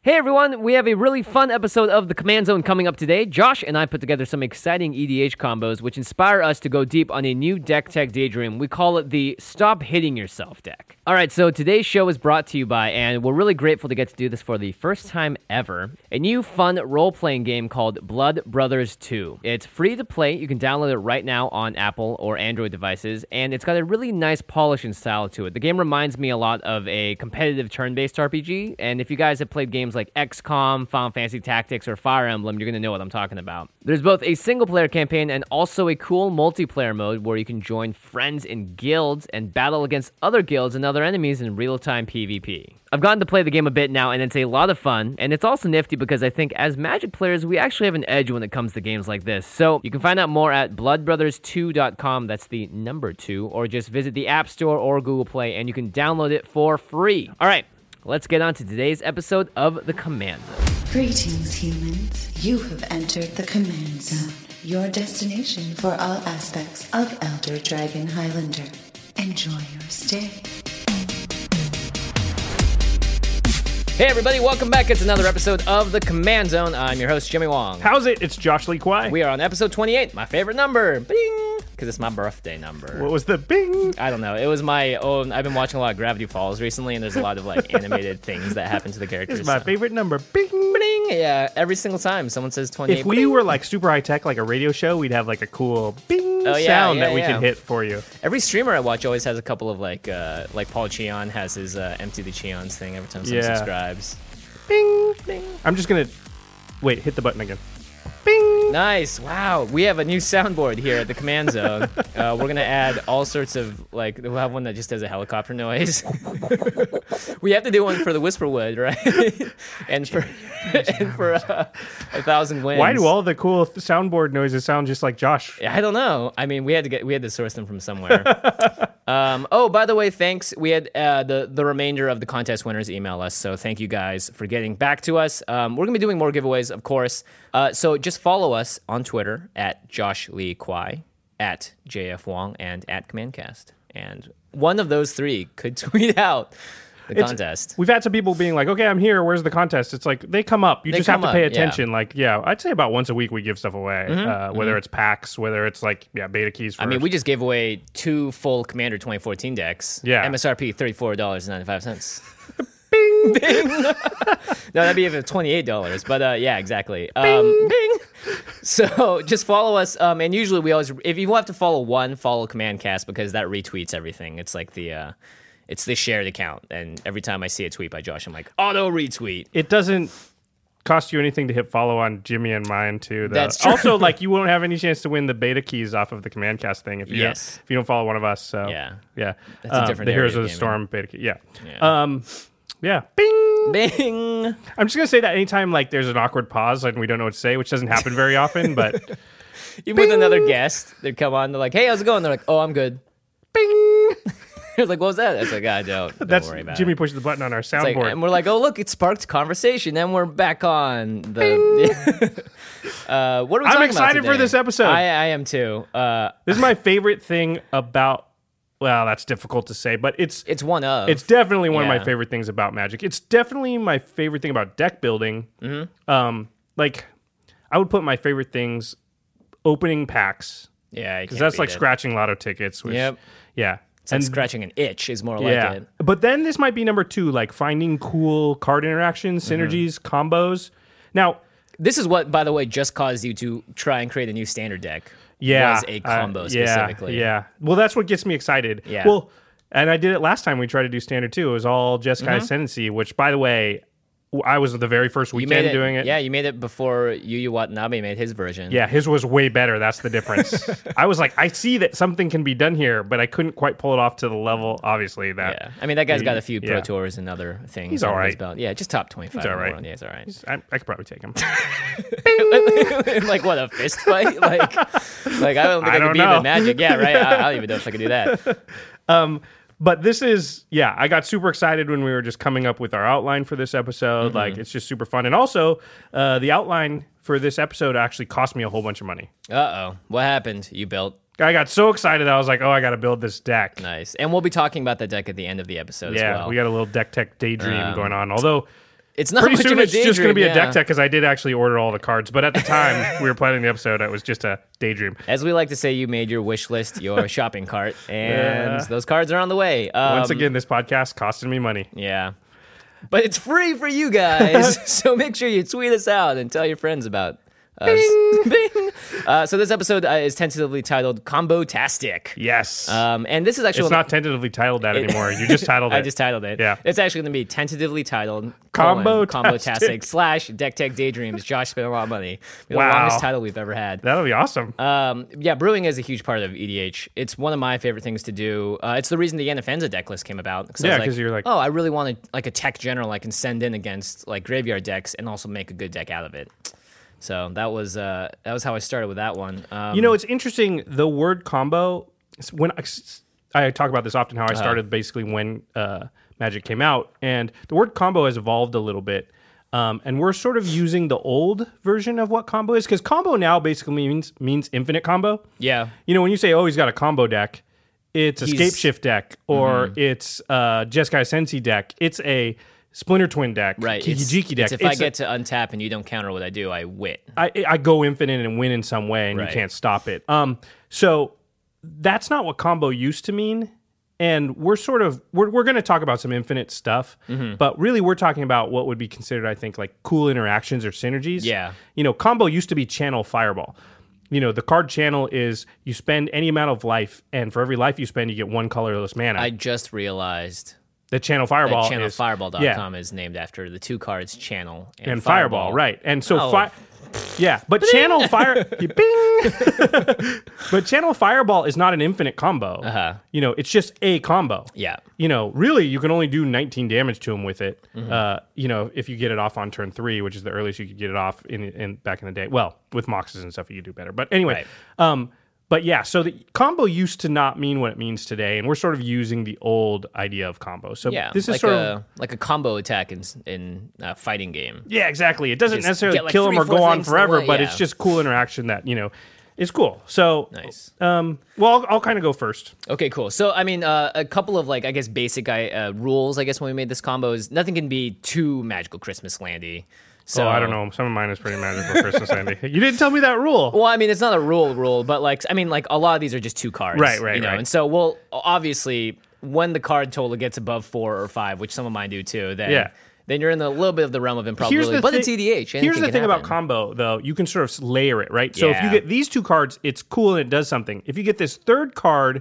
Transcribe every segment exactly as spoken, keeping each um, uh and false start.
Hey everyone, we have a really fun episode of The Command Zone coming up today. Josh and I put together some exciting E D H combos which inspire us to go deep on a new deck tech daydream. We call it the Stop Hitting Yourself deck. Alright, so today's show is brought to you by, and we're really grateful to get to do this for the first time ever, a new fun role-playing game called Blood Brothers two. It's free to play, you can download it right now on Apple or Android devices, and it's got a really nice polish and style to it. The game reminds me a lot of a competitive turn-based R P G, and if you guys have played games like X COM, Final Fantasy Tactics, or Fire Emblem, you're going to know what I'm talking about. There's both a single-player campaign and also a cool multiplayer mode where you can join friends in guilds and battle against other guilds and other enemies in real-time PvP. I've gotten to play the game a bit now, and it's a lot of fun, and it's also nifty because I think as Magic players, we actually have an edge when it comes to games like this. So you can find out more at blood brothers two dot com, that's the number two, or just visit the App Store or Google Play, and you can download it for free. All right. Let's get on to today's episode of The Command Zone. Greetings, humans. You have entered the Command Zone, your destination for all aspects of Elder Dragon Highlander. Enjoy your stay. Hey everybody, welcome back. It's another episode of The Command Zone. I'm your host, Jimmy Wong. How's it? It's Josh Lee Kwai. We are on episode twenty-eight, my favorite number. Bing! Because it's my birthday number. What was the bing? I don't know. It was my own. I've been watching a lot of Gravity Falls recently, and there's a lot of like animated things that happen to the characters. It's my so. favorite number. Bing! Bing! Yeah, every single time someone says twenty-eight. If we bing. were like super high tech, like a radio show, we'd have like a cool bing Oh, yeah, sound yeah, that we yeah. can hit for you. Every streamer I watch always has a couple of like, uh, like Paul Cheon has his uh, Empty the Cheons thing every time someone Yeah. subscribes. Bing! Bing. I'm just gonna wait. Hit the button again. Bing! Nice. Wow. We have a new soundboard here at the Command Zone. Uh, we're going to add all sorts of, like, we'll have one that just does a helicopter noise. We have to do one for the Whisperwood, right? and for and for uh, A Thousand Winds. Why do all the cool th- soundboard noises sound just like Josh? I don't know. I mean, we had to get we had to source them from somewhere. um, oh, by the way, thanks. We had uh, the the remainder of the contest winners email us, so thank you guys for getting back to us. Um, we're gonna be doing more giveaways, of course. Uh, so just follow us on Twitter at Josh Lee Kwai, at J F Wong, and at Commandcast. And one of those three could tweet out the It's- contest. We've had some people being like, okay, I'm here. Where's the contest? It's like, they come up. You They just have come to pay up, yeah. attention. Like, yeah, I'd say about once a week we give stuff away, uh, whether it's packs, whether it's like, yeah, beta keys. First. I mean, we just gave away two full Commander twenty fourteen decks. Yeah. M S R P thirty-four dollars and ninety-five cents. Bing! Bing. No, that'd be even twenty-eight dollars. But uh, yeah, exactly. Um, bing. So just follow us. Um, and usually we always, if you have to follow one, follow Commandcast because that retweets everything. It's like the, uh, it's the shared account. And every time I see a tweet by Josh, I'm like, auto retweet. It doesn't cost you anything to hit follow on Jimmy and mine too. Though. That's true. Also, like, you won't have any chance to win the beta keys off of the Commandcast thing if you Yes. don't, if you don't follow one of us. So Yeah. yeah, That's a Um, different the area Heroes of of the gaming. Storm beta key. Yeah. Yeah. Um, yeah. Bing. Bing. I'm just gonna say that anytime like there's an awkward pause and we don't know what to say, which doesn't happen very often, but Even with another guest, they'd come on, they're like, hey, how's it going? They're like, oh, I'm good. bing. It's like, what was that? It's like, I don't, don't That's worry about Jimmy it. pushed the button on our It's like, soundboard. and we're like, oh, look, it sparked conversation. Then we're back on the. uh, what are we I'm talking excited about for today? this episode. I, I am too. Uh, This is my favorite thing about. Well, that's difficult to say, but it's it's one of. It's definitely one of Yeah. my favorite things about Magic. It's definitely my favorite thing about deck building. Mm-hmm. Um, like, I would put my favorite things opening packs yeah, because that's like scratching lotto tickets. Which, Yep. Yeah. It's like scratching an itch is more yeah. like it. But then this might be number two, like finding cool card interactions, Mm-hmm. synergies, combos. Now, This is what, by the way, just caused you to try and create a new standard deck. yeah, Was a combo uh, specifically. Yeah, yeah. Well, that's what gets me excited. Yeah. Well, and I did it last time we tried to do standard too. It was all Jeskai Mm-hmm. Ascendancy, which, by the way, I was the very first You weekend made it, doing it. Yeah, you made it before Yu Yu Watanabe made his version. Yeah, his was way better. That's the difference. I was like, I see that something can be done here, but I couldn't quite pull it off to the level, obbly, that. Yeah. I mean, that guy's got a few Pro Yeah. Tours and other things. He's under all his right. belt. Yeah, just top twenty-five. He's all in the right. world. Yeah, he's all right. I, I could probably take him. Like what, a fist fight? Like, like I don't think I, I could don't be know. the Magic. Yeah, right. I, I don't even know if I could do that. Um, but this is, yeah, I got super excited when we were just coming up with our outline for this episode. Mm-hmm. Like, it's just super fun. And also, uh, the outline for this episode actually cost me a whole bunch of money. Uh oh, what happened? You built. I got so excited, I was like, oh, I got to build this deck. Nice. And we'll be talking about that deck at the end of the episode Yeah, as well. we got a little deck tech daydream Um, going on. Although, It's not Pretty much soon of a it's just going to daydream, be a yeah. deck tech because I did actually order all the cards. But at the time we were planning the episode, it was just a daydream. As we like to say, you made your wish list your shopping cart, and Yeah. those cards are on the way. Um, Once again, this podcast costing me money. Yeah. But it's free for you guys, so make sure you tweet us out and tell your friends about us. Bing! Bing! Uh, so this episode uh, is tentatively titled Combo-tastic. Yes. Um, and this is actually... it's not tentatively titled that anymore. You just titled it. I just titled it. Yeah. It's actually going to be tentatively titled Combo-tastic. Combo-tastic slash Deck Tech Daydreams. Josh spent a lot of money. The Wow. longest title we've ever had. That'll be awesome. Um, yeah, brewing is a huge part of E D H. It's one of my favorite things to do. Uh, it's the reason the Yanafenza deck list came about. Cause I Yeah, was 'cause you're like- oh, I really want to, like a tech general I can send in against like graveyard decks and also make a good deck out of it. So that was uh, that was how I started with that one. Um, You know, it's interesting. The word combo, when I, I talk about this often, how I started basically when uh, Magic came out, and the word combo has evolved a little bit. Um, and we're sort of using the old version of what combo is, because combo now basically means means infinite combo. yeah, You know, when you say, oh, he's got a combo deck, it's a He's- Scape Shift deck, or it's a Jeskai Sensi deck. It's a Splinter Twin deck, right. It's, Kikijiki deck. it's if I It's a- get to untap and you don't counter what I do, I win. I, I go infinite and win in some way, and Right. you can't stop it. Um, so that's not what combo used to mean. And we're sort of we're we're going to talk about some infinite stuff, Mm-hmm. but really we're talking about what would be considered, I think, like cool interactions or synergies. Yeah. You know, combo used to be channel Fireball. You know, the card channel is you spend any amount of life, and for every life you spend, you get one colorless mana. I just realized the channel Fireball that channel is fireball dot com yeah, is named after the two cards channel and, and Fireball, right? And so Oh. fi- yeah, but channel fire, bing. But channel Fireball is not an infinite combo. Uh-huh. You know, it's just a combo. Yeah. You know, really, you can only do nineteen damage to him with it. Mm-hmm. Uh, you know, if you get it off on turn three, which is the earliest you could get it off in, in back in the day. Well, with Moxes and stuff, you could do better. But anyway, Right. um, but yeah, so the combo used to not mean what it means today, and we're sort of using the old idea of combo. So Yeah, this is like sort a of like a combo attack in in a fighting game. yeah, exactly. It doesn't Just necessarily get, like, kill him three, or four go on things forever, away, but yeah. it's just cool interaction that you know is cool. So Nice. Um, well, I'll, I'll kind of go first. Okay, cool. So, I mean, uh, a couple of like I guess basic uh, rules. I guess when we made this combo is nothing can be too magical Christmas landy. So So I don't know. Some of mine is pretty magical Christmas, Andy. You didn't tell me that rule. Well, I mean, it's not a rule rule, but like I mean, like a lot of these are just two cards, Right, right, you know? right. And so, well, obviously, when the card total gets above four or five, which some of mine do too, then Yeah. then you're in a little bit of the realm of Here's improbability. the But thi- it's E D H. Here's anything the can thing about happen. combo, though. You can sort of layer it, right? So if you Yeah. get these two cards, it's cool and it does something. If you get this third card,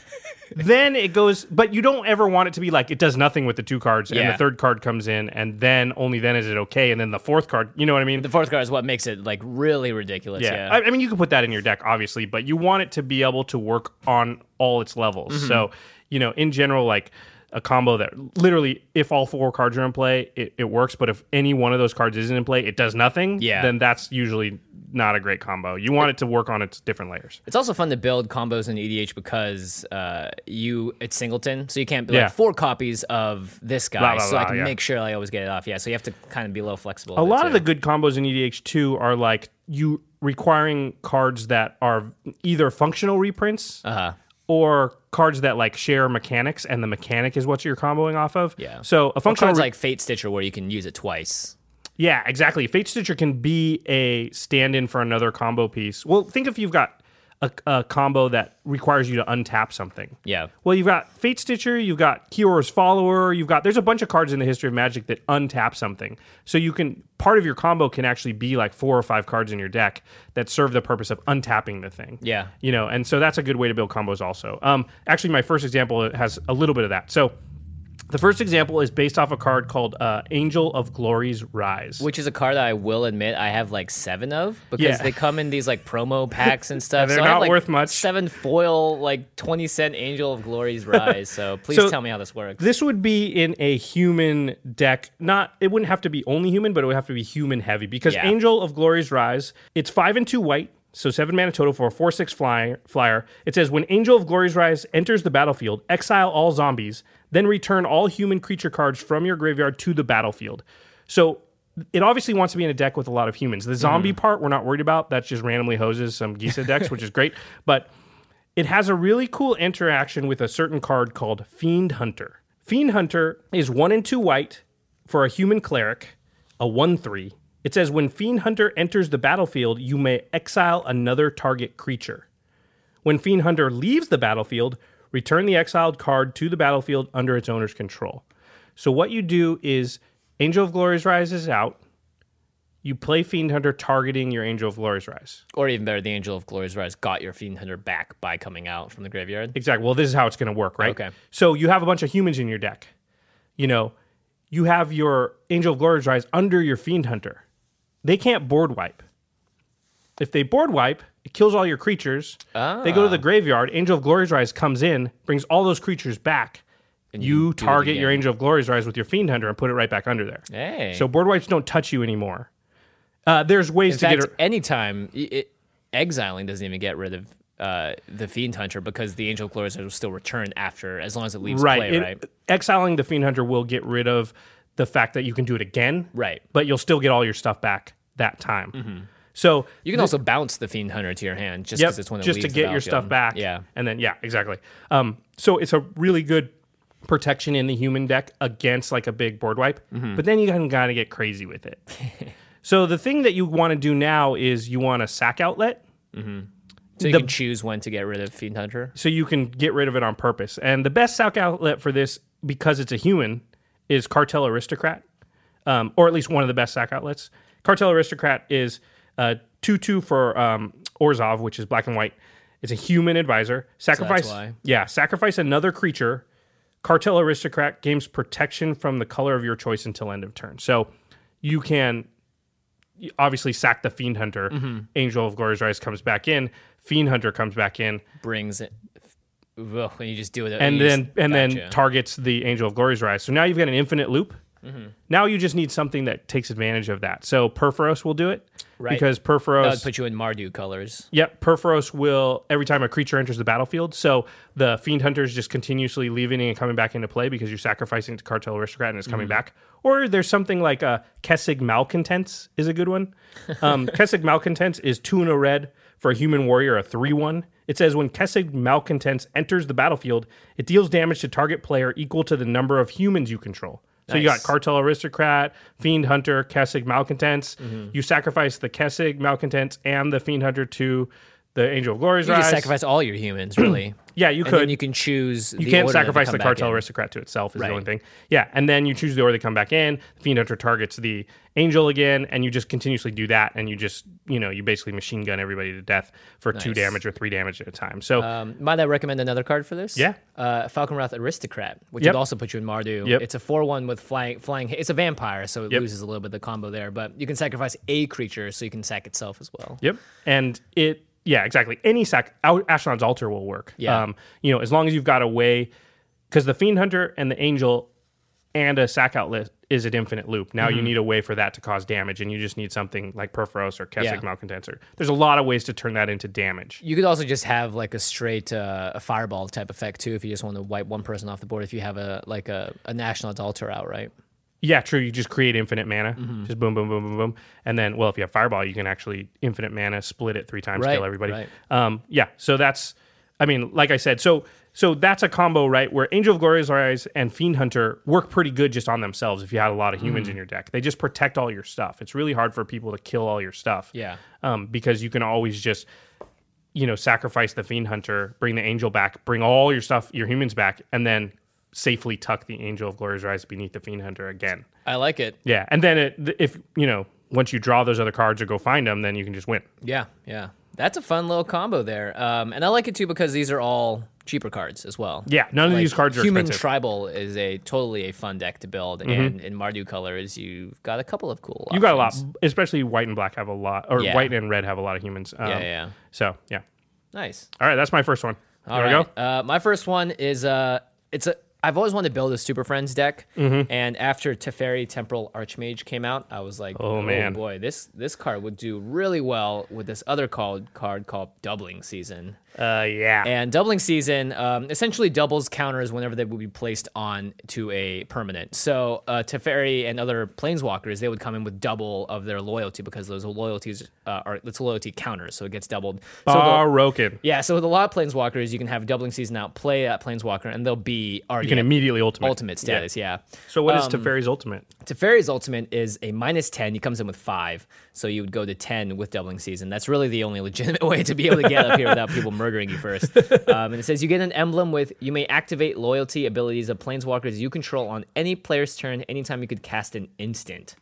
then it goes, but you don't ever want it to be like it does nothing with the two cards, and Yeah. the third card comes in, and then only then is it okay, and then the fourth card, you know what I mean? The fourth card is what makes it like really ridiculous. Yeah. Yeah. I, I mean, you can put that in your deck, obviously, but you want it to be able to work on all its levels. Mm-hmm. So, you know, in general, like a combo that literally, if all four cards are in play, it, it works. But if any one of those cards isn't in play, it does nothing. Yeah. Then that's usually not a great combo. You want it to work on its different layers. It's also fun to build combos in E D H because uh, you it's singleton, so you can't be Yeah. like four copies of this guy, Blah, blah, so I blah, can yeah. make sure I always get it off. Yeah, so you have to kind of be a little flexible. A with it, lot of too. the good combos in E D H two are like you requiring cards that are either functional reprints Uh-huh. or cards that like share mechanics, and the mechanic is what you're comboing off of. Yeah. So a Well, functional cards re- like Fate Stitcher where you can use it twice. Yeah, exactly. Fate Stitcher can be a stand-in for another combo piece. Well, think if you've got a, a combo that requires you to untap something. Yeah. Well, you've got Fate Stitcher, you've got Kior's Follower, you've got there's a bunch of cards in the history of Magic that untap something. So you can part of your combo can actually be like four or five cards in your deck that serve the purpose of untapping the thing. Yeah. You know, and so that's a good way to build combos also. Um actually my first example has a little bit of that. So the first example is based off a card called uh, Angel of Glory's Rise. Which is a card that I will admit I have like seven of because Yeah. they come in these like promo packs and stuff. They're so I have, not like, worth much. Seven foil like twenty cent Angel of Glory's Rise. So please So tell me how this works. This would be in a human deck. Not it wouldn't have to be only human, but it would have to be human heavy because Yeah. Angel of Glory's Rise, it's five and two white, so seven mana total for a four six flyer flyer. It says when Angel of Glory's Rise enters the battlefield, exile all zombies, then return all human creature cards from your graveyard to the battlefield. So it obviously wants to be in a deck with a lot of humans. The zombie part we're not worried about. That's just randomly hoses some Gisa decks, which is great. But it has a really cool interaction with a certain card called Fiend Hunter. Fiend Hunter is one and two white for a human cleric. a one three. It says when Fiend Hunter enters the battlefield, you may exile another target creature. When Fiend Hunter leaves the battlefield, return the exiled card to the battlefield under its owner's control. So what you do is Angel of Glory's Rise is out. You play Fiend Hunter targeting your Angel of Glory's Rise. Or even better, the Angel of Glory's Rise got your Fiend Hunter back by coming out from the graveyard. Exactly. Well, this is how it's going to work, right? Okay. So you have a bunch of humans in your deck. You know, you have your Angel of Glory's Rise under your Fiend Hunter. They can't board wipe. If they board wipe, it kills all your creatures. Ah. They go to the graveyard. Angel of Glory's Rise comes in, brings all those creatures back. And you you do it target your again. Angel of Glory's Rise with your Fiend Hunter and put it right back under there. Hey. So board wipes don't touch you anymore. Uh, there's ways In to fact, get it. anytime it, it, exiling doesn't even get rid of uh, the Fiend Hunter because the Angel of Glory's Rise will still return after, as long as it leaves Right. play, It- right? Exiling the Fiend Hunter will get rid of the fact that you can do it again. Right. But you'll still get all your stuff back that time. Mm-hmm. So You can also bounce the Fiend Hunter to your hand just Yep, because it's one that just to leaves the get your stuff battlefield. back. Yeah. And then, yeah, exactly. Um, so it's a really good protection in the human deck against like a big board wipe. Mm-hmm. But then you kind of got to get crazy with it. So the thing that you want to do now is you want a sack outlet. So you The- can choose when to get rid of Fiend Hunter. So you can get rid of it on purpose. And the best sack outlet for this, because it's a human, is Cartel Aristocrat. Um, or at least one of the best sack outlets. Cartel Aristocrat is uh, two two for um, Orzhov, which is black and white. It's a human advisor. Sacrifice, why. yeah, sacrifice another creature. Cartel Aristocrat gains protection from the color of your choice until end of turn. So you can obviously sack the Fiend Hunter. Mm-hmm. Angel of Glory's Rise comes back in. Fiend Hunter comes back in, Brings it. Ugh, when you just do it. and you then just- and then gotcha. targets the Angel of Glory's Rise. So now you've got an infinite loop. Mm-hmm. Now you just need something that takes advantage of that. So Perforos will do it Right. because That would Perforos. put you in Mardu colors. Yep, Perforos will every time a creature enters the battlefield. So the Fiend Hunter is just continuously leaving and coming back into play because you're sacrificing to Cartel Aristocrat and it's coming Mm-hmm. back. Or there's something like a Kessig Malcontents is a good one. Um, Kessig Malcontents is two and a red for a human warrior, a three one. It says when Kessig Malcontents enters the battlefield, it deals damage to target player equal to the number of humans you control. So you got Nice. Cartel Aristocrat, Fiend Hunter, Kessig Malcontents. Mm-hmm. You sacrifice the Kessig Malcontents and the Fiend Hunter to the Angel of Glory's You Rise. just sacrifice all your humans, really. Yeah, you and could. then you can choose. You can't sacrifice the Cartel in. Aristocrat to itself is Right. the only thing. Yeah, and then you choose the order to come back in. The Fiend Hunter targets the Angel again, and you just continuously do that, and you just, you know, you basically machine gun everybody to death for two Nice. damage or three damage at a time. So Um, might I recommend another card for this? Yeah. Uh, Falconwrath Aristocrat, which Yep. would also put you in Mardu. Yep. It's a four one with flying. flying. It's a vampire, so it Yep. loses a little bit of the combo there. But you can sacrifice a creature, so you can sack itself as well. Yep. And it, yeah, exactly. Any sack, Au- Ashnod's Altar will work. Yeah. Um, you know, as long as you've got a way, because the Fiend Hunter and the Angel and a sack outlet is an infinite loop. Now Mm-hmm. you need a way for that to cause damage, and you just need something like Perforos or Kessig Yeah. Malcontents. Or there's a lot of ways to turn that into damage. You could also just have like a straight uh, a fireball type effect too, if you just want to wipe one person off the board. If you have a like a, a National Altar out, right? Yeah, true. You just create infinite mana. Mm-hmm. Just boom, boom, boom, boom, boom. And then, well, if you have Fireball, you can actually infinite mana, split it three times, Right, kill everybody. right. Um, yeah, so that's, I mean, like I said, so so that's a combo, right, where Angel of Glory's Rise and Fiend Hunter work pretty good just on themselves if you had a lot of humans Mm. in your deck. They just protect all your stuff. It's really hard for people to kill all your stuff. Yeah. Um, because you can always just, you know, sacrifice the Fiend Hunter, bring the Angel back, bring all your stuff, your humans back, and then safely tuck the Angel of Glory's Rise beneath the Fiend Hunter again. I like it. Yeah, and then it, if you know, once you draw those other cards or go find them, then you can just win. Yeah, yeah. That's a fun little combo there. Um, and I like it too because these are all cheaper cards as well. Yeah, none of Like, these cards are Human expensive. Tribal is a totally a fun deck to build, and in Mardu colors, you've got a couple of cool. You got a lot, options. especially white and black have a lot, or Yeah. white and red have a lot of humans. Um, Yeah, yeah, yeah. So yeah. Nice. All right, that's my first one. You All wanna right. go? Uh, my first one is uh, it's a. I've always wanted to build a Super Friends deck, Mm-hmm. and after Teferi Temporal Archmage came out, I was like, Oh, man. boy, this this card would do really well with this other called card called Doubling Season." Uh, yeah. And Doubling Season um, essentially doubles counters whenever they would be placed on to a permanent. So uh, Teferi and other Planeswalkers, they would come in with double of their loyalty because those loyalties uh, are it's loyalty counters, so it gets doubled. So the- Baroken. yeah, so with a lot of Planeswalkers, you can have Doubling Season out, play that Planeswalker, and they'll be already can immediately ultimate. ultimate status, yeah. So what is Um, Teferi's ultimate? Teferi's ultimate is a minus ten. He comes in with five, so you would go to ten with doubling season. That's really the only legitimate way to be able to get up here without people murdering you first. Um, and it says you get an emblem with, you may activate loyalty abilities of planeswalkers you control on any player's turn anytime you could cast an instant.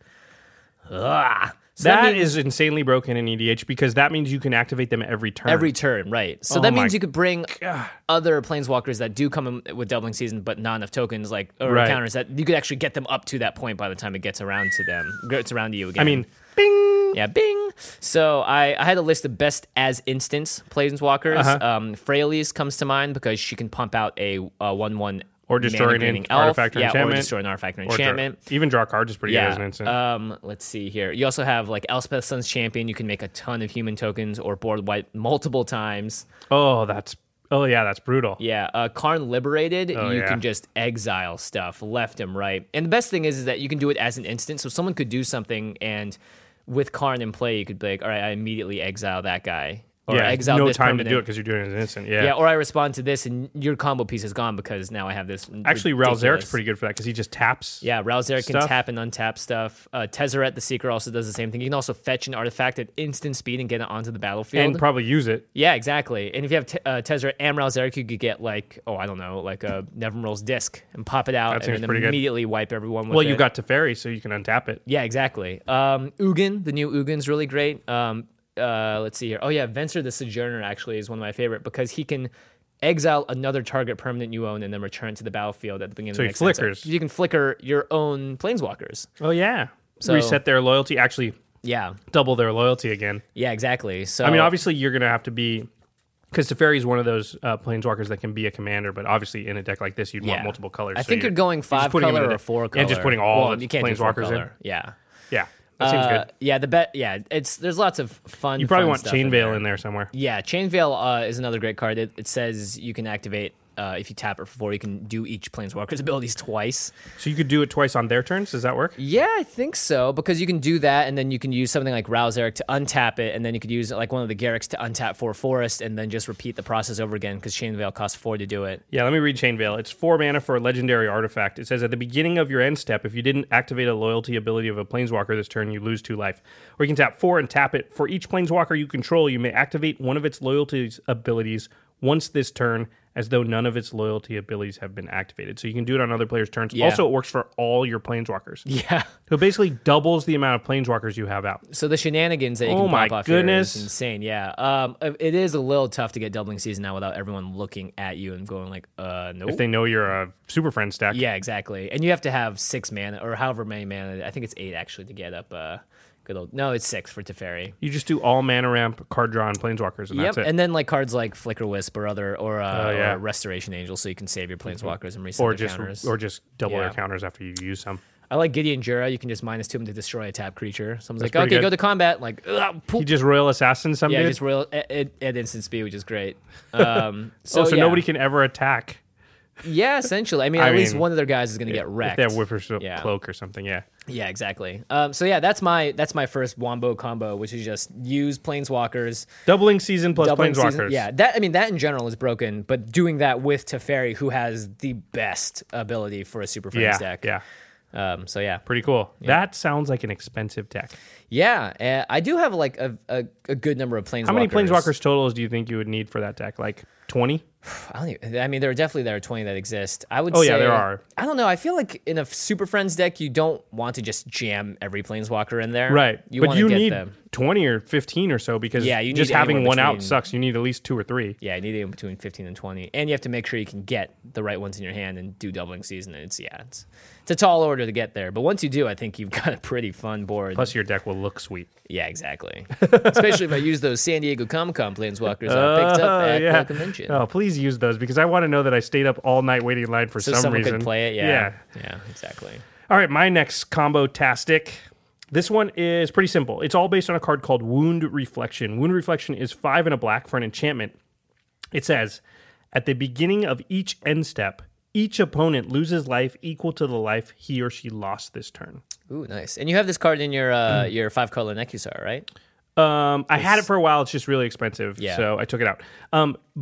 Ugh. So That, that means is insanely broken in E D H because that means you can activate them every turn. every turn, right. So Oh that my means you could bring other planeswalkers that do come in with doubling season, but not enough tokens, like or Right. counters, that you could actually get them up to that point by the time it gets around to them. Gets around to you again. I mean, bing. Yeah, bing. So I, I had a list of best as instance planeswalkers. Uh-huh. Um, Freyalise comes to mind because she can pump out a one one Or destroy an mana-greening artifact or yeah, enchantment. or destroy an artifact or Or draw- enchantment. even draw cards is pretty good as an Yeah. instant. Um, let's see here. You also have like Elspeth Sun's Champion. You can make a ton of human tokens or board wipe multiple times. oh, that's oh yeah, that's brutal. Yeah, uh, Karn Liberated, Oh, you yeah. can just exile stuff left and right. And the best thing is, is that you can do it as an instant. So someone could do something, and with Karn in play, you could be like, all right, I immediately exile that guy. Or yeah, exile no this time permanent. to do it because you're doing it as an instant. Yeah. Yeah, or I respond to this, and your combo piece is gone because now I have this. Actually, ridiculous- Ralzeric's pretty good for that because he just taps. Yeah, Ralzeric can stuff. tap and untap stuff. Uh, Tezzeret the Seeker also does the same thing. You can also fetch an artifact at instant speed and get it onto the battlefield. and probably use it. Yeah, exactly. And if you have te- uh, Tezzeret and Ralzeric, you could get like, oh, I don't know, like a Nevermor's Disc and pop it out That seems and then pretty good. immediately wipe everyone with Well, it. you got Teferi, so you can untap it. Yeah, exactly. Um, Ugin, the new Ugin's really great. Um, uh, let's see here. Oh yeah, Venser the Sojourner actually is one of my favorite because he can exile another target permanent you own and then return to the battlefield at the beginning So of the he next turn. flickers. So you can flicker your own planeswalkers. Oh yeah. So- Reset their loyalty. Actually, Yeah, double their loyalty again. yeah, exactly. So I mean, obviously, you're going to have to be because Teferi is one of those uh, planeswalkers that can be a commander, but obviously in a deck like this, you'd yeah. want multiple colors. I so think you're, you're going just five putting him in color the or deck. four color. Yeah, just putting all well, the you can't do four planeswalkers in. color. Yeah. Yeah, that seems Uh, good. Yeah, the bet. Yeah, it's there's lots of fun. You probably fun want stuff Chain in Veil there. in there somewhere. Yeah, Chain Veil uh, is another great card. It, it says you can activate uh, if you tap it for four. You can do each planeswalker's abilities twice. So you could do it twice on their turns. Does that work? Yeah, I think so because you can do that, and then you can use something like Ralzeric to untap it, and then you could use like one of the Garrick's to untap four Forest, and then just repeat the process over again because Chain Veil costs four to do it. Yeah, let me read Chain Veil. It's four mana for a legendary artifact. It says at the beginning of your end step, if you didn't activate a loyalty ability of a planeswalker this turn, you lose two life. Or you can tap four and tap it. For each planeswalker you control, you may activate one of its loyalty abilities once this turn, as though none of its loyalty abilities have been activated. So you can do it on other players' turns. Yeah. Also, it works for all your planeswalkers. Yeah. So it basically doubles the amount of planeswalkers you have out. So the shenanigans that you Oh can my pop off goodness. here is insane. Yeah, um, it is a little tough to get doubling season now without everyone looking at you and going like, uh, nope. If they know you're a Super Friends deck. Yeah, exactly. And you have to have six mana or however many mana. I think it's eight actually to get up. Uh, good old no, it's six for Teferi. You just do all mana ramp, card draw, and planeswalkers, and Yep, that's it. and then like cards like Flicker Wisp or other or, uh, Oh, yeah. or Restoration Angel, so you can save your planeswalkers and reset or their just counters. or just double Yeah. their counters after you use some. I like Gideon Jura. You can just minus two him to destroy a tap creature. Someone's That's like, pretty okay, good. go to combat. Like, ugh, You poop. just Royal Assassin some Yeah, dude? just real at, at, at instant speed, which is great. Um, so oh, so yeah. nobody can ever attack Yeah, essentially. I mean, I at least mean, one of their guys is going to get if wrecked. they have Whipper's Yeah. cloak or something. Yeah. Yeah, exactly. Um, so yeah, that's my that's my first Wombo combo, which is just use planeswalkers, Doubling season plus doubling planeswalkers. season. Yeah, that I mean that in general is broken, but doing that with Teferi, who has the best ability for a Super Friends Yeah. deck. Yeah. Um, so yeah, Pretty cool. That sounds like an expensive deck. yeah. Uh, I do have like a, a, a good number of planeswalkers. How many planeswalkers totals do you think you would need for that deck? Like twenty? I don't even, I mean, there are definitely there are twenty that exist. I would. Oh, say, yeah, there are. I don't know. I feel like in a Super Friends deck, you don't want to just jam every planeswalker in there. Right. You but want you to get need them. twenty or fifteen or so because Yeah, you just need having anywhere one out between- sucks. You need at least two or three. Yeah, you need it in between fifteen and twenty, and you have to make sure you can get the right ones in your hand and do doubling season. It's yeah, it's it's a tall order to get there, but once you do, I think you've got a pretty fun board. Plus, your deck will look sweet. Yeah, exactly. Especially if I use those San Diego Comic Con planeswalkers I picked up Oh, at yeah. the convention. Oh, please use those because I want to know that I stayed up all night waiting in line for so some someone reason. could play it. Yeah. Yeah, yeah, exactly. All right, my next combo tastic. This one is pretty simple. It's all based on a card called Wound Reflection. Wound Reflection is five and a black for an enchantment. It says, at the beginning of each end step, each opponent loses life equal to the life he or she lost this turn. Ooh, nice. And you have this card in your uh, your five color Nekusar, right? Um, I had it for a while. It's just really expensive, Yeah. so I took it out. Um, but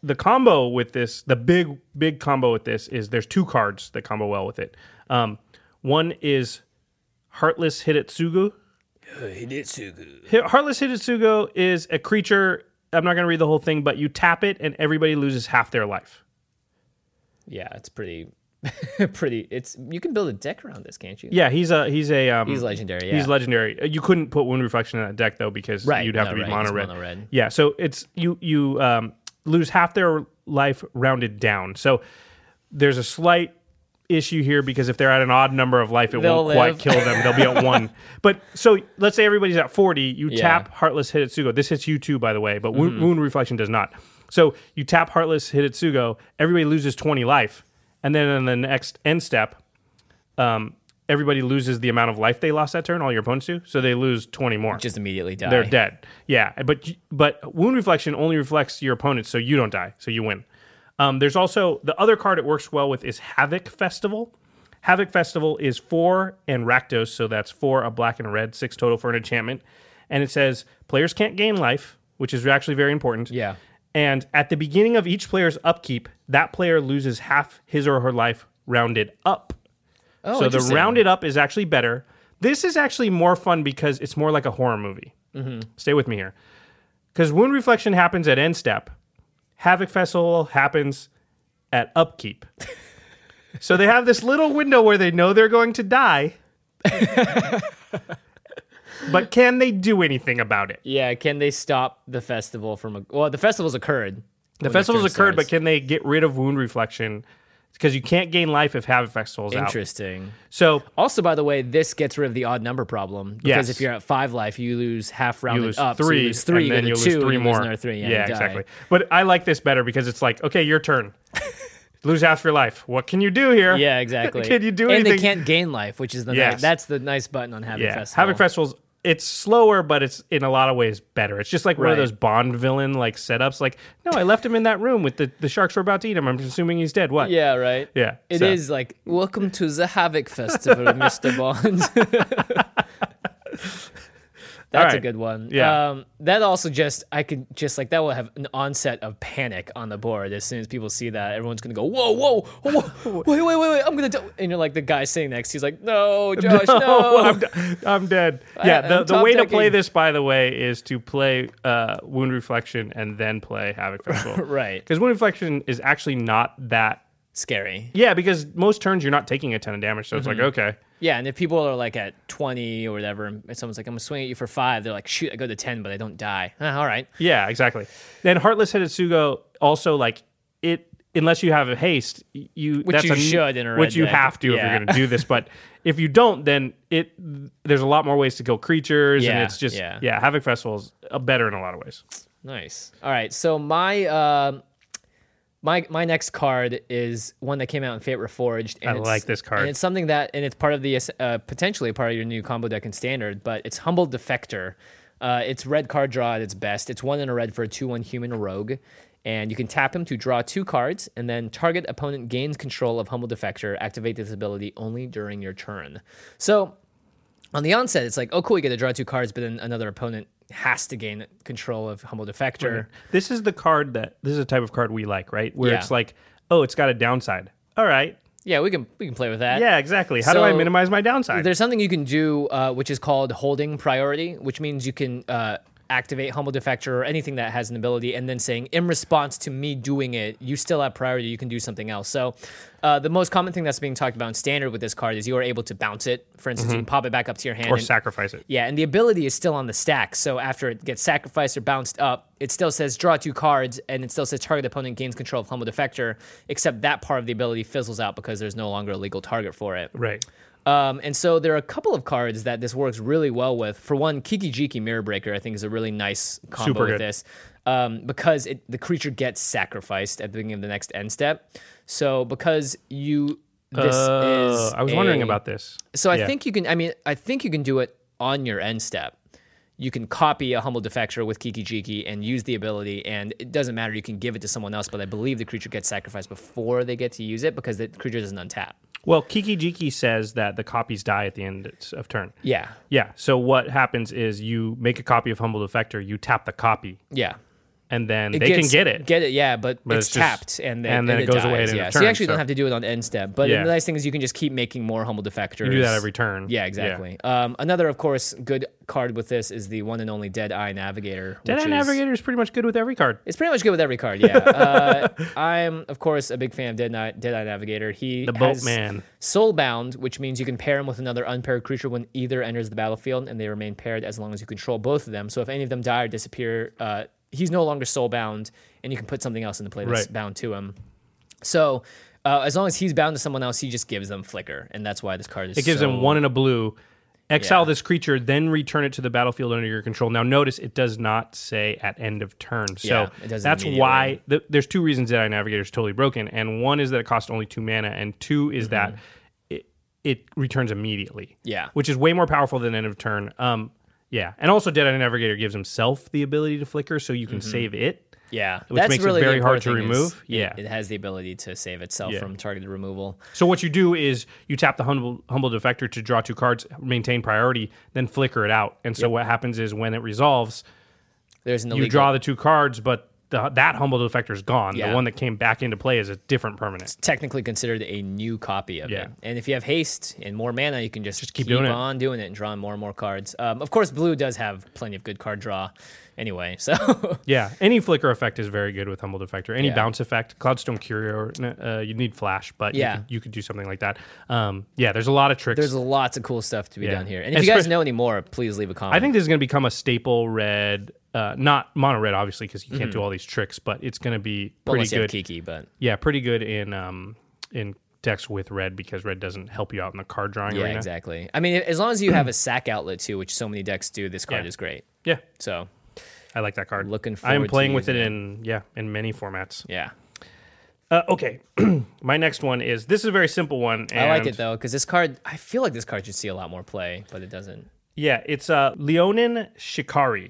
the combo with this, the big, big combo with this is there's two cards that combo well with it. Um, one is Heartless Hidetsugu. Hidetsugu. Heartless Hidetsugu is a creature. I'm not going to read the whole thing, but you tap it and everybody loses half their life. Yeah, it's pretty, pretty. It's you can build a deck around this, can't you? Yeah, he's a he's a um, He's legendary. Yeah. He's legendary. You couldn't put Wound Reflection in that deck though because Right, you'd have no, to be right, mono it's red. mono red. Yeah, so it's you you um, lose half their life rounded down. So there's a slight issue here because if they're at an odd number of life, it They'll won't live. quite kill them. They'll be at one. But so let's say everybody's at forty. You Yeah. tap Heartless Hidetsugu. This hits you too, by the way, but Wound, Mm-hmm. Wound Reflection does not. So you tap Heartless Hidetsugu. Everybody loses twenty life, and then in the next end step, um, everybody loses the amount of life they lost that turn. All your opponents do, so they lose twenty more. Just immediately die. They're dead. Yeah, but but Wound Reflection only reflects your opponents, so you don't die, so you win. Um, there's also the other card it works well with is Havoc Festival. Havoc Festival is four and Rakdos, so that's four, a black and a red, six total for an enchantment. And it says players can't gain life, which is actually very important. Yeah. And at the beginning of each player's upkeep, that player loses half his or her life rounded up. Oh, so the interesting. rounded up is actually better. This is actually more fun because it's more like a horror movie. Mm-hmm. Stay with me here. Because Wound Reflection happens at end step. Havoc Festival happens at upkeep. So they have this little window where they know they're going to die. But can they do anything about it? Yeah, can they stop the festival from a... Well, the festival's occurred. The when festival's turn occurred, but starts. can they get rid of Wound Reflection? Because you can't gain life if Havoc Festival's out. Interesting. So Also, by the way, this gets rid of the odd number problem. Because Yes. if you're at five life, you lose half you rounded lose up. three, so you lose three, and then you you go to lose two, three you more. lose another three. Yeah, yeah you die. exactly. But I like this better because it's like, okay, your turn. Lose half your life. What can you do here? Yeah, exactly. Can you do and anything? they can't gain life, which is the Yes. nice, that's the nice button on Havoc Yeah, Festival. Havoc Festival's it's slower, but it's in a lot of ways better. It's just like one of Right. those Bond villain like setups. Like, no, I left him in that room with the, the sharks were about to eat him. I'm assuming he's dead. What? Yeah, right. Yeah, It so- is like, welcome to the Havoc Festival, Mister Bond. That's a right. good one. Yeah. Um, that also just, I could just like, that will have an onset of panic on the board. As soon as people see that, everyone's going to go, whoa, whoa, whoa, wait, wait, wait, wait, I'm going to, and you're like, the guy sitting next, he's like, no, Josh, no. I'm, d- I'm dead. Yeah, the, I'm the top way to decking. play this, by the way, is to play uh, Wound Reflection and then play Havoc Festival. Right. Because Wound Reflection is actually not that. Scary. Yeah, because most turns you're not taking a ton of damage, so it's Mm-hmm. like, okay. Yeah, and if people are like at twenty or whatever, and someone's like, I'm going to swing at you for five, they're like, shoot, I go to ten, but I don't die. Ah, all right. Yeah, exactly. Then Heartless Hidetsugu also, like, it, unless you have a haste, you Which that's you a, should in a red which you deck. have to if Yeah. you're going to do this. But if you don't, then it there's a lot more ways to kill creatures, and Yeah, it's just yeah. yeah, Havoc Festival is uh, better in a lot of ways. Nice. All right. So my uh, my my next card is one that came out in Fate Reforged. And I it's- like this card. And it's something that, and it's part of the uh, potentially part of your new combo deck in Standard. But it's Humble Defector. Uh, it's red card draw at its best. It's one in a red for a two one human rogue. And you can tap him to draw two cards, and then target opponent gains control of Humble Defector. Activate this ability only during your turn. So on the onset, it's like, oh, cool, you get to draw two cards, but then another opponent has to gain control of Humble Defector. This is the card that this is a type of card we like, right? Where Yeah. it's like, oh, it's got a downside. All right. Yeah, we can we can play with that. Yeah, exactly. How do I So, minimize my downside? There's something you can do, uh, which is called holding priority, which means you can uh, activate Humble Defector or anything that has an ability, and then saying, in response to me doing it, you still have priority, you can do something else. So uh, the most common thing that's being talked about in Standard with this card is you are able to bounce it. For instance, you can pop it back up to your hand. or and- sacrifice it. Yeah, and the ability is still on the stack. So after it gets sacrificed or bounced up, it still says draw two cards, and it still says target opponent gains control of Humble Defector, except that part of the ability fizzles out because there's no longer a legal target for it. Right. Um, and so there are a couple of cards that this works really well with. For one, Kiki Jiki Mirror Breaker, I think, is a really nice combo Super with good. this um, because it, the creature gets sacrificed at the beginning of the next end step. So because you, this Oh, is I was wondering a- about this. so I Yeah. think you can. I mean, I think you can do it on your end step. You can copy a Humble Defector with Kiki Jiki and use the ability, and it doesn't matter. You can give it to someone else, but I believe the creature gets sacrificed before they get to use it because the creature doesn't untap. Well, Kiki Jiki says that the copies die at the end of turn. Yeah, Yeah. So what happens is you make a copy of Humble Defector, you tap the copy, yeah, and then It they gets- can get it. Get it, yeah, but, But it's, it's just- tapped, and then, and then it goes away dies, at end yeah. of So you turn, actually so- don't have to do it on end step. But Yeah. the nice thing is you can just keep making more humble defectors. You do that every turn. Yeah, exactly. Um, another, of course, good card with this is the one and only Deadeye Navigator. Deadeye which is- Navigator is pretty much good with every card. It's pretty much good with every card, yeah. uh, I'm, of course, a big fan of Deadeye, Deadeye Navigator. He The has Boatman. Soulbound, which means you can pair him with another unpaired creature when either enters the battlefield, and they remain paired as long as you control both of them. So if any of them die or disappear, uh, he's no longer soulbound, and you can put something else into play that's Right. bound to him. So uh, as long as he's bound to someone else, he just gives them Flicker, and that's why this card is It gives so... them one and a blue. Exile Yeah. this creature, then return it to the battlefield under your control. Now, notice it does not say at end of turn. So Yeah, it doesn't that's immediately. why th- there's two reasons that Navigator is totally broken. And one is that it costs only two mana, and two is that it, it returns immediately. Mm-hmm. Yeah. Which is way more powerful than end of turn. Um, yeah. And also, Deadeye Navigator gives himself the ability to flicker, so you can save it. Yeah, Which that's makes it really the very hard important to thing is remove. it- Yeah. it has the ability to save itself Yeah. from targeted removal. So what you do is you tap the humble, humble defector to draw two cards, maintain priority, then flicker it out. And so what happens is when it resolves, There's an you illegal... draw the two cards, but the, that humble defector is gone. Yeah. The one that came back into play is a different permanent. technically considered a new copy of Yeah. it. And if you have haste and more mana, you can just, Just keep doing it. on doing it and drawing more and more cards. Um, of course, blue does have plenty of good card draw anyway. So Yeah, any flicker effect is very good with humble defector. Any Yeah. bounce effect, Cloudstone Curio, uh, you need flash, but Yeah. you, could, you could do something like that. Um, yeah, there's a lot of tricks. there's lots of cool stuff to be Yeah. done here. And if you guys Especially- know any more, please leave a comment. I think this is going to become a staple red, uh, not mono red, obviously, because you can't do all these tricks, but it's going to be Well, pretty unless you have good. Kiki, but Yeah, pretty good in um, in decks with red because red doesn't help you out in the card drawing yeah, arena. exactly. I mean, as long as you have a sack outlet too, which so many decks do, this card Yeah. is great. Yeah, So I like that card. Looking I am forward to playing with it using in yeah in many formats. yeah, Uh, okay, my next one is this is a very simple one. I like and- it though because this card, I feel like this card should see a lot more play, but it doesn't. Yeah, it's uh, Leonin Shikari.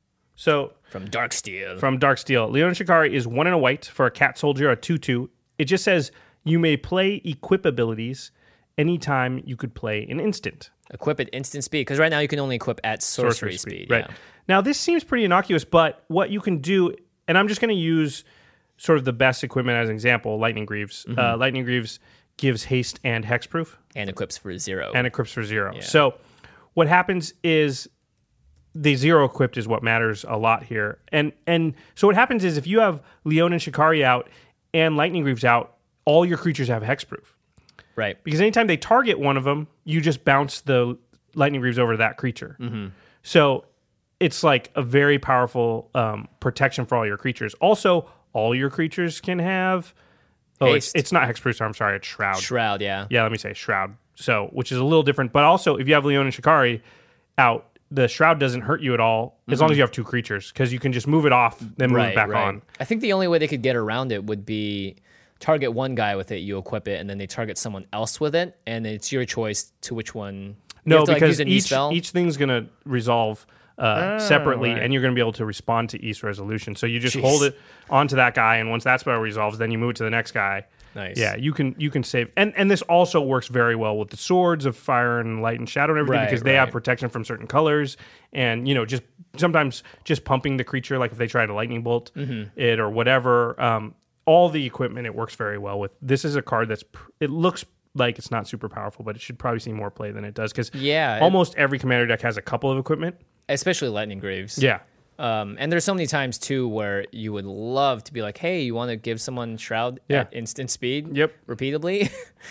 So From Darksteel. from Darksteel, Leonin Shikari is one and a white for a cat soldier, a two two. It just says you may play equip abilities anytime you could play an instant. Equip at instant speed because right now you can only equip at sorcery, speed. Right. yeah. Now, this seems pretty innocuous, but what you can do, and I'm just going to use sort of the best equipment as an example, Lightning Greaves. Mm-hmm. Uh, Lightning Greaves gives haste and hexproof And equips for zero. and equips for zero. So what happens is the zero equipped is what matters a lot here. And and so what happens is if you have Leonin Shikari out and Lightning Greaves out, all your creatures have hexproof. right. Because anytime they target one of them, you just bounce the Lightning Greaves over to that creature. Mm-hmm. So it's like a very powerful um, protection for all your creatures. Also, all your creatures can have... Oh, it's, Haste. it's not Hexproof, I'm sorry, it's Shroud. Shroud, yeah. Yeah, let me say Shroud. So, which is a little different. But also, if you have Leonin Shikari out, the Shroud doesn't hurt you at all as long as you have two creatures, because you can just move it off, then move Right, it back right. on. I think the only way they could get around it would be target one guy with it, you equip it, and then they target someone else with it, and it's your choice to which one. You No, have to, like, because use a new each spell? each thing's gonna resolve uh, separately, right. and you're gonna be able to respond to each resolution. So you just Jeez. hold it onto that guy, and once that spell resolves, then you move it to the next guy. Nice. Yeah, you can you can save, and and this also works very well with the swords of fire and light and shadow and everything Right, because they have right. protection from certain colors, and you know just sometimes just pumping the creature, like if they try to lightning bolt Mm-hmm. it or whatever. Um, all the equipment it works very well with. This is a card that's pr- it looks like it's not super powerful, but it should probably see more play than it does because Yeah, it- almost every commander deck has a couple of equipment. Especially Lightning Greaves. Yeah, Um, and there's so many times too where you would love to be like, hey, you want to give someone Shroud Yeah. at instant speed? Yep. Repeatedly.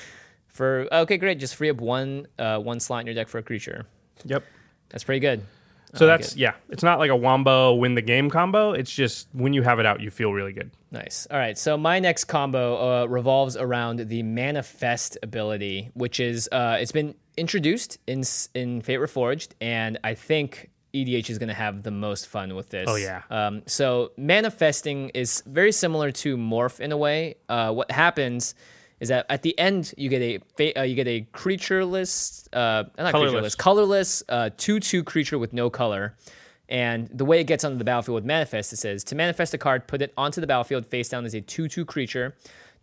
for okay, great. Just free up one uh, one slot in your deck for a creature. yep. That's pretty good. So I like that's it. yeah. It's not like a wombo win the game combo. It's just when you have it out, you feel really good. Nice. All right. So my next combo uh, revolves around the Manifest ability, which is uh, it's been introduced in s- in Fate Reforged, and I think E D H is going to have the most fun with this. Oh, yeah. Um, so manifesting is very similar to Morph in a way. Uh, what happens is that at the end you get a fa- uh, you get a creatureless, uh, not Colorless. creatureless, colorless uh, two two creature with no color. And the way it gets onto the battlefield with Manifest, it says, to manifest a card, put it onto the battlefield face down as a two two creature.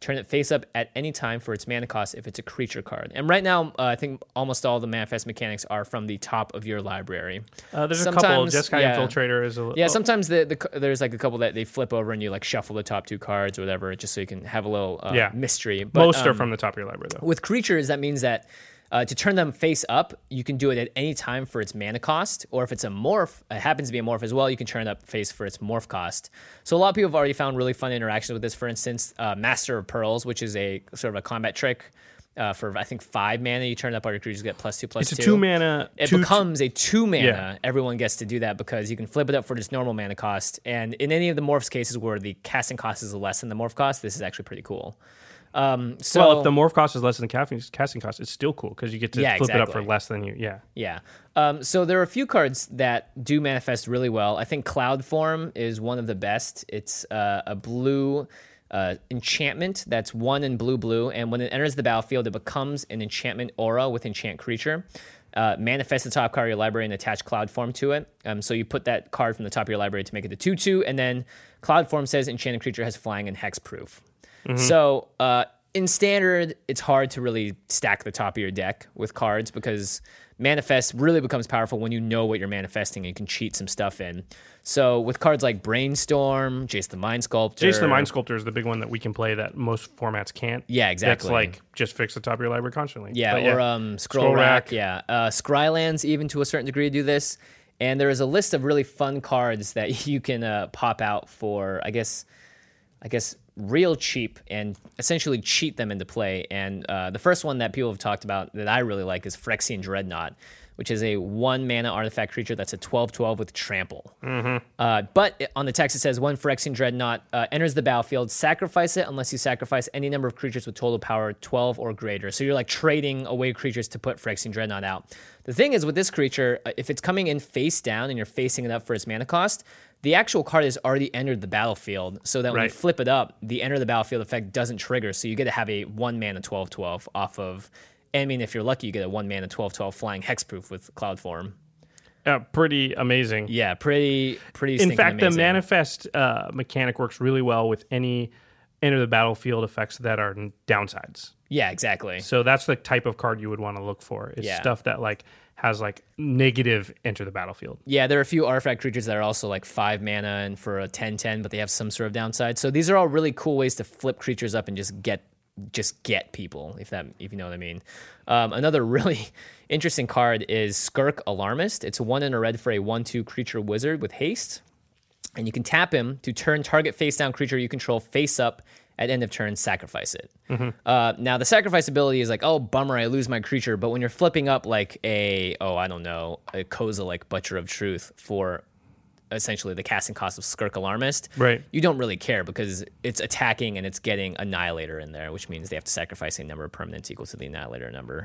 Turn it face up at any time for its mana cost if it's a creature card. And right now, uh, I think almost all the manifest mechanics are from the top of your library. Uh, there's sometimes, a couple. Jeskai yeah. Infiltrator is a Yeah, sometimes the, the there's like a couple that they flip over and you like shuffle the top two cards or whatever, just so you can have a little uh, yeah. mystery. But, Most are um, from the top of your library, though. With creatures, that means that uh, to turn them face up, you can do it at any time for its mana cost, or if it's a morph, it happens to be a morph as well, you can turn it up face for its morph cost. So a lot of people have already found really fun interactions with this. For instance, uh, Master of Pearls, which is a sort of a combat trick. Uh, for I think five mana, you turn it up all your creatures get plus two plus it's two. It's a two mana. It two, becomes a two mana. Yeah. Everyone gets to do that because you can flip it up for its normal mana cost. And in any of the morphs cases where the casting cost is less than the morph cost, this is actually pretty cool. Um, so, well, if the morph cost is less than the casting, casting cost, it's still cool because you get to Yeah, flip exactly. it up for less than you. Yeah. Yeah. Um, so there are a few cards that do manifest really well. I think Cloud Form is one of the best. It's uh, a blue uh, enchantment that's one in blue blue, and when it enters the battlefield, it becomes an enchantment aura with enchant creature. Uh, manifest the top card of your library and attach Cloud Form to it. Um, so you put that card from the top of your library to make it a two two, and then Cloud Form says enchanted creature has flying and hexproof. Mm-hmm. So uh, in standard, it's hard to really stack the top of your deck with cards because manifest really becomes powerful when you know what you're manifesting and you can cheat some stuff in. So with cards like Brainstorm, Jace the Mind Sculptor. Jace the Mind Sculptor is the big one that we can play that most formats can't. Yeah, exactly. That's like just fix the top of your library constantly. Yeah, but or um, Scroll, Scroll Rack. Rack. Yeah, uh, Scrylands even to a certain degree do this. And there is a list of really fun cards that you can uh, pop out for, I guess, I guess real cheap and essentially cheat them into play. And uh, the first one that people have talked about that I really like is Phyrexian Dreadnought, which is a one mana artifact creature that's a twelve twelve with trample. Mm-hmm. Uh, but it, on the text it says, when Phyrexian Dreadnought uh, enters the battlefield, sacrifice it unless you sacrifice any number of creatures with total power twelve or greater. So you're like trading away creatures to put Phyrexian Dreadnought out. The thing is with this creature, if it's coming in face down and you're facing it up for its mana cost, the actual card has already entered the battlefield, so that when Right. you flip it up, the enter the battlefield effect doesn't trigger, so you get to have a one mana twelve twelve off of, I mean, if you're lucky, you get a one mana twelve twelve flying hexproof with Cloud Form. Uh, pretty amazing. Yeah, pretty, pretty In stinking fact, amazing. the manifest uh, mechanic works really well with any enter the battlefield effects that are downsides. Yeah, exactly. So that's the type of card you would want to look for. It's Yeah. stuff that like has like negative enter the battlefield. Yeah, there are a few artifact creatures that are also like five mana and for a ten ten, but they have some sort of downside. So these are all really cool ways to flip creatures up and just get just get people, if that if you know what I mean. Um, another really interesting card is Skirk Alarmist. It's one in a red for a one two creature wizard with haste. And you can tap him to turn target face down creature you control face up at end of turn, sacrifice it. Mm-hmm. Uh, now, the sacrifice ability is like, oh, bummer, I lose my creature. But when you're flipping up like a, oh, I don't know, a Kozilek Butcher of Truth for essentially the casting cost of Skirk Alarmist, Right. you don't really care because it's attacking and it's getting Annihilator in there, which means they have to sacrifice a number of permanents equal to the Annihilator number.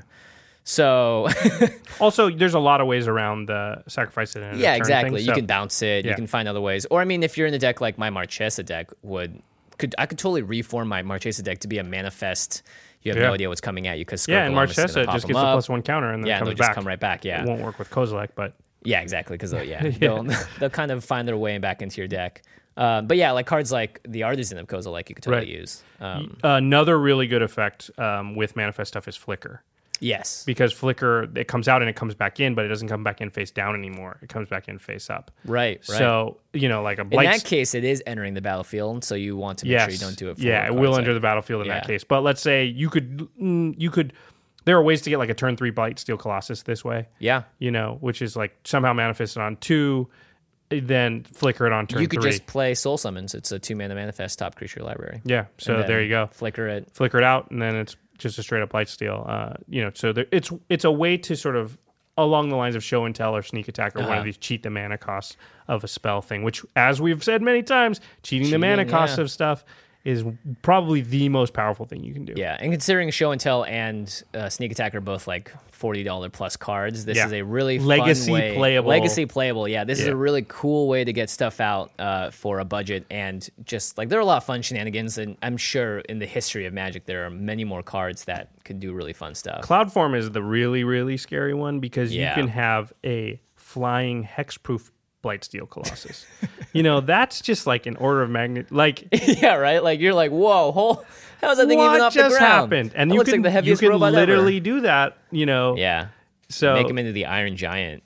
So, Also, there's a lot of ways around the sacrifice it. In a yeah, turn exactly. thing, You so- can bounce it. You yeah. can find other ways. Or, I mean, if you're in a deck like my Marchesa deck would, could I could totally reform my Marchesa deck to be a manifest. You have Yeah. no idea what's coming at you because Yeah, and Marchesa just gets a plus one counter and then Yeah, it and comes they'll just back. come right back. Yeah, It won't work with Kozilek, but yeah, exactly. Because yeah, they'll they'll kind of find their way back into your deck. Uh, but yeah, like cards like the Artisan of Kozilek, you could totally Right. use. Um, another really good effect um, with manifest stuff is Flicker. yes. Because Flicker, it comes out and it comes back in, but it doesn't come back in face down anymore. It comes back in face up. Right. Right. So, you know, like a in blight. that case, it is entering the battlefield, so you want to make yes. sure you don't do it. For yeah, it cards will like- enter the battlefield in Yeah. that case. But let's say you could, mm, you could, there are ways to get like a turn three Blight Steel Colossus this way. Yeah. You know, which is like somehow manifested on two, then flicker it on turn You could three. just play Soul Summons. It's a two mana manifest top creature library. yeah. So And then there you go. Flicker it. Flicker it out, and then it's just a straight up Blight Steel. Uh, you know, so there, it's it's a way to sort of along the lines of show and tell or sneak attack or one Uh-huh. of these cheat the mana costs of a spell thing. Which, as we've said many times, cheating, the mana Cheating, costs yeah. of stuff is probably the most powerful thing you can do. Yeah, and considering Show and Tell and uh, Sneak Attack are both like forty dollars plus cards, this Yeah. is a really Legacy fun way. playable. Legacy playable. Yeah, this is Yeah. a really cool way to get stuff out uh, for a budget, and just like there are a lot of fun shenanigans, and I'm sure in the history of Magic there are many more cards that could do really fun stuff. Cloudform is the really, really scary one because Yeah. you can have a flying hexproof Blightsteel Colossus. You know, that's just like an order of magnitude. Like, yeah, right. Like you're like, whoa, whole, how's that thing what even off just the ground? happened? And that you looks can like the heaviest you can robot literally ever. do that. You know, Yeah. So Make him into the Iron Giant.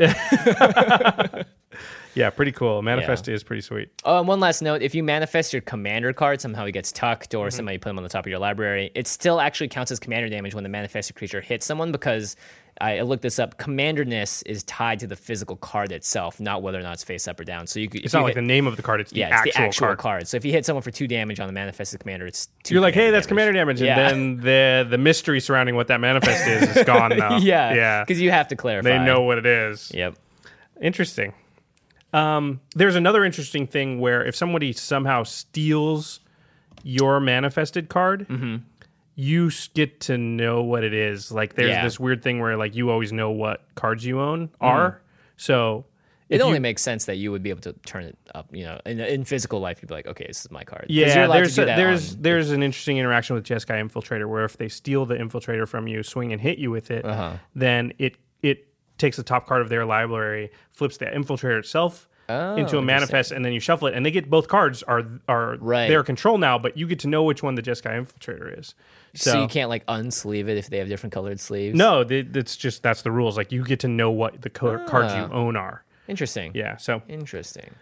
yeah, pretty cool. Manifest Yeah. is pretty sweet. Oh, and one last note: if you manifest your commander card, somehow he gets tucked, Mm-hmm. or somebody put him on the top of your library, it still actually counts as commander damage when the manifested creature hits someone because I looked this up. Commanderness is tied to the physical card itself, not whether or not it's face up or down. So you could. It's not like the name of the card; it's the yeah, actual, it's the actual card. card. So if you hit someone for two damage on the manifested commander, it's two. You're like, hey, commander that's commander damage, and Yeah. then the the mystery surrounding what that manifest is is gone now. yeah, yeah, because you have to clarify. they know what it is. Yep. Interesting. Um, there's another interesting thing where if somebody somehow steals your manifested card, Mm-hmm. you s- get to know what it is. Like there's Yeah. this weird thing where like you always know what cards you own are. So It if only you- makes sense that you would be able to turn it up. You know, in, in physical life, you'd be like, okay, this is my card. 'Cause yeah, you're allowed there's to do a- that there's on- there's an interesting interaction with Jeskai Infiltrator where if they steal the Infiltrator from you, swing and hit you with it, Uh-huh. then it it takes the top card of their library, flips the Infiltrator itself Oh, into a manifest, and then you shuffle it, and they get both cards are are Right. their control now, but you get to know which one the Jeskai Infiltrator is. So, so you can't like unsleeve it if they have different colored sleeves. no, they, that's just that's the rules. Like you get to know what the color cards you Ah. own are. Interesting. Yeah. So Interesting.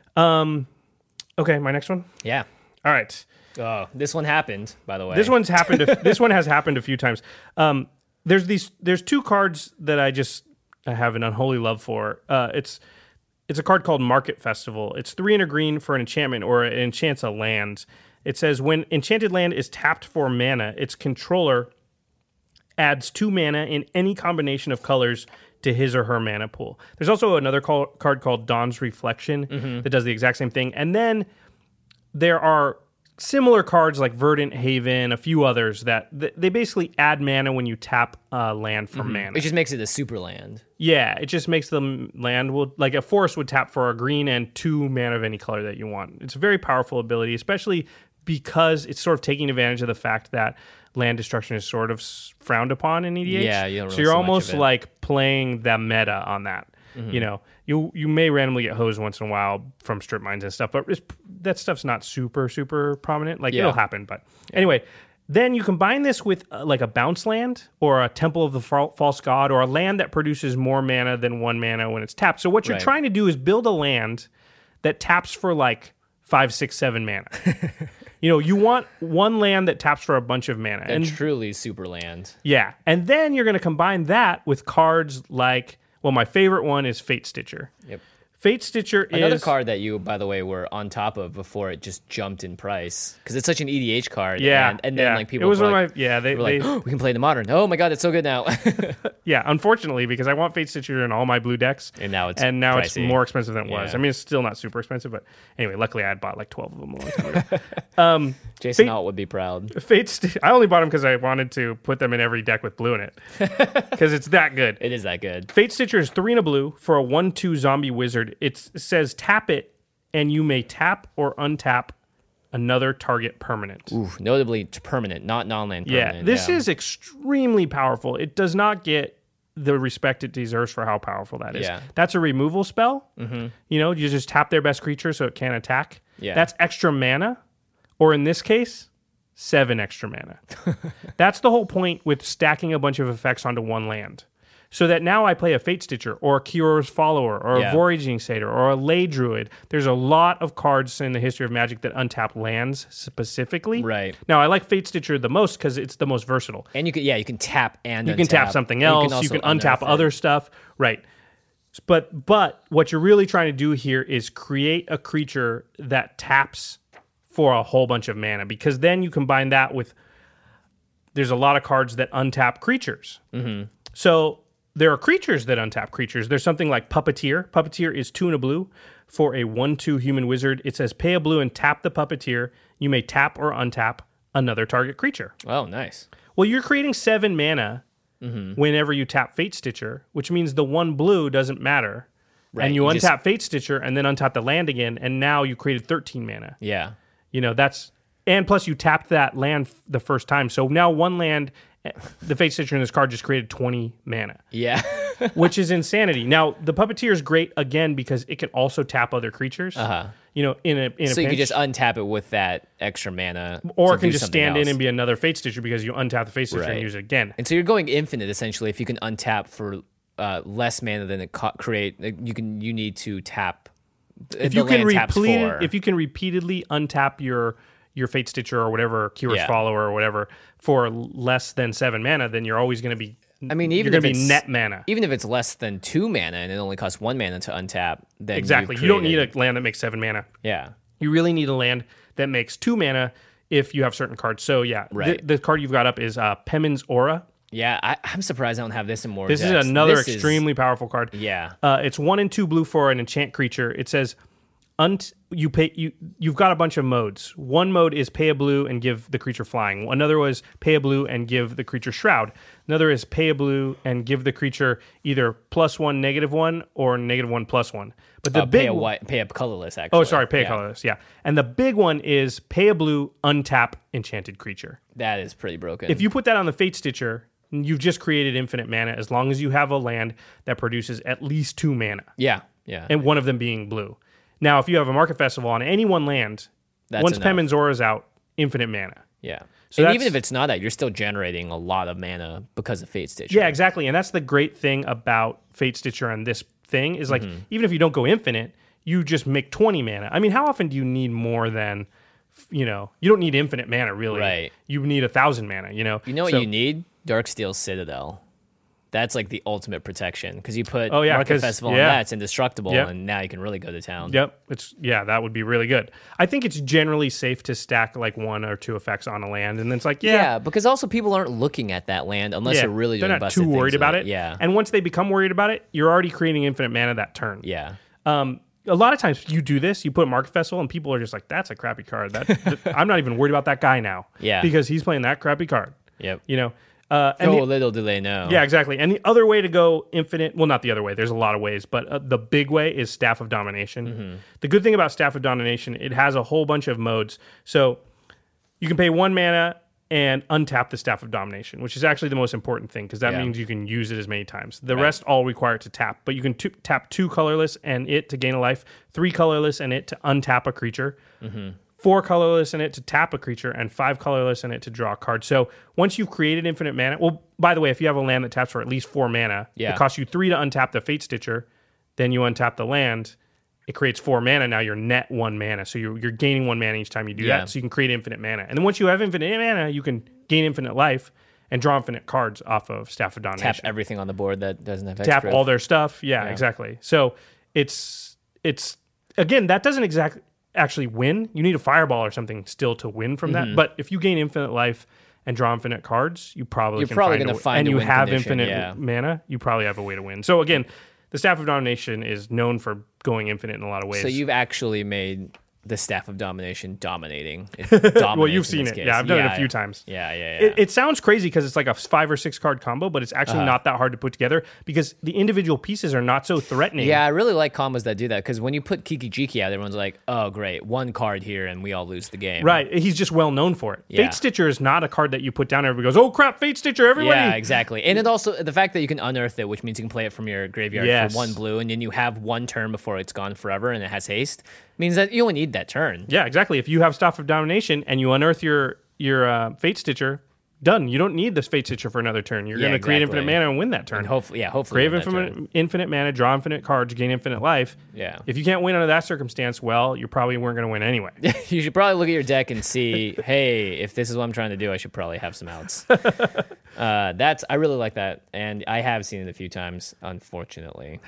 okay, my next one. Yeah. All right. Oh, this one happened, by the way. This one's happened. A, this one has happened a few times. Um, there's these. There's two cards that I just I have an unholy love for. Uh, it's it's a card called Market Festival. It's three and a green for an enchantment or it enchants a land. It says when enchanted land is tapped for mana, its controller adds two mana in any combination of colors to his or her mana pool. There's also another call, card called Dawn's Reflection that does the exact same thing. And then there are similar cards like Verdant Haven, a few others that th- they basically add mana when you tap uh, land for mana. It just makes it a super land. Yeah, it just makes the m- land will like a forest would tap for a green and two mana of any color that you want. It's a very powerful ability, especially because it's sort of taking advantage of the fact that land destruction is sort of s- frowned upon in E D H. Yeah, you don't so really you're see much of almost it. like playing the meta on that. You know, you you may randomly get hosed once in a while from strip mines and stuff, but it's, that stuff's not super super prominent. Like Yeah. it'll happen, but anyway. Then you combine this with uh, like a bounce land or a Temple of the Fa- False God or a land that produces more mana than one mana when it's tapped. So what you're Right. trying to do is build a land that taps for like five, six, seven mana. You know, you want one land that taps for a bunch of mana. A And truly super land. yeah, and then you're going to combine that with cards like, well, my favorite one is Fate Stitcher. Yep. Fate Stitcher Another is card that you, by the way, were on top of before it just jumped in price because it's such an E D H card. Yeah, and, and then yeah. like people It was were one like, of my yeah. They, were they like oh, we can play the modern. Oh my god, it's so good now. yeah. Unfortunately, because I want Fate Stitcher in all my blue decks, And now it's and now it's pricey. more expensive than it was. Yeah. I mean, it's still not super expensive, but anyway, luckily I had bought like twelve of them a long time ago. Jason Fate- Alt would be proud. Fate. St- I only bought them because I wanted to put them in every deck with blue in it because it's that good. It is that good. Fate Stitcher is three and a blue for a one two zombie wizard. It's, it says tap it, and you may tap or untap another target permanent. Ooh, notably t- permanent, not non-land yeah, permanent. this yeah. is extremely powerful. It does not get the respect it deserves for how powerful that is. Yeah. That's a removal spell. Mm-hmm. You know, you just tap their best creature so it can't attack. Yeah. That's extra mana, or in this case, seven extra mana. That's the whole point with stacking a bunch of effects onto one land. So that now I play a Fate Stitcher or a Kior's Follower or Yeah. a Voraging Satyr or a Ley Druid. There's a lot of cards in the history of Magic that untap lands specifically. Right. Now, I like Fate Stitcher the most because it's the most versatile. And you can, yeah, you can tap and You can tap something else. You can, untap other stuff. Right. But but what you're really trying to do here is create a creature that taps for a whole bunch of mana, because then you combine that with there's a lot of cards that untap creatures. Mm-hmm. So there are creatures that untap creatures. There's something like Puppeteer. Puppeteer is two and a blue for a one two human wizard. It says pay a blue and tap the Puppeteer. You may tap or untap another target creature. Oh, nice. Well, you're creating seven mana Mm-hmm. whenever you tap Fate Stitcher, which means the one blue doesn't matter. Right, And you, you untap just- Fate Stitcher and then untap the land again, and now you created thirteen mana. Yeah. You know, that's... And plus you tapped that land f- the first time. So now one land, eh, the Fate Stitcher in this card just created twenty mana. Yeah. which is insanity. Now, the Puppeteer is great, again, because it can also tap other creatures. Uh-huh. You know, in a in a So you pinch. could just untap it with that extra mana. Or to it can do just something stand in else. and be another Fate Stitcher because you untap the Fate Stitcher Right. and use it again. And so you're going infinite, essentially, if you can untap for uh, less mana than it co- create, you can you need to tap. If the you can land taps repeat, for. if you can repeatedly untap your your Fate Stitcher or whatever, Curious Yeah. Follower or whatever, for less than seven mana, then you're always going to be. I mean, you're even going if to be it's net mana. even if it's less than two mana and it only costs one mana to untap, then Exactly. You, You don't need created- a land that makes seven mana. Yeah. You really need a land that makes two mana if you have certain cards. So yeah, Right. the, the card you've got up is uh, Pemin's Aura. Yeah, I, I'm surprised I don't have this in more This decks. is another This is- extremely powerful card. Yeah. Uh, it's one and two blue for an enchant creature. It says, unt- you pay you you've got a bunch of modes. One mode is pay a blue and give the creature flying. Another was pay a blue and give the creature shroud. Another is pay a blue and give the creature either plus one, negative one, or negative one plus one. But the Uh, big pay a one- white, pay a colorless. Actually. oh sorry, pay a Yeah. colorless, yeah. And the big one is pay a blue, untap enchanted creature. That is pretty broken. If you put that on the Fate Stitcher, you've just created infinite mana as long as you have a land that produces at least two mana, yeah, yeah, and one of them being blue. Now, if you have a Market Festival on any one land, That's once enough. Pemin's Aura is out, infinite mana. yeah. So and that's- even if it's not that, you're still generating a lot of mana because of Fate Stitcher. Yeah, exactly. And that's the great thing about Fate Stitcher and this thing is like, Mm-hmm. even if you don't go infinite, you just make twenty mana. I mean, how often do you need more than, you know, you don't need infinite mana, really. Right. You need a thousand mana, you know? You know what So- you need? Darksteel Citadel. That's like the ultimate protection because you put Oh, yeah, Market 'cause- Festival yeah. on that, it's indestructible, Yep. and now you can really go to town. Yep, it's yeah, that would be really good. I think it's generally safe to stack like one or two effects on a land, and then it's like yeah, Yeah, because also people aren't looking at that land unless yeah, they're really they're doing not busted too worried things with about it. Yeah, and once they become worried about it, you're already creating infinite mana that turn. yeah. Um, a lot of times you do this, you put Market Festival, and people are just like, "That's a crappy card." That, that- I'm not even worried about that guy now. Yeah. because he's playing that crappy card. Yep. You know. Uh, and Oh, the- little do they know. yeah, exactly. And the other way to go infinite, well, not the other way. There's a lot of ways, but uh, the big way is Staff of Domination. Mm-hmm. The good thing about Staff of Domination, it has a whole bunch of modes. So you can pay one mana and untap the Staff of Domination, which is actually the most important thing because that Yeah. means you can use it as many times. The rest all require it to tap, but you can t- tap two colorless and it to gain a life, three colorless and it to untap a creature. Mm-hmm. Four colorless in it to tap a creature, and five colorless in it to draw a card. So once you've created infinite mana, well, by the way, if you have a land that taps for at least four mana, Yeah. it costs you three to untap the Fate Stitcher. Then you untap the land. It creates four mana. Now you're net one mana. So you're, you're gaining one mana each time you do Yeah. that. So you can create infinite mana. And then once you have infinite mana, you can gain infinite life and draw infinite cards off of Staff of Domination. Tap everything on the board that doesn't have Tap Hexproof. all their stuff. Yeah, Yeah. exactly. So it's it's again that doesn't exactly actually win. You need a fireball or something still to win from Mm-hmm. that. But if you gain infinite life and draw infinite cards, you probably You're can probably find gonna a, find and a you win have condition, infinite yeah. mana. You probably have a way to win. So again, the Staff of Domination is known for going infinite in a lot of ways. So you've actually made the Staff of Domination dominating. It dominates well, you've in seen this it. case. Yeah, I've done it a Yeah, few yeah. times. Yeah, yeah, yeah. It, it sounds crazy because it's like a five or six card combo, but it's actually not that hard to put together because the individual pieces are not so threatening. Yeah, I really like combos that do that because when you put Kiki Jiki out, everyone's like, "Oh, great, one card here, and we all lose the game." Right. He's just well known for it. Yeah. Fate Stitcher is not a card that you put down and everybody goes, oh crap, Fate Stitcher, everybody. Yeah, exactly. And it also the fact that you can unearth it, which means you can play it from your graveyard Yes. for one blue, and then you have one turn before it's gone forever, and it has haste, means that you only need that turn. Yeah, exactly. If you have Staff of Domination and you unearth your your uh, Fate Stitcher, done. You don't need this Fate Stitcher for another turn. You're Yeah, going to create exactly. infinite mana and win that turn. And hopefully, yeah, hopefully, Crave win that turn. infinite, infinite mana, draw infinite cards, gain infinite life. Yeah. If you can't win under that circumstance, well, you probably weren't going to win anyway. You should probably look at your deck and see, hey, if this is what I'm trying to do, I should probably have some outs. uh, that's I really like that, and I have seen it a few times, unfortunately.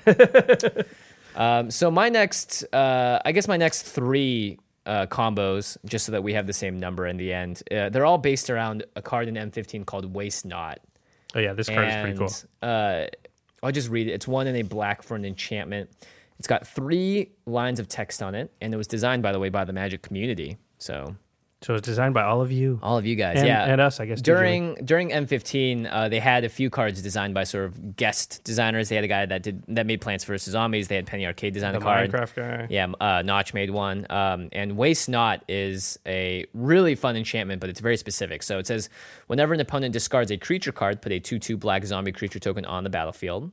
um, so my next, uh, I guess my next three uh, combos, just so that we have the same number in the end, uh, they're all based around a card in M fifteen called Waste Not. Oh yeah, this card is pretty cool. Uh, I'll just read it. It's one in a black for an enchantment. It's got three lines of text on it, and it was designed, by the way, by the Magic community. So So it's designed by all of you. all of you guys, And- yeah, and us, I guess, too, During during M fifteen, uh, they had a few cards designed by sort of guest designers. They had a guy that did that made Plants vs Zombies. They had Penny Arcade design The a card. Minecraft guy. Yeah, uh, Notch made one. Um, and Waste Not is a really fun enchantment, but it's very specific. So it says, whenever an opponent discards a creature card, put a two two black zombie creature token on the battlefield.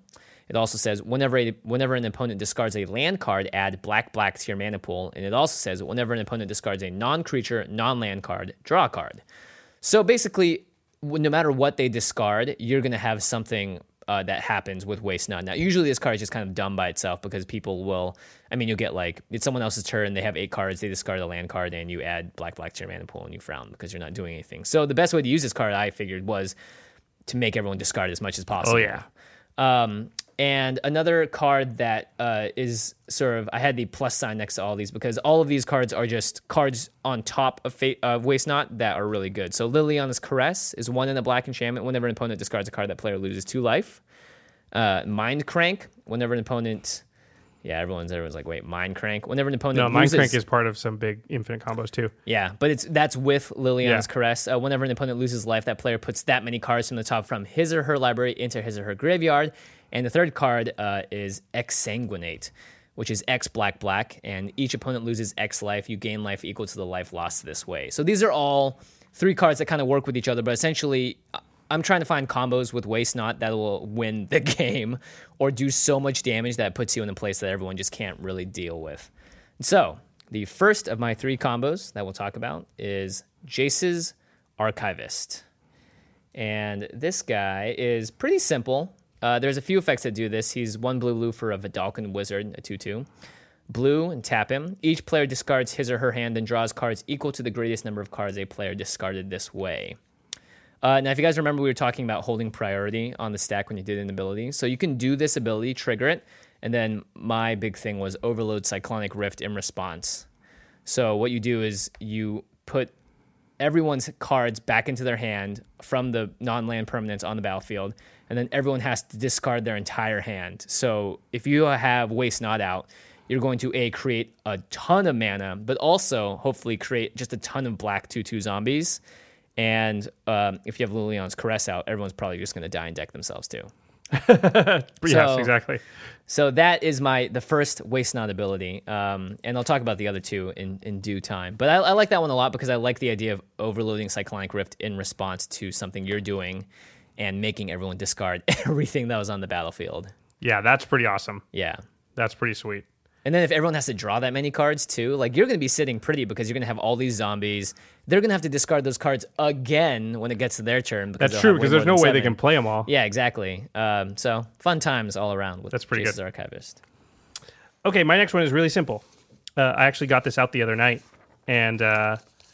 It also says whenever a, whenever an opponent discards a land card, add black black to your mana pool. And it also says whenever an opponent discards a non-creature, non-land card, draw a card. So basically, no matter what they discard, you're going to have something uh, that happens with Waste Not. Now, usually this card is just kind of dumb by itself because people will, I mean, you'll get like, it's someone else's turn, they have eight cards, they discard a land card, and you add black, black to your mana pool and you frown because you're not doing anything. So the best way to use this card, I figured, was to make everyone discard as much as possible. Oh, yeah. Um, and another card that uh, is sort of, I had the plus sign next to all these because all of these cards are just cards on top of Fate, uh, Waste Not that are really good. So Liliana's Caress is one in a black enchantment. Whenever an opponent discards a card, that player loses two life. Uh, Mind Crank, whenever an opponent, yeah, everyone's everyone's like, wait, Mind Crank. Whenever an opponent No, Mind loses, Crank is part of some big infinite combos too. yeah, but it's that's with Liliana's Yeah. Caress. Uh, whenever an opponent loses life, that player puts that many cards from the top from his or her library into his or her graveyard. And the third card uh, is Exsanguinate, which is X black black, and each opponent loses X life. You gain life equal to the life lost this way. So these are all three cards that kind of work with each other, but essentially, I'm trying to find combos with Waste Not that will win the game or do so much damage that puts you in a place that everyone just can't really deal with. So the first of my three combos that we'll talk about is Jace's Archivist. And this guy is pretty simple. Uh, there's a few effects that do this. He's one blue blue for a Vidalcan Wizard, a two two. Blue, and tap him. Each player discards his or her hand and draws cards equal to the greatest number of cards a player discarded this way. Uh, now, if you guys remember, we were talking about holding priority on the stack when you did an ability. So you can do this ability, trigger it, and then my big thing was overload Cyclonic Rift in response. So what you do is you put everyone's cards back into their hand from the non-land permanents on the battlefield, and then everyone has to discard their entire hand. So if you have Waste Not out, you're going to, A, create a ton of mana, but also hopefully create just a ton of black two two zombies. And um, if you have Liliana's Caress out, everyone's probably just going to die and deck themselves too. yes, So- exactly. So that is my the first Waste Not ability, um, and I'll talk about the other two in, in due time. But I, I like that one a lot because I like the idea of overloading Cyclonic Rift in response to something you're doing and making everyone discard everything that was on the battlefield. Yeah, that's pretty awesome. Yeah. That's pretty sweet. And then if everyone has to draw that many cards too, like you're going to be sitting pretty because you're going to have all these zombies. They're going to have to discard those cards again when it gets to their turn. Because That's they'll true have because way there's no more way than they seven. can play them all. Yeah, exactly. Um, so fun times all around with That's pretty Jace's good. Archivist. Okay, my next one is really simple. Uh, I actually got this out the other night, and uh,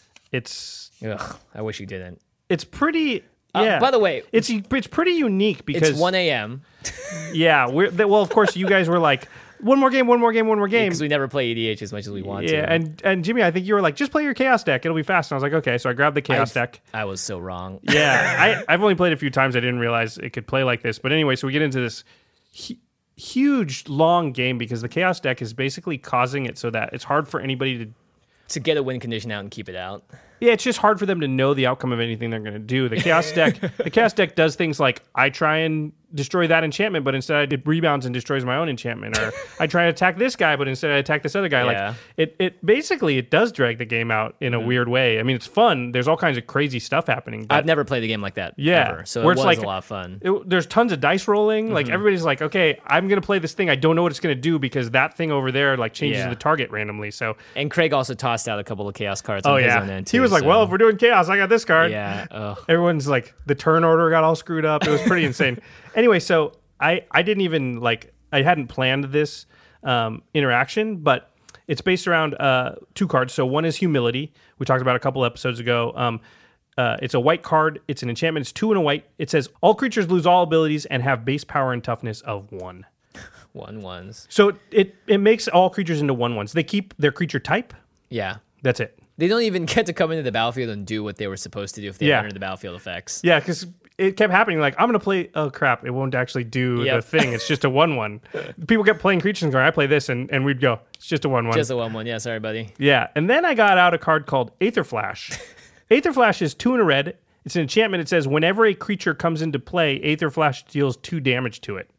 it's Ugh, I wish you didn't. it's pretty. Uh, Yeah. by the way, it's it's pretty unique because it's one a.m. yeah, we're th- well, of course, you guys were like one more game, one more game, one more game. because we never play E D H as much as we want Yeah, to. and and Jimmy, I think you were like, just play your chaos deck; it'll be fast. And I was like, okay, so I grabbed the chaos I've- deck. I was so wrong. Yeah, I, I've only played a few times. I didn't realize it could play like this. But anyway, so we get into this hu- huge, long game because the chaos deck is basically causing it so that it's hard for anybody to. To get a win condition out and keep it out. Yeah, it's just hard for them to know the outcome of anything they're going to do. The chaos deck, the chaos deck does things like I try and destroy that enchantment, but instead it rebounds and destroys my own enchantment, or I try to attack this guy, but instead I attack this other guy. Yeah. Like it, it basically it does drag the game out in a Mm-hmm. weird way. I mean, it's fun. There's all kinds of crazy stuff happening. But I've never played a game like that Yeah, ever, so where it it's was like- a lot of fun. it, there's tons of dice rolling. Like Mm-hmm. everybody's like, okay, I'm going to play this thing. I don't know what it's going to do because that thing over there like changes Yeah. the target randomly. So And Craig also tossed out a couple of chaos cards oh on his yeah, own end he too, was like, so- well, if we're doing chaos, I got this card. yeah, ugh. Everyone's like, the turn order got all screwed up. It was pretty insane. Anyway, so I, I didn't even like, I hadn't planned this um, interaction, but it's based around uh, two cards. So one is Humility. We talked about a couple episodes ago. Um, uh, it's a white card. It's an enchantment. It's two and a white. It says all creatures lose all abilities and have base power and toughness of one. One ones. So it, it makes all creatures into one ones. They keep their creature type. Yeah. That's it. They don't even get to come into the battlefield and do what they were supposed to do if they Yeah. entered the battlefield effects. Yeah, because it kept happening. Like, I'm going to play, oh crap, it won't actually do Yep. the thing. It's just a one one. People kept playing creatures and going, I play this, and, and we'd go, it's just a one one. Just a one one. Yeah, sorry, buddy. Yeah, and then I got out a card called Aether Flash. Aether Flash is two and a red. It's an enchantment. It says whenever a creature comes into play, Aether Flash deals two damage to it.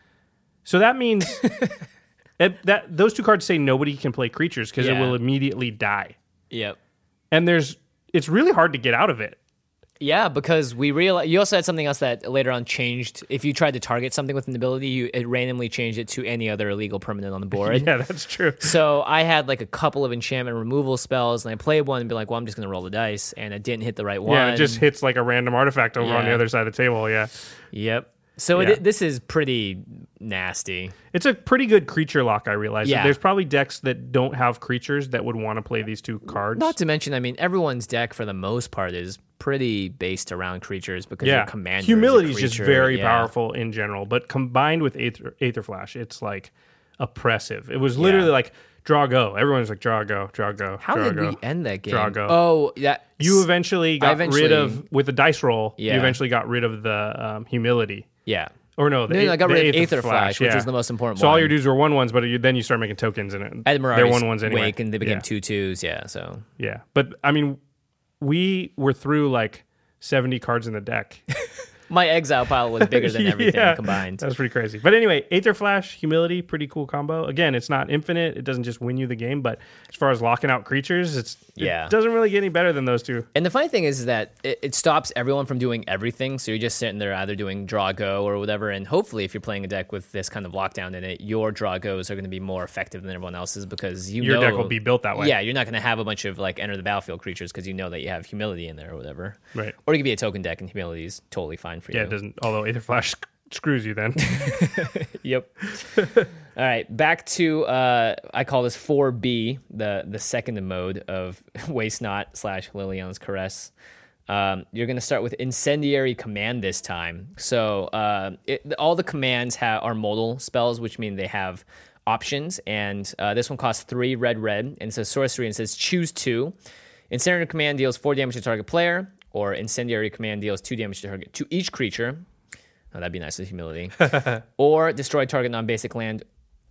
So that means it, that those two cards say nobody can play creatures because it Yeah. will immediately die. Yep. And there's it's really hard to get out of it. Yeah, because we realized you also had something else that later on changed. If you tried to target something with an ability, you, it randomly changed it to any other illegal permanent on the board. Yeah, that's true. So I had like a couple of enchantment removal spells, and I played one and be like, well, I'm just going to roll the dice, and it didn't hit the right one. Yeah, it just hits like a random artifact over on the Yeah. other side of the table. Yeah. Yep. So Yeah. it, this is pretty nasty. It's a pretty good creature lock, I realize. Yeah. There's probably decks that don't have creatures that would want to play these two cards. Not to mention, I mean, everyone's deck for the most part is pretty based around creatures because yeah. your commander Humility is is a just creature. very Yeah. powerful in general, but combined with Aether, Aether Flash, it's like oppressive. It was literally Yeah. like draw go. Everyone's like draw go, draw go. How draw did go. we end that game? Draw go. Oh, yeah. You eventually got eventually- rid of, with the dice roll, Yeah. you eventually got rid of the um, humility. Yeah. Or no, the, No, no, I got the rid of Aether, Aether Flash, which yeah. is the most important So all one. your dudes were one ones, but you, then you start making tokens in it. Edmurari's They're one ones anyway. Wake, and they became yeah. two twos. Yeah, so Yeah, but I mean, we were through like seventy cards in the deck. my exile pile was bigger than everything Yeah, combined. That's pretty crazy. But anyway, Aether Flash, Humility, pretty cool combo. Again, it's not infinite. It doesn't just win you the game, but as far as locking out creatures, it's Yeah. it doesn't really get any better than those two. And the funny thing is that it, it stops everyone from doing everything. So you're just sitting there either doing draw go or whatever. And hopefully, if you're playing a deck with this kind of lockdown in it, your draw goes are going to be more effective than everyone else's because you Your know deck will be built that way. Yeah, you're not going to have a bunch of like enter the battlefield creatures because you know that you have humility in there or whatever. Right. Or it could be a token deck and humility is totally fine for Yeah, you. it doesn't. Although Aether Flash screws you then. Yep. All right, back to uh, I call this four B, the the second mode of Waste Not slash Liliana's Caress. Um, you're going to start with Incendiary Command this time. So uh, it, all the commands ha- are modal spells, which mean they have options. And uh, this one costs three red, red, and it's a sorcery and it says choose two. Incendiary Command deals four damage to target player, or Incendiary Command deals two damage to target to each creature. Oh, that'd be nice with humility. Or destroy target non-basic land.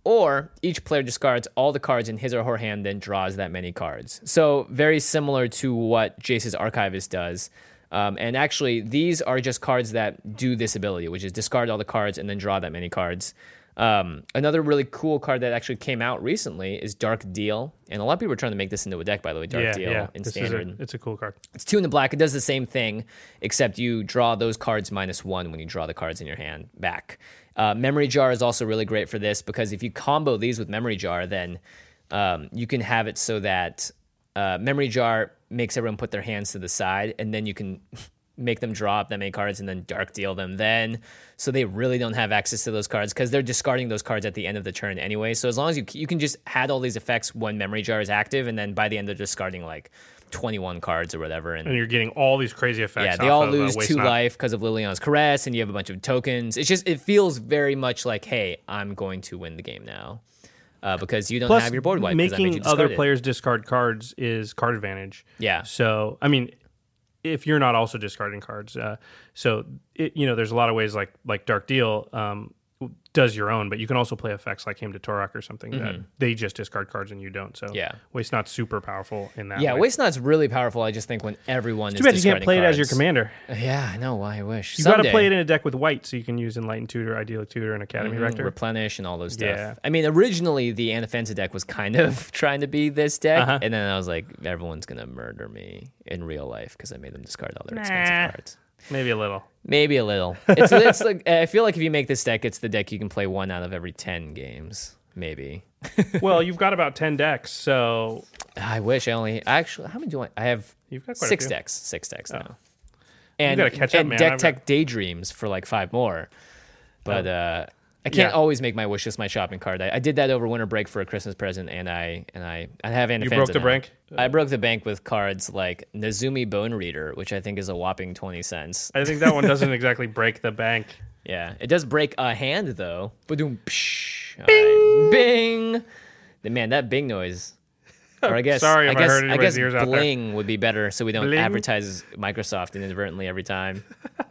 Or each player discards all the cards in his or her hand, then draws that many cards. So very similar to what Jace's Archivist does. Um, and actually, these are just cards that do this ability, which is discard all the cards and then draw that many cards. Um, another really cool card that actually came out recently is Dark Deal. And a lot of people are trying to make this into a deck, by the way, Dark yeah, Deal yeah. in This is Standard. a, it's a cool card. It's two in the black. It does the same thing, except you draw those cards minus one when you draw the cards in your hand back. Uh, Memory Jar is also really great for this because if you combo these with Memory Jar, then um, you can have it so that uh, Memory Jar makes everyone put their hands to the side, and then you can make them draw up that many cards and then Dark Deal them then. So they really don't have access to those cards because they're discarding those cards at the end of the turn anyway. So as long as you you can just add all these effects when Memory Jar is active, and then by the end they're discarding like twenty-one cards or whatever. And And you're getting all these crazy effects. yeah, they off all of, uh, lose Waste two Not. life because of Liliana's Caress, and you have a bunch of tokens. It's just, it feels very much like, hey, I'm going to win the game now. Uh, because you don't Plus, have your board wipe. 'cause I made you making discard other it. players discard cards is card advantage. Yeah. So, I mean, if you're not also discarding cards, uh, so it, you know, there's a lot of ways like like Dark Deal um, does your own, but you can also play effects like Hymn to Torok or something that they just discard cards and you don't. So, Mm-hmm. Yeah. Waste Not super powerful in that. Yeah, way. Waste Not's really powerful. I just think when everyone Too is bad you can't discarding play it as your cards. commander. Yeah, I know. Why I wish. You got to Someday. play it in a deck with white, so you can use Enlightened Tutor, Idyllic Tutor, and Academy Mhm, Rector. Replenish and all those stuff. Yeah. I mean, originally the Anafenza deck was kind of trying to be this deck, Uh-huh. and then I was like, everyone's gonna murder me in real life because I made them discard all their Nah. expensive cards. Maybe a little. Maybe a little. It's, it's like I feel like if you make this deck, it's the deck you can play one out of every ten games. Maybe. Well, you've got about ten decks, so I wish I only actually. How many do I? I have you've got quite a six few. decks. Six decks now. And gotta catch up, and man. Deck I've Tech got- Daydreams for like five more. But Oh. uh, I can't Yeah. always make my wish list my shopping cart. I, I did that over winter break for a Christmas present, and I and I I have Anafenza You broke the now. bank? I broke the bank with cards like Nazumi Bone Reader, which I think is a whopping twenty cents. I think that one doesn't exactly break the bank. Yeah, it does break a hand though. Ba-doom, psh. All right. Bing. The- Man, that bing noise. Or I guess Sorry if I I guess hurt I anybody's guess ears out there. bling would be better, so we don't Bling? advertise Microsoft inadvertently every time.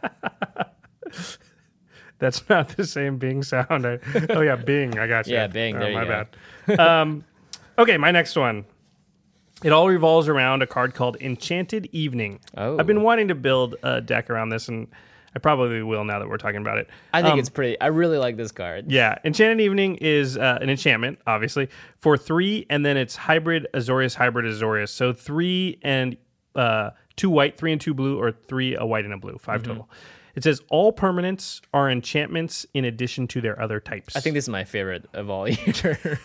That's not the same Bing sound. I, oh yeah, Bing. I got you. Yeah, Bing, Oh, there you my go. bad. Um, okay, my next one. It all revolves around a card called Enchanted Evening. Oh. I've been wanting to build a deck around this, and I probably will now that we're talking about it. I think Um, it's pretty. I really like this card. Yeah, Enchanted Evening is uh, an enchantment, obviously, for three, and then it's hybrid Azorius, hybrid Azorius. So three and uh, two white, three and two blue, or three a white and a blue. Five mm-hmm. total. It says all permanents are enchantments in addition to their other types. I think this is my favorite of all either.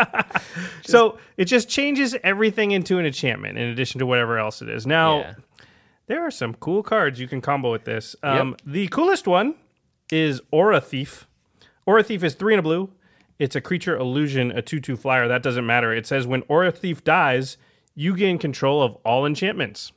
So it just changes everything into an enchantment in addition to whatever else it is. Now, yeah. there are some cool cards you can combo with this. Um, yep. The coolest one is Aura Thief. Aura Thief is three and a blue. It's a creature illusion, a two two flyer. That doesn't matter. It says when Aura Thief dies, you gain control of all enchantments.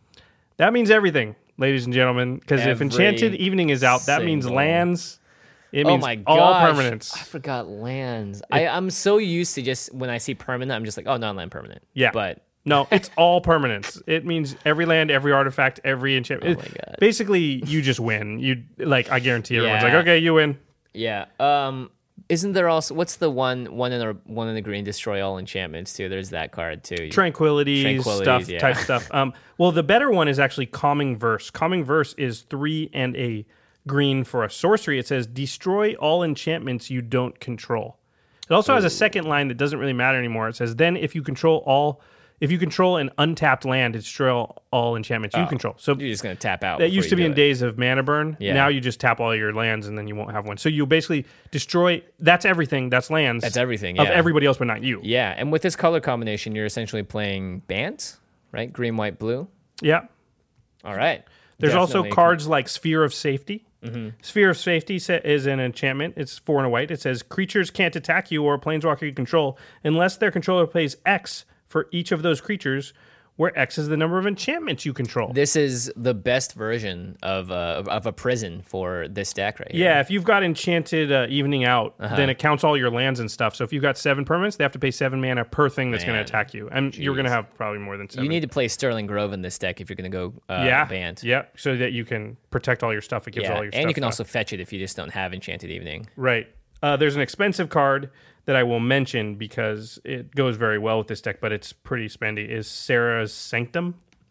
That means everything, ladies and gentlemen, because if Enchanted Evening is out, that means lands. It means oh my all gosh. permanents. I forgot lands. It, I, I'm so used to just, when I see permanent, I'm just like, oh, non-land permanent. Yeah. But no, it's all permanents. It means every land, every artifact, every enchantment. Oh my God. Basically, you just win. You like, I guarantee everyone's yeah. like, okay, you win. Yeah. Um, isn't there also, what's the one, one in a, one in the green, destroy all enchantments too? There's that card too. Tranquilities, Tranquilities stuff, yeah. type stuff. Um, well, the better one is actually Calming Verse. Calming Verse is three and a green for a sorcery. It says destroy all enchantments you don't control. It also Ooh. has a second line that doesn't really matter anymore. It says then if you control all, if you control an untapped land, destroy all, all enchantments oh, you control. So you're just gonna tap out. That used to be in it. days of mana burn. Yeah. Now you just tap all your lands and then you won't have one. So you basically destroy. That's everything. That's lands. That's everything. Yeah. Of everybody else, but not you. Yeah, and with this color combination, you're essentially playing Bant, right? Green, white, blue. Yeah. All right. There's Definitely. also cards like Sphere of Safety. Mm-hmm. Sphere of Safety is an enchantment. It's four and a white. It says creatures can't attack you or a planeswalker you control unless their controller plays X for each of those creatures, where X is the number of enchantments you control. This is the best version of a, of a prison for this deck right here. Yeah, if you've got Enchanted uh, Evening out, uh-huh. then it counts all your lands and stuff. So if you've got seven permanents, they have to pay seven mana per thing that's going to attack you. And Jeez. You're going to have probably more than seven. You need to play Sterling Grove in this deck if you're going to go uh, yeah. Bant. Yeah, so that you can protect all your stuff. It gives yeah. all your and stuff you can back. also fetch it if you just don't have Enchanted Evening. Right. Uh, there's an expensive card that I will mention because it goes very well with this deck, but it's pretty spendy, is Sarah's Sanctum.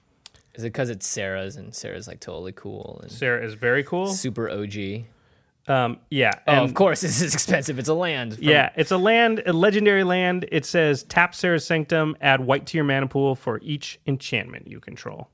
Is it because it's Sarah's and Sarah's like totally cool? And Sarah is very cool. Super O G. Um, yeah. Oh, and of course, this is expensive. It's a land. From... Yeah, it's a land, a legendary land. It says tap Sarah's Sanctum, add white to your mana pool for each enchantment you control.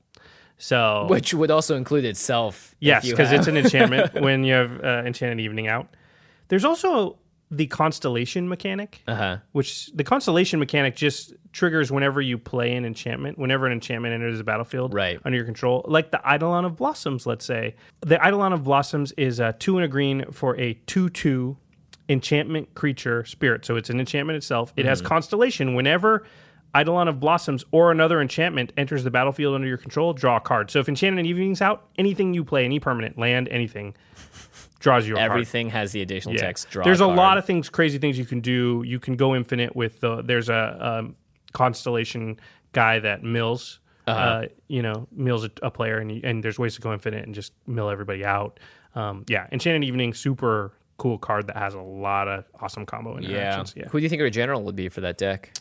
So, which would also include itself. Yes, because have... it's an enchantment when you have uh, Enchanted Evening out. There's also the Constellation mechanic, uh-huh. which the Constellation mechanic just triggers whenever you play an enchantment, whenever an enchantment enters the battlefield right. under your control, like the Eidolon of Blossoms, let's say. The Eidolon of Blossoms is a two and a green for a two two enchantment creature spirit. So it's an enchantment itself. It mm-hmm. has Constellation. Whenever Eidolon of Blossoms or another enchantment enters the battlefield under your control, draw a card. So if Enchanted Evening's out, anything you play, any permanent, land, anything, draws you a Everything card. has the additional yeah. text. Draw There's a, a card. lot of things, crazy things you can do. You can go infinite with the. There's a um, Constellation guy that mills. Uh-huh. Uh, you know, mills a, a player, and you, and there's ways to go infinite and just mill everybody out. Um, yeah, Enchanted Evening, super cool card that has a lot of awesome combo interactions. Yeah. Yeah. Who do you think our general would be for that deck?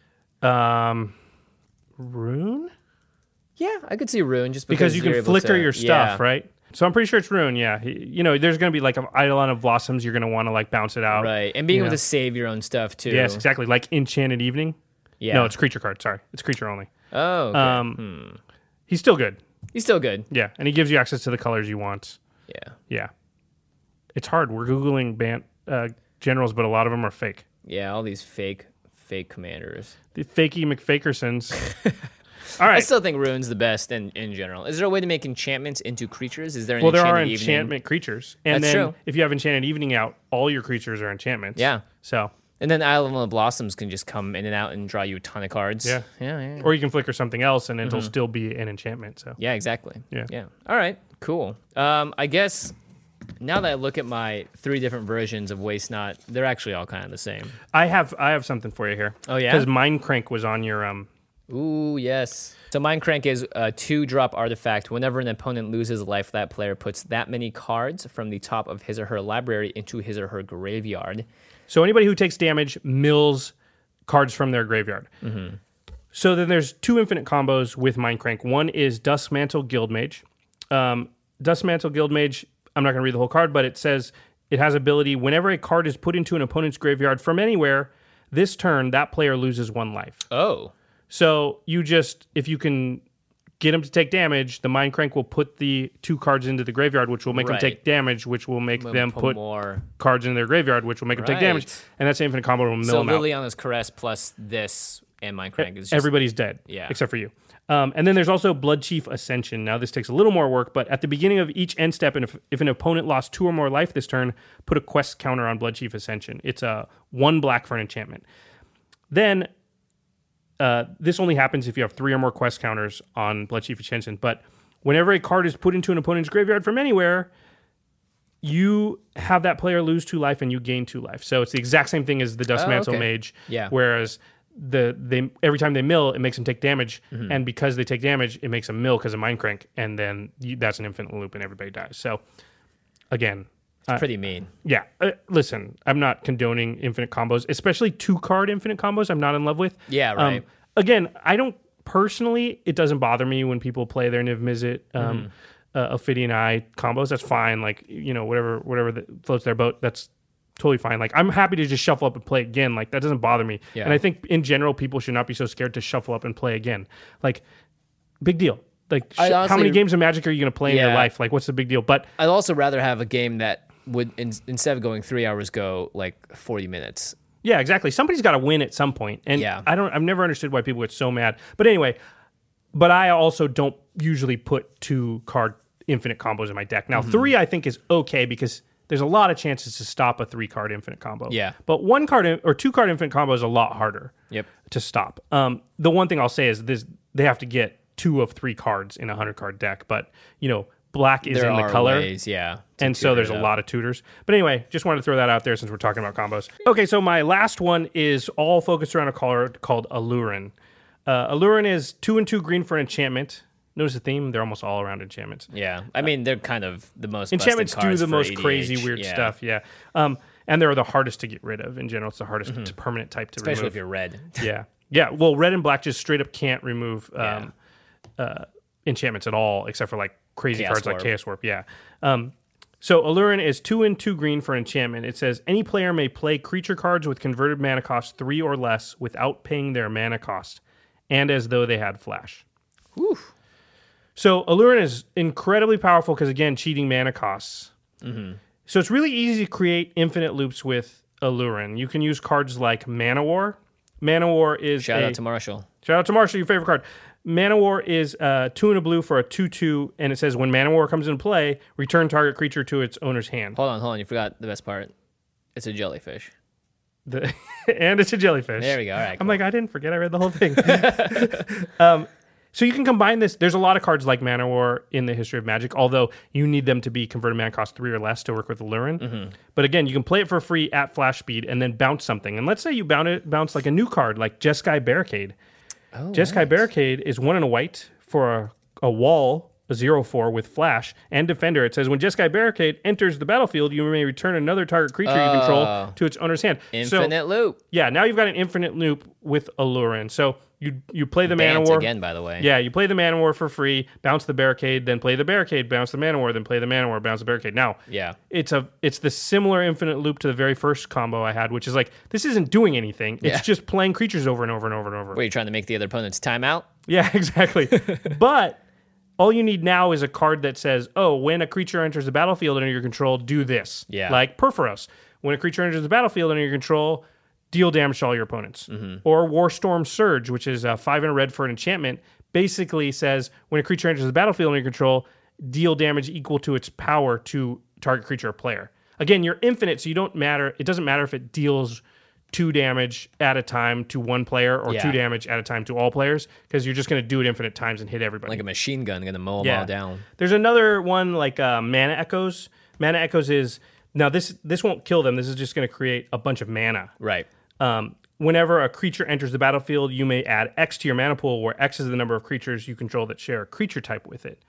Um, Rune. Yeah, I could see Rune just because because, you you're can able flicker to, your stuff, yeah. right? So I'm pretty sure it's Rune, yeah. You know, there's going to be like an Eidolon of Blossoms. You're going to want to like bounce it out. Right, and being you able know. to save your own stuff too. Yes, exactly. Like Enchanted Evening. Yeah. No, it's creature card. Sorry. It's creature only. Oh, okay. Um, hmm. He's still good. He's still good. Yeah, and he gives you access to the colors you want. Yeah. Yeah. It's hard. We're Googling Bant uh, generals, but a lot of them are fake. Yeah, all these fake fake commanders. The fakey McFakersons. All right. I still think Rune's the best in, in general. Is there a way to make enchantments into creatures? Is there an well, there are enchanted enchantment evening? creatures. And That's then true. if you have Enchanted Evening out, all your creatures are enchantments. Yeah. So. And then Island of Blossoms can just come in and out and draw you a ton of cards. Yeah. Yeah, yeah. Or you can flicker something else and it'll Mm-hmm. still be an enchantment. So. Yeah, exactly. Yeah. Yeah. All right. Cool. Um, I guess now that I look at my three different versions of Waste Not, they're actually all kind of the same. I have I have something for you here. Oh, yeah? Because Mind Crank was on your um Ooh, yes. So Mind Crank is a two-drop artifact. Whenever an opponent loses life, that player puts that many cards from the top of his or her library into his or her graveyard. So anybody who takes damage mills cards from their graveyard. Mm-hmm. So then there's two infinite combos with Mind Crank. One is Duskmantle Guildmage. Um, Duskmantle Guildmage, I'm not going to read the whole card, but it says it has ability, whenever a card is put into an opponent's graveyard from anywhere, this turn, that player loses one life. Oh. So you just, if you can get him to take damage, the Mind Crank will put the two cards into the graveyard, which will make Right. them take damage, which will make We'll them put more. cards in their graveyard, which will make them take damage. Right. And that's the infinite combo will mill So them out. Liliana's Caress plus this and Mind Crank is just Everybody's dead, Yeah. except for you. Um, and then there's also Blood Chief Ascension. Now, this takes a little more work, but at the beginning of each end step, and if, if an opponent lost two or more life this turn, put a quest counter on Blood Chief Ascension. It's a one black for an enchantment. Then, uh, this only happens if you have three or more quest counters on Blood Chief Ascension, but whenever a card is put into an opponent's graveyard from anywhere, you have that player lose two life and you gain two life. So it's the exact same thing as the Dust Oh, Mantle okay. Mage. Yeah. Whereas the they every time they mill, it makes them take damage, Mm-hmm. and because they take damage, it makes them mill because of Mind Crank, and then you, that's an infinite loop and everybody dies. So again, uh, pretty mean. yeah. Uh, listen, I'm not condoning infinite combos, especially two card infinite combos. I'm not in love with. Yeah, right. again, I don't personally. It doesn't bother me when people play their Niv Mizzet, um, Mm-hmm. uh, Ophidian Eye combos. That's fine. Like you know, whatever, whatever that floats their boat. That's totally fine. Like I'm happy to just shuffle up and play again. Like that doesn't bother me. Yeah. And I think in general, people should not be so scared to shuffle up and play again. Like, big deal. Like, sh- I how many honestly- games of Magic are you going to play in your Yeah. life? Like, what's the big deal? But I'd also rather have a game that would in, instead of going three hours, go like forty minutes. yeah, exactly. Somebody's got to win at some point. And Yeah. I don't. I've never understood why people get so mad. But anyway, but I also don't usually put two card infinite combos in my deck. Now, Mm-hmm. three I think is okay because there's a lot of chances to stop a three card infinite combo. Yeah. But one card in, or two card infinite combo is a lot harder. Yep. To stop. Um, the one thing I'll say is this: they have to get two of three cards in a hundred card deck. But you know, black is There in the are color. ways, yeah. to And so tutor there's it a up. lot of tutors. But anyway, just wanted to throw that out there since we're talking about combos. Okay, so my last one is all focused around a card called Allurin. Uh, Allurin is two and two green for an enchantment. Notice the theme; they're almost all around enchantments. Yeah, I mean they're kind of the most busted Enchantments do cards the for most E D H. crazy, weird Yeah. stuff. Yeah, um, and they're the hardest to get rid of in general. It's the hardest to permanent type to especially remove. if you're red. Yeah, yeah. Well, red and black just straight up can't remove um, uh, enchantments at all, except for like crazy Chaos cards like Warp. Chaos Warp. Yeah. Um, so Allurin is two and two green for enchantment. It says any player may play creature cards with converted mana cost three or less without paying their mana cost, and as though they had flash. Whew. So Allurin is incredibly powerful because again, cheating mana costs. Mm-hmm. So it's really easy to create infinite loops with Allurin. You can use cards like Mana War. Mana War is Shout a, out to Marshall. Shout out to Marshall, your favorite card. Mana War is uh, two and a blue for a two two, and it says when Mana War comes into play, return target creature to its owner's hand. Hold on, hold on. You forgot the best part. It's a jellyfish. The, and it's a jellyfish. There we go. All right, I'm cool. like, I didn't forget. I read the whole thing. um, so you can combine this. There's a lot of cards like Mana War in the history of Magic, although you need them to be converted mana cost three or less to work with Allurin. Mm-hmm. But again, you can play it for free at flash speed and then bounce something. And let's say you bounce it, bounce like a new card like Jeskai Barricade. Oh, Jeskai nice. Barricade is one and a white for a, a wall, a zero four with flash and defender. It says when Jeskai Barricade enters the battlefield, you may return another target creature you control Oh. to its owner's hand. Infinite so, loop. yeah, now you've got an infinite loop with Allurin. So you you play the Mana Bant War again, by the way. Yeah, you play the Mana War for free, bounce the Barricade, then play the Barricade, bounce the Mana War, then play the Mana War, bounce the Barricade. Now, Yeah. it's a it's the similar infinite loop to the very first combo I had, which is like this isn't doing anything. It's Yeah. just playing creatures over and over and over and over. Were you trying to make the other opponent's timeout? Yeah, exactly. But all you need now is a card that says, oh, when a creature enters the battlefield under your control, do this. Yeah. Like Perforos. When a creature enters the battlefield under your control, deal damage to all your opponents. Mm-hmm. Or Warstorm Surge, which is a five and a red for an enchantment, basically says when a creature enters the battlefield under your control, deal damage equal to its power to target creature or player. Again, you're infinite, so you don't matter. It doesn't matter if it deals two damage at a time to one player or Yeah. two damage at a time to all players, because you're just going to do it infinite times and hit everybody. Like a machine gun, gonna mow them Yeah. all down. There's another one like uh, Mana Echoes. Mana Echoes is now this this won't kill them. This is just going to create a bunch of mana. Right. Um, whenever a creature enters the battlefield, you may add X to your mana pool, where X is the number of creatures you control that share a creature type with it.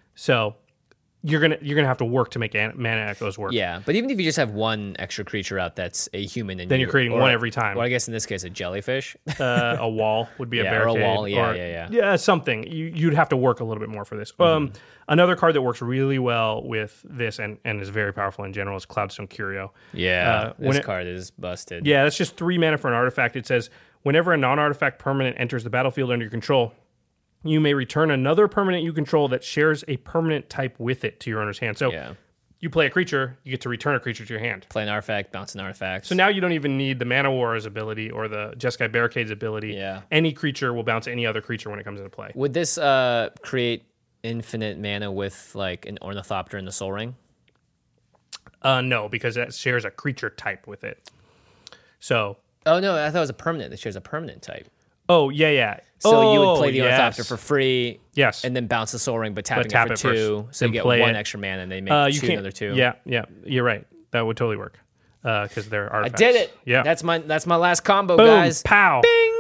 So you're gonna you're gonna have to work to make an- Mana Echoes work. Yeah, but even if you just have one extra creature out that's a human, and Then you, you're creating or- one every time. Well, I guess in this case, a jellyfish. uh, a wall would be a Yeah, or a barricade. wall. Yeah, or- yeah, yeah. Yeah, something. You, you'd have to work a little bit more for this. Um, another card that works really well with this and, and is very powerful in general is Cloudstone Curio. Yeah, Uh, when this it- card is busted. Yeah, that's just three mana for an artifact. It says whenever a non-artifact permanent enters the battlefield under your control, you may return another permanent you control that shares a permanent type with it to your owner's hand. So Yeah. you play a creature, you get to return a creature to your hand. Play an artifact, bounce an artifact. So now you don't even need the Mana War's ability or the Jeskai Barricade's ability. Yeah. Any creature will bounce any other creature when it comes into play. Would this uh, create infinite mana with like an Ornithopter in the Soul Ring? Uh, no, because it shares a creature type with it. So, Oh no, I thought it was a permanent. That shares a permanent type. oh, yeah, yeah. So you would Oh, play the Ornithopter yes. for free. Yes. And then bounce the Soul Ring, but tapping tap it for it first, two. So then you get play one it. extra mana and they make Uh, you two can't, another two. Yeah, yeah, you're right. That would totally work because they're I artifacts. did it. Yeah. That's my that's my last combo, Boom, guys. pow.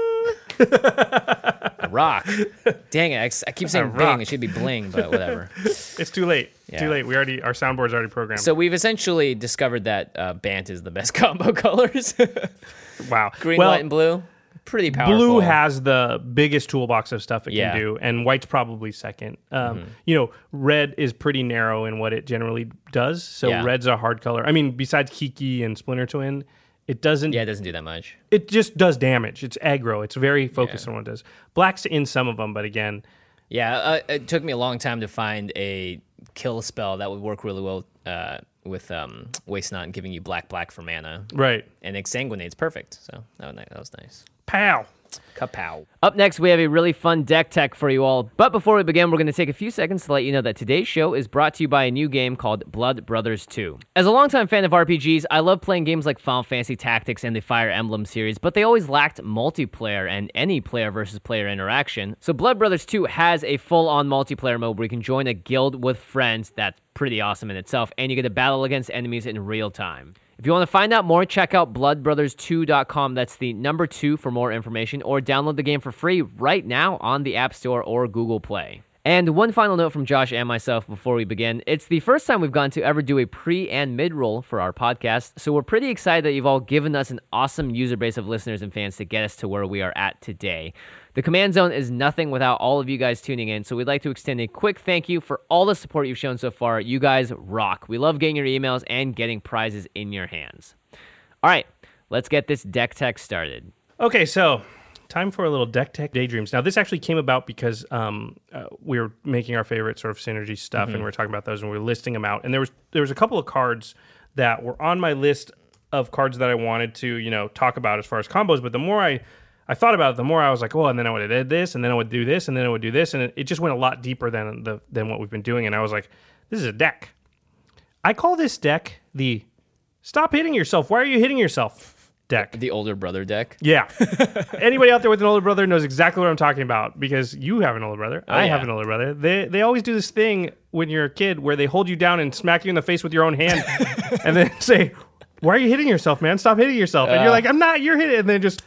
A rock. Dang it. I, I keep saying rock. bing. It should be bling, but whatever. It's too late. Yeah. Too late. We already our soundboard's already programmed. So we've essentially discovered that uh, Bant is the best combo colors. wow. Green, well, white, and blue. Pretty powerful. Blue has the biggest toolbox of stuff it Yeah. can do, and white's probably second. Um, Mm-hmm. You know, red is pretty narrow in what it generally does. So Yeah. red's a hard color. I mean, besides Kiki and Splinter Twin, it doesn't. Yeah, it doesn't do that much. It just does damage. It's aggro. It's very focused Yeah. on what it does. Black's in some of them, but again, Yeah, uh, it took me a long time to find a kill spell that would work really well uh, with um, Waste Not and giving you black black for mana. right. And Exsanguinate's perfect, so that was, ni- that was nice. Pow. Kapow. Up next, we have a really fun deck tech for you all. But before we begin, we're going to take a few seconds to let you know that today's show is brought to you by a new game called Blood Brothers two. As a longtime fan of R P Gs, I love playing games like Final Fantasy Tactics and the Fire Emblem series, but they always lacked multiplayer and any player versus player interaction. So Blood Brothers two has a full-on multiplayer mode where you can join a guild with friends. That's pretty awesome in itself, and you get to battle against enemies in real time. If you want to find out more, check out blood brothers two dot com. That's the number two for more information, or download the game for free right now on the App Store or Google Play. And one final note from Josh and myself before we begin. It's the first time we've gotten to ever do a pre and mid roll for our podcast, so we're pretty excited that you've all given us an awesome user base of listeners and fans to get us to where we are at today. The Command Zone is nothing without all of you guys tuning in, so we'd like to extend a quick thank you for all the support you've shown so far. You guys rock. We love getting your emails and getting prizes in your hands. All right, let's get this deck tech started. Okay, so time for a little deck tech daydreams. Now, this actually came about because um, uh, we were making our favorite sort of synergy stuff, and we were talking about those, and we were listing them out. And there was there was a couple of cards that were on my list of cards that I wanted to, you know, talk about as far as combos. But the more I I thought about it, the more I was like, oh, and then I would have did this, and then I would do this, and then I would do this, and it, it just went a lot deeper than the than what we've been doing. And I was like, this is a deck. I call this deck the "Stop hitting yourself. Why are you hitting yourself?" deck. The older brother deck. Yeah. Anybody out there with an older brother knows exactly what I'm talking about because you have an older brother. I yeah. have an older brother. They they always do this thing when you're a kid where they hold you down and smack you in the face with your own hand and then say, "Why are you hitting yourself, man? Stop hitting yourself." And you're like, "I'm not. You're hitting." And then just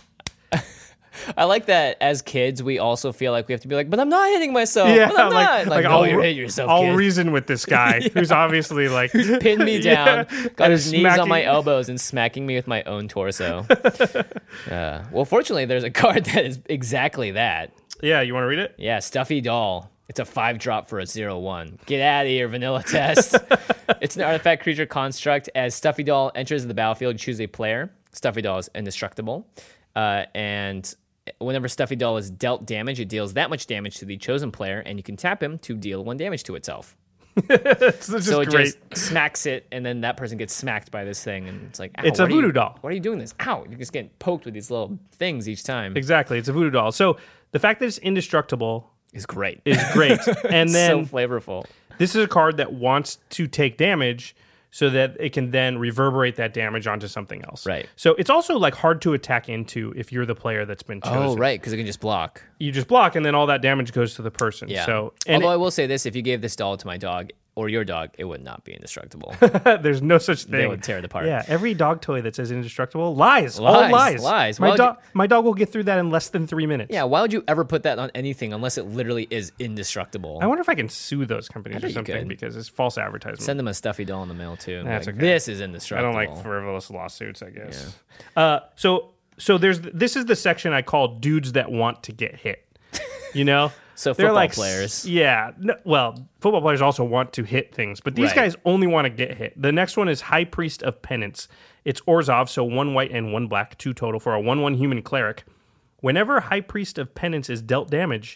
I like that as kids, we also feel like we have to be like, but I'm not hitting myself. yeah, but I'm like, not. Like, no, I'll, you're hitting yourself, I'll kid. reason with this guy who's obviously like Pinned me down, Yeah, got and his knees smacking- on my elbows and smacking me with my own torso. uh, well, fortunately, there's a card that is exactly that. Yeah, you want to read it? Yeah, Stuffy Doll. It's a five drop for a zero one. Get out of here, vanilla test. It's an artifact creature construct. As Stuffy Doll enters the battlefield, choose a player. Stuffy Doll is indestructible. Uh, and whenever Stuffy Doll is dealt damage, it deals that much damage to the chosen player, and you can tap him to deal one damage to itself. It's just So it great. just smacks it, and then that person gets smacked by this thing, and it's like, ow, It's a why are you- voodoo doll. Why are you doing this? Ow! You're just getting poked with these little things each time. Exactly. It's a voodoo doll. So the fact that it's indestructible It's great. is great. And then so flavorful. this is a card that wants to take damage so that it can then reverberate that damage onto something else. Right. So it's also like hard to attack into if you're the player that's been chosen. Oh, right, because it can just block. You just block and then all that damage goes to the person. Yeah. So and Although it- I will say this, if you gave this doll to my dog or your dog, it would not be indestructible. there's no such thing. They would tear it apart. Yeah, every dog toy that says indestructible lies. All Lies, lies. lies. My Why would dog my dog will get through that in less than three minutes. Yeah, why would you ever put that on anything unless it literally is indestructible? I wonder if I can sue those companies or bet you something could. because it's false advertisement. Send them a stuffy doll in the mail too. That's Like, okay. This is I indestructible. don't like frivolous lawsuits, I guess. Uh, so so there's this is the section I call dudes that want to get hit. You know? So They're football like, players. Yeah. No, well, football players also want to hit things, but these Right. guys only want to get hit. The next one is High Priest of Penance. It's Orzhov, so one white and one black, two total for a one one human cleric. Whenever High Priest of Penance is dealt damage,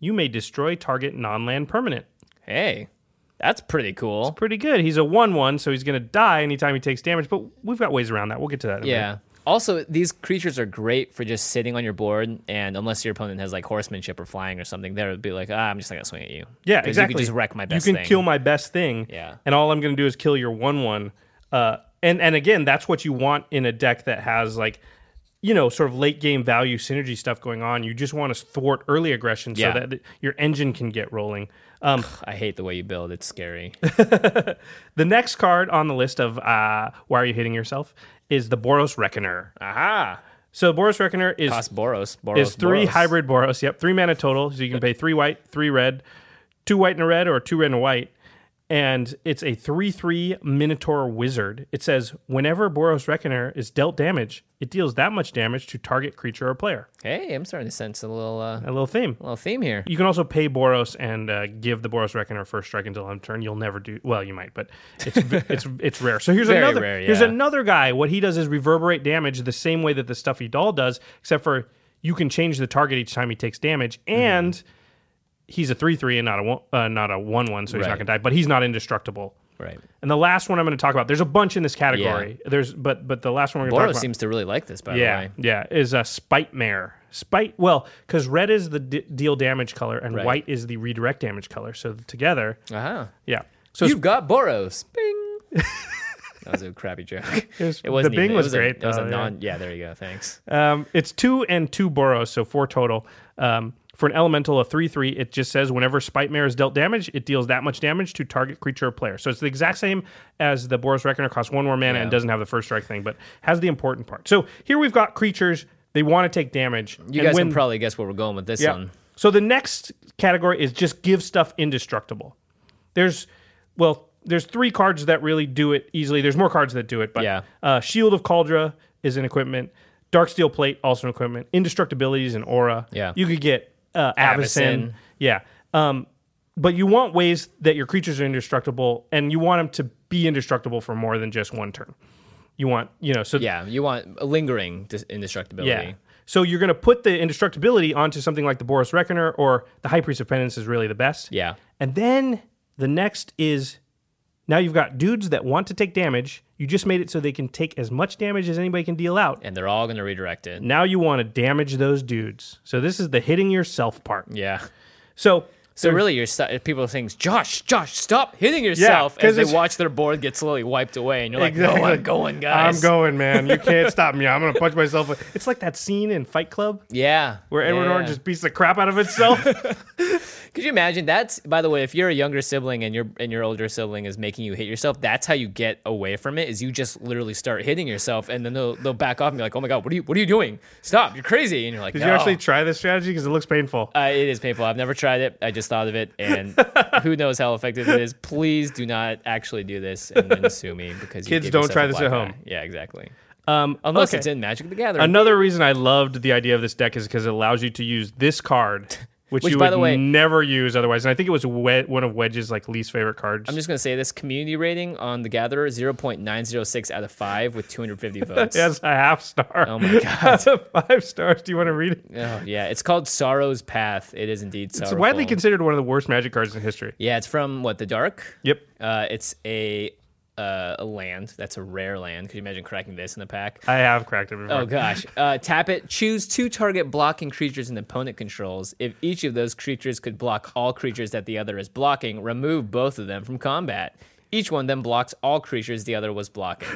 you may destroy target non-land permanent. Hey, that's pretty cool. Pretty good. He's a one one, so he's going to die anytime he takes damage, but we've got ways around that. We'll get to that in a Yeah. minute. Also, these creatures are great for just sitting on your board, and unless your opponent has like horsemanship or flying or something, they would be like, ah, I'm just not gonna swing at you. Yeah, 'Cause exactly. You can just wreck my best You can thing. kill my best thing, Yeah. and all I'm going to do is kill your one one. Uh, and, and again, that's what you want in a deck that has like, you know, sort of late game value synergy stuff going on. You just want to thwart early aggression Yeah. so that th- your engine can get rolling. Um, I hate the way you build. It's scary. the next card on the list of uh, why are you hitting yourself is the Boros Reckoner. Aha. So Boros Reckoner is Cost Boros. Boros. is three Boros. hybrid Boros. Yep, three mana total. So you can pay three white, three red, two white and a red, or two red and a white. And it's a three three Minotaur Wizard. It says, whenever Boros Reckoner is dealt damage, it deals that much damage to target creature or player. Hey, I'm starting to sense a little, uh, A little theme. little theme here. You can also pay Boros and uh, give the Boros Reckoner first strike until end turn. You'll never do well. You might, but it's v- it's it's rare. So here's Very another rare, here's yeah. another guy. What he does is reverberate damage the same way that the Stuffy Doll does, except for you can change the target each time he takes damage, and Mm-hmm. he's a three three and not a one, uh, not a one one, so he's not Right. gonna die. But he's not indestructible. Right. And the last one I'm going to talk about, there's a bunch in this category. There's but but the last one we're going to talk Boros about, seems to really like this, by yeah, the way. yeah, is a Spite Mare. Spite, well, because red is the d- deal damage color and Right. white is the redirect damage color. So together, Aha. yeah. So You've got Boros. Bing. That was a crappy joke. It, was- wasn't the bing even- it was was a- great, It was though, a yeah. non. Yeah, there you go. Thanks. um, it's two and two Boros, so four total. Um, for an elemental of three three, it just says whenever Spite Mare is dealt damage, it deals that much damage to target creature or player. So it's the exact same as the Boros Reckoner, costs one more mana Yeah. and doesn't have the first strike thing, but has the important part. So here we've got creatures, they want to take damage. You and guys when- can probably guess where we're going with this Yeah. one. So the next category is just give stuff indestructible. There's, well, there's three cards that really do it easily. There's more cards that do it, but Yeah. uh, Shield of Cauldra is an equipment. Darksteel Plate, also an equipment. Indestructibility is an aura. Yeah. You could get uh, Avacyn. Avacyn. Yeah. Um, but you want ways that your creatures are indestructible, and you want them to be indestructible for more than just one turn. You want, you know, so Yeah, you want a lingering dis- indestructibility. yeah. So you're going to put the indestructibility onto something like the Boros Reckoner, or the High Priest of Penance is really the best. Yeah. And then the next is, now you've got dudes that want to take damage. You just made it so they can take as much damage as anybody can deal out. And they're all going to redirect it. Now you want to damage those dudes. So this is the hitting yourself part. Yeah. So So there's- really, you're st- people are saying, Josh, Josh, stop hitting yourself 'cause as they it's- watch their board get slowly wiped away. And you're like, Exactly. no, I'm going, guys. I'm going, man. You can't stop me. I'm going to punch myself. It's like that scene in Fight Club Yeah. where Edward yeah. Norton just beats the crap out of itself. Could you imagine? That's, by the way, if you're a younger sibling and your and your older sibling is making you hit yourself, that's how you get away from it. Is you just literally start hitting yourself, and then they'll they'll back off and be like, "Oh my god, what are you what are you doing? Stop! You're crazy!" And you're like, Did "No." you actually try this strategy? Because it looks painful. Uh, it is painful. I've never tried it. I just thought of it, and who knows how effective it is. Please do not actually do this and then sue me because you Kids gave don't yourself try a this black at eye. home. Yeah, exactly. Um, Unless okay. it's in Magic the Gathering. Another reason I loved the idea of this deck is because it allows you to use this card, which, Which, you by would the way- never use otherwise. And I think it was we- one of Wedge's like least favorite cards. I'm just going to say this community rating on the Gatherer zero point nine zero six out of five with two hundred fifty votes. It has a half star. Oh my God. Out of five stars. Do you want to read it? Oh, yeah. It's called Sorrow's Path. It is indeed It's sorrowful. widely considered one of the worst Magic cards in history. Yeah, it's from, what, the Dark? Yep. Uh, it's a uh, a land. That's a rare land. Could you imagine cracking this in the pack? I have cracked it before. Oh gosh. Uh, tap it. Choose two target blocking creatures an opponent controls. If each of those creatures could block all creatures that the other is blocking, remove both of them from combat. Each one then blocks all creatures the other was blocking.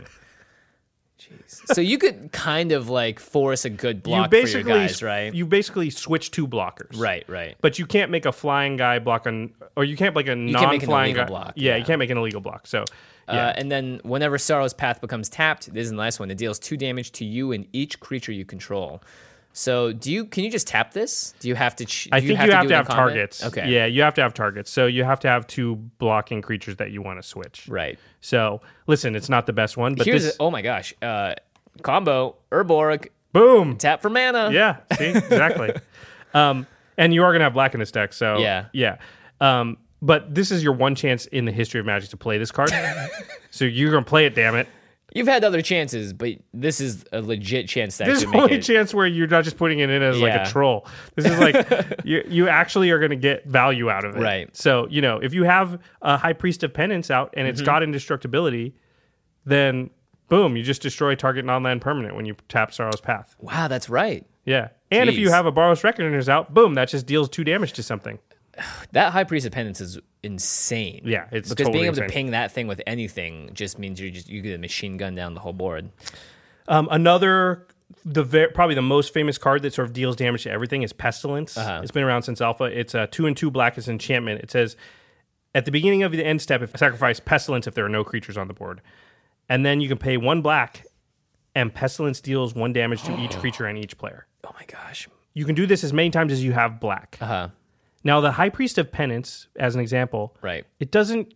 Jeez. So you could kind of like force a good block you for your basically guys, right? You basically switch two blockers. right, right. But you can't make a flying guy block on, or you can't make a can't make an non-flying illegal guy. block, Yeah, yeah. you can't make an illegal block. So, yeah. Uh, and then whenever Sorrow's Path becomes tapped, this is the last one. It deals two damage to you and each creature you control. So do you? Can you just tap this? Do you have to? Ch- I do think have you to have do to it in have combat? targets. Okay. Yeah, you have to have targets. So you have to have two blocking creatures that you want to switch. Right. So listen, it's not the best one, but Here's this a, oh my gosh. Uh, combo Urborg boom. tap for mana. Yeah. See exactly. um, and you are gonna have black in this deck. So Yeah. yeah. Um, but this is your one chance in the history of Magic to play this card. So you're gonna play it. Damn it. You've had other chances, but this is a legit chance to This is actually the make only it. chance where you're not just putting it in as like Yeah. a troll. This is like you you actually are going to get value out of it. Right. So, you know, if you have a High Priest of Penance out and it's Mm-hmm. got indestructibility, then boom, you just destroy target non-land permanent when you tap Sorrow's Path. Wow, that's right. Yeah. And if you Jeez. have a Boros Reckoners out, boom, that just deals two damage to something. That High Priest of Penance is insane. Yeah, it's because totally being able insane. to ping that thing with anything just means you just you get a machine gun down the whole board. Um, another, the ver- probably the most famous card that sort of deals damage to everything is Pestilence. Uh-huh. It's been around since Alpha. It's a two and two black as enchantment. It says at the beginning of the end step, if sacrifice Pestilence if there are no creatures on the board, and then you can pay one black, and Pestilence deals one damage to each creature and each player. Oh my gosh. You can do this as many times as you have black. Uh huh. Now, the High Priest of Penance, as an example, Right. it doesn't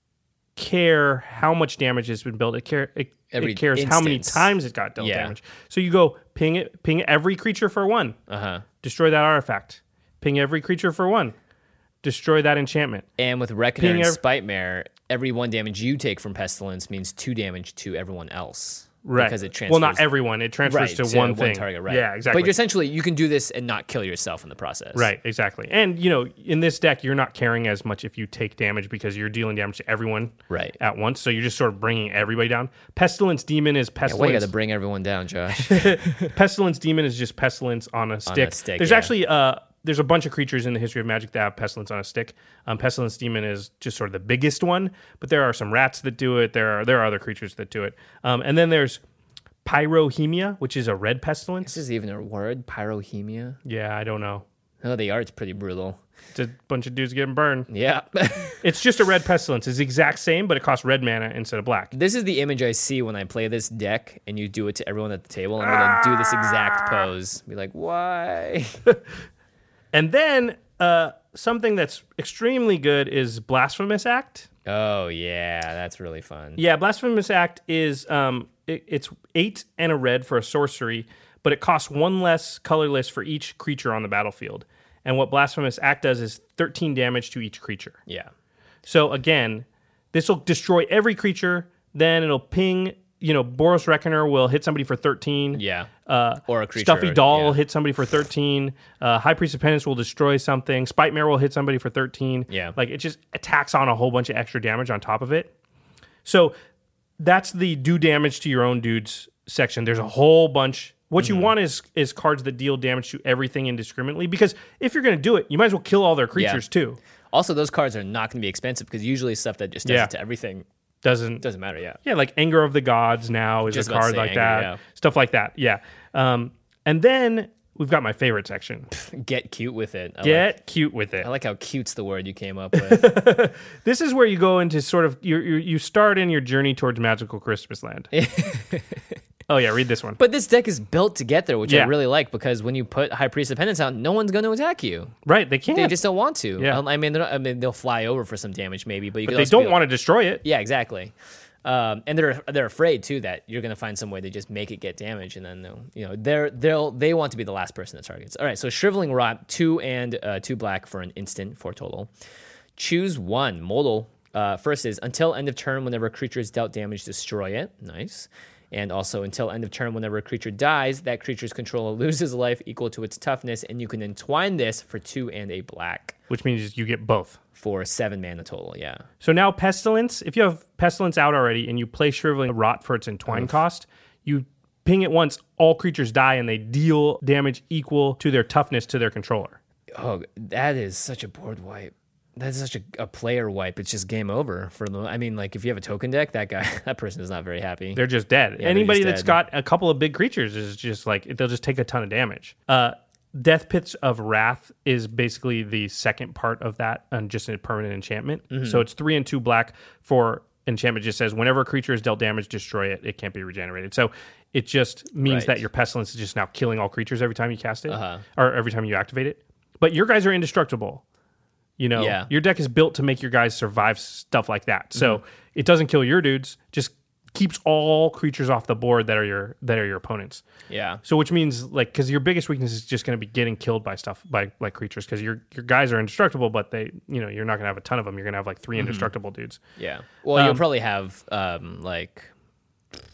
care how much damage has been built. It, care, it, Every it cares how many instance. times it got dealt Yeah. damage. So you go ping it, ping every creature for one, Uh huh. destroy that artifact. Ping every creature for one, destroy that enchantment. And with Reckoner Ping and ev- Spite Mare, every one damage you take from Pestilence means two damage to everyone else. Right. Because it transfers. Well, not everyone. It transfers right, to, to one one thing. target, right? Yeah, exactly. But essentially, you can do this and not kill yourself in the process. Right, exactly. And, you know, in this deck, you're not caring as much if you take damage because you're dealing damage to everyone Right. at once. So you're just sort of bringing everybody down. Pestilence Demon is Yeah, why you Pestilence. got to bring everyone down, Josh? Pestilence Demon is just Pestilence on a stick. stick, there's yeah. actually uh there's a bunch of creatures in the history of Magic that have Pestilence on a stick. Um, Pestilence Demon is just sort of the biggest one, but there are some rats that do it. There are there are other creatures that do it. Um, and then there's Pyrohemia, which is a red Pestilence. This is even a word, pyrohemia. Yeah, I don't know. Oh, the art's pretty brutal. It's a bunch of dudes getting burned. Yeah. It's just a red Pestilence. It's the exact same, but it costs red mana instead of black. This is the image I see when I play this deck and you do it to everyone at the table. I'm going to do this exact pose. Be like, why? And then uh, something that's extremely good is Blasphemous Act. Oh, yeah. That's really fun. Yeah, Blasphemous Act is um, it, it's eight and a red for a sorcery, but it costs one less colorless for each creature on the battlefield. And what Blasphemous Act does is thirteen damage to each creature. Yeah. So again, this will destroy every creature. Then it'll ping. You know, Boros Reckoner will hit somebody for thirteen. Yeah. Uh, Or a creature. Stuffy Doll will yeah. hit somebody for thirteen. Uh, High Priest of Penance will destroy something. Spite Mare will hit somebody for thirteen. Yeah. Like it just attacks on a whole bunch of extra damage on top of it. So that's the do damage to your own dudes section. There's a whole bunch. What Mm-hmm. you want is is cards that deal damage to everything indiscriminately. Because if you're going to do it, you might as well kill all their creatures too. Also, those cards are not going to be expensive because usually stuff that just does Yeah. it to everything Doesn't doesn't matter. Yeah. Yeah, like Anger of the Gods now is Just a about to card say like Anger, that. yeah. Stuff like that. Yeah. Um, and then we've got my favorite section. Get cute with it. I Get like, cute with it. I like how cute's the word you came up with. This is where you go into sort of you you you start in your journey towards magical Christmas land. Oh yeah, read this one. But this deck is built to get there, which Yeah. I really like because when you put High Priest of Penance out, no one's going to attack you. Right, they can't. They just don't want to. Yeah. Um, I mean, they're not- I mean, they'll fly over for some damage maybe, but you but could they also don't be- want to destroy it. Yeah, exactly. Um, and they're they're afraid too that you're going to find some way to just make it get damage, and then they'll you know they're they'll they want to be the last person that targets. All right, so Shriveling Rot, two and uh, two black for an instant, four total. Choose one modal. Uh, first is until end of turn, whenever a creature is dealt damage, destroy it. Nice. And also until end of turn, whenever a creature dies, that creature's controller loses life equal to its toughness, and you can entwine this for two and a black Which means you get both. for seven mana total. Yeah. So now Pestilence, if you have Pestilence out already and you play Shriveling Rot for its entwine cost, you ping it once, all creatures die and they deal damage equal to their toughness to their controller. Oh, that is such a board wipe. That's such a, a player wipe. It's just game over for them. I mean, like if you have a token deck, that guy, that person is not very happy. They're just dead. they're Anybody just that's dead. got a couple of big creatures is just like, they'll just take a ton of damage. Uh, Death Pits of Wrath is basically the second part of that and just a permanent enchantment. Mm-hmm. So it's three and two black for enchantment. Just says whenever a creature is dealt damage, destroy it. It can't be regenerated. So it just means Right. that your Pestilence is just now killing all creatures every time you cast it Uh-huh. or every time you activate it. But your guys are indestructible. You know, Yeah. your deck is built to make your guys survive stuff like that. So Mm-hmm. it doesn't kill your dudes, just keeps all creatures off the board that are your that are your opponents. Yeah. So which means like because your biggest weakness is just going to be getting killed by stuff by like creatures because your your guys are indestructible, but they you know you're not going to have a ton of them. You're going to have like three Mm-hmm. indestructible dudes. Yeah. Well, you'll Um, probably have um, like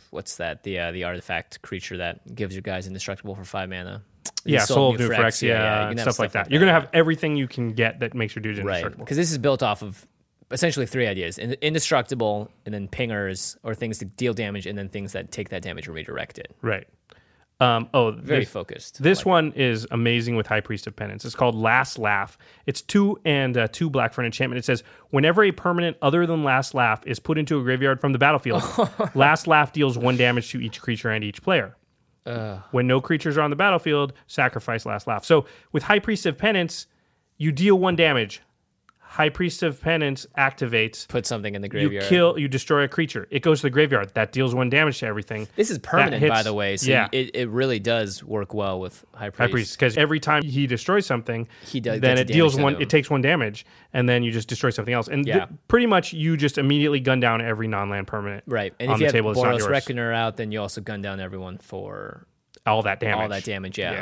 what's that? The uh, the artifact creature that gives your guys indestructible for five mana. The Yeah, Soul of New Phrex, Phrex, yeah, you can have stuff like that. You're gonna have everything you can get that makes your dudes right, indestructible. because this is built off of essentially three ideas: In- indestructible, and then pingers, or things to deal damage, and then things that take that damage and redirect it. Right. Um, oh, Very this, focused. This Like- one is amazing with High Priest of Penance. It's called Last Laugh. It's two and uh, two black for an enchantment. It says, whenever a permanent other than Last Laugh is put into a graveyard from the battlefield, Last Laugh deals one damage to each creature and each player. Uh, When no creatures are on the battlefield, sacrifice Last Laugh. So with High Priest of Penance, you deal one damage. High Priest of Penance activates. put something in the You graveyard. kill, you destroy a creature. It goes to the graveyard. That deals one damage to everything. This is That permanent, hits- by the way, so yeah. it, it really does work well with High Priest. High Priest, because every time he destroys something, He does- then gets it a deals damage one. to him. It takes one damage, and then you just destroy something else. And th- Yeah. pretty much, you just immediately gun down every non-land permanent. Right, and on if you the have table, it's not Boros yours. Reckoner out, then you also gun down everyone for All that damage. all that damage. Yeah. Yeah.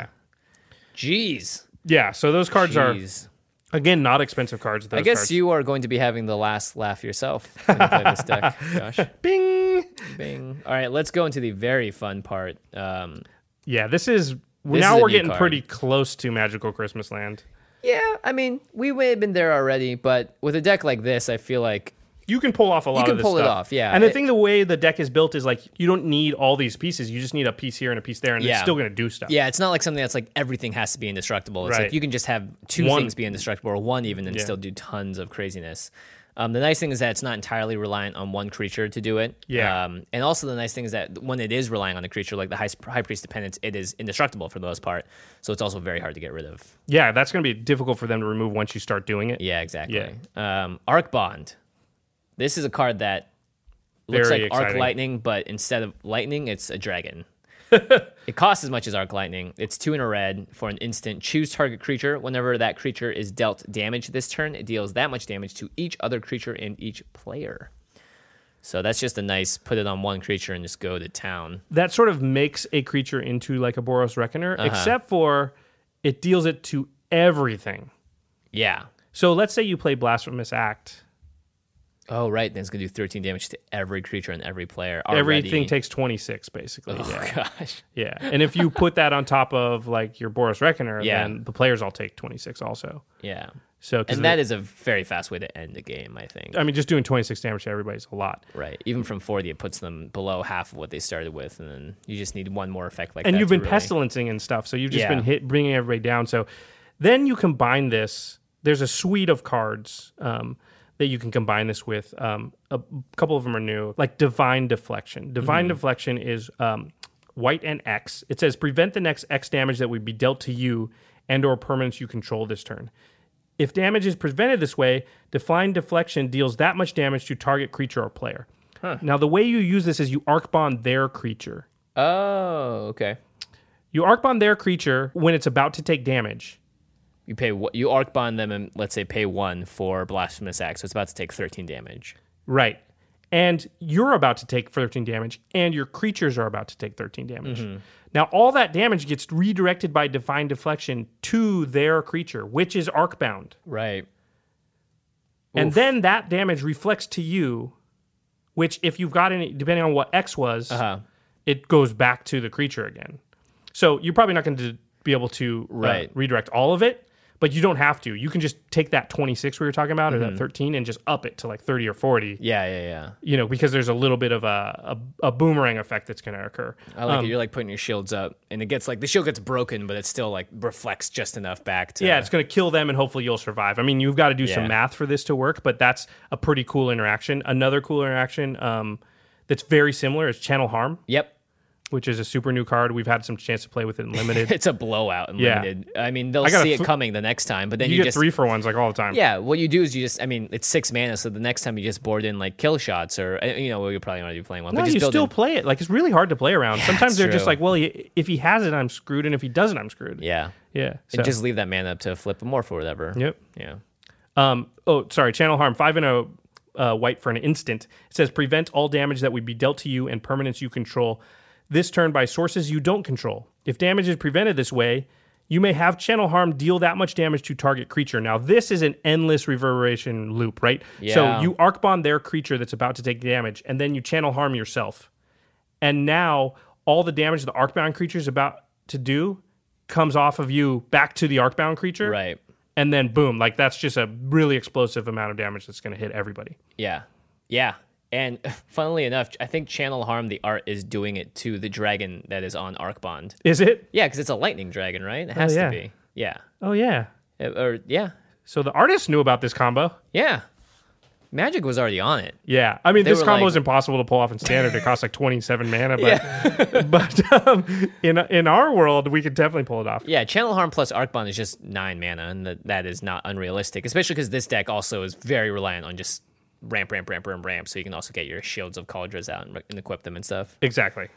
Jeez. Yeah. So those cards are Jeez. again not expensive cards. Those I guess cards. you are going to be having the last laugh yourself when you play this deck, Josh. Bing. Bing. All right, let's go into the very fun part. Um, Yeah. This is This now is a we're new getting card. pretty close to Magical Christmas Land. yeah, I mean, we may have been there already, but with a deck like this, I feel like You can pull off a lot can of this pull it stuff. off, yeah. And the It- thing, the way the deck is built is like you don't need all these pieces. You just need a piece here and a piece there, and Yeah. it's still going to do stuff. yeah, it's not like something that's like everything has to be indestructible. It's Right. like you can just have two One. things be indestructible or one even and Yeah. still do tons of craziness. Um, the nice thing is that it's not entirely reliant on one creature to do it. Yeah. Um, and also the nice thing is that when it is relying on a creature like the High, high Priest of Penance, it is indestructible for the most part. So it's also very hard to get rid of. Yeah, that's going to be difficult for them to remove once you start doing it. Yeah, exactly. Um, Arc Bond. This is a card that looks Very like Arc exciting. Lightning, but instead of lightning, it's a dragon. It costs as much as Arc Lightning. It's two in a red for an instant. Choose target creature. Whenever that creature is dealt damage this turn, it deals that much damage to each other creature and each player. So that's just a nice put it on one creature and just go to town. That sort of makes a creature into like a Boros Reckoner, Uh-huh. except for it deals it to everything. Yeah. So let's say you play Blasphemous Act. Oh, right. Then it's going to do thirteen damage to every creature and every player. Already. Everything takes twenty-six, basically. Oh, yeah. gosh. Yeah. And if you put that on top of like your Boros Reckoner, Yeah. then the players all take twenty-six also. Yeah. So, 'cause And the- that is a very fast way to end the game, I think. I mean, just doing twenty-six damage to everybody is a lot. Right. Even from forty, it puts them below half of what they started with, and then you just need one more effect like And that. you've to been really- pestilencing and stuff, so you've just Yeah. been hit, bringing everybody down. So then you combine this. There's a suite of cards um, that you can combine this with. Um, a couple of them are new, like Divine Deflection. Divine Mm-hmm. Deflection is um, white and X. It says prevent the next X damage that would be dealt to you and or permanents you control this turn. If damage is prevented this way, Divine Deflection deals that much damage to target creature or player. Now, the way you use this is you Arc Bond their creature. Oh, okay. You Arc Bond their creature when it's about to take damage. You pay what you arc bond them and let's say pay one for Blasphemous Act, so it's about to take thirteen damage. Right. And you're about to take thirteen damage, and your creatures are about to take thirteen damage. Mm-hmm. Now, all that damage gets redirected by Divine Deflection to their creature, which is Arcbound. Right. And then that damage reflects to you, which if you've got any, depending on what X was, Uh-huh. it goes back to the creature again. So you're probably not going to be able to uh, Right. redirect all of it, but you don't have to. You can just take that twenty-six we were talking about, or Mm-hmm. that thirteen, and just up it to like thirty or forty. Yeah, yeah, yeah. You know, because there's a little bit of a, a, a boomerang effect that's going to occur. I like Um, it. You're like putting your shields up, and it gets like the shield gets broken, but it still like reflects just enough back to. Yeah, it's going to kill them, and hopefully you'll survive. I mean, you've got to do Yeah. some math for this to work, but that's a pretty cool interaction. Another cool interaction um, that's very similar is Channel Harm, Yep. which is a super new card. We've had some chance to play with it in limited. It's a blowout and Yeah. limited. I mean, they'll I got a see th- it coming the next time, but then you, you, get just three for ones like all the time. yeah. What you do is you just, I mean, it's six mana, so the next time you just board in like kill shots or uh, you know, well, you're probably already playing one, No, but just you build still in. play it. Like, it's really hard to play around. Sometimes it's they're just true. like, well, he, if he has it, I'm screwed, and if he doesn't, I'm screwed. Yeah. Yeah. So, And just leave that mana up to flip a morph or whatever. yep. Yeah. Um, oh, sorry. Channel Harm, five and a uh, white for an instant. It says prevent all damage that would be dealt to you and permanents you control this turn by sources you don't control. If damage is prevented this way, you may have Channel Harm deal that much damage to target creature. Now, this is an endless reverberation loop, right? Yeah. So you Arc Bond their creature that's about to take damage, and then you Channel Harm yourself. and now all the damage the Arcbound creature is about to do comes off of you back to the Arcbound creature. Right. And then boom, like that's just a really explosive amount of damage that's going to hit everybody. Yeah. Yeah. And funnily enough, I think Channel Harm, the art, is doing it to the dragon that is on Arcbond. Is it? Yeah, because it's a lightning dragon, right? It has yeah. to be. Yeah. Oh, yeah. Uh, Or, yeah. So the artist knew about this combo. Yeah. Magic was already on it. Yeah. I mean, They this were combo like- is impossible to pull off in standard. It costs like twenty-seven mana. But, Yeah. but um, in, in our world, we could definitely pull it off. Yeah, Channel Harm plus Arcbond is just nine mana, and that that is not unrealistic, especially because this deck also is very reliant on just ramp, ramp, ramp, ramp, ramp, so you can also get your Shields of Kaldras out and, and equip them and stuff. Exactly.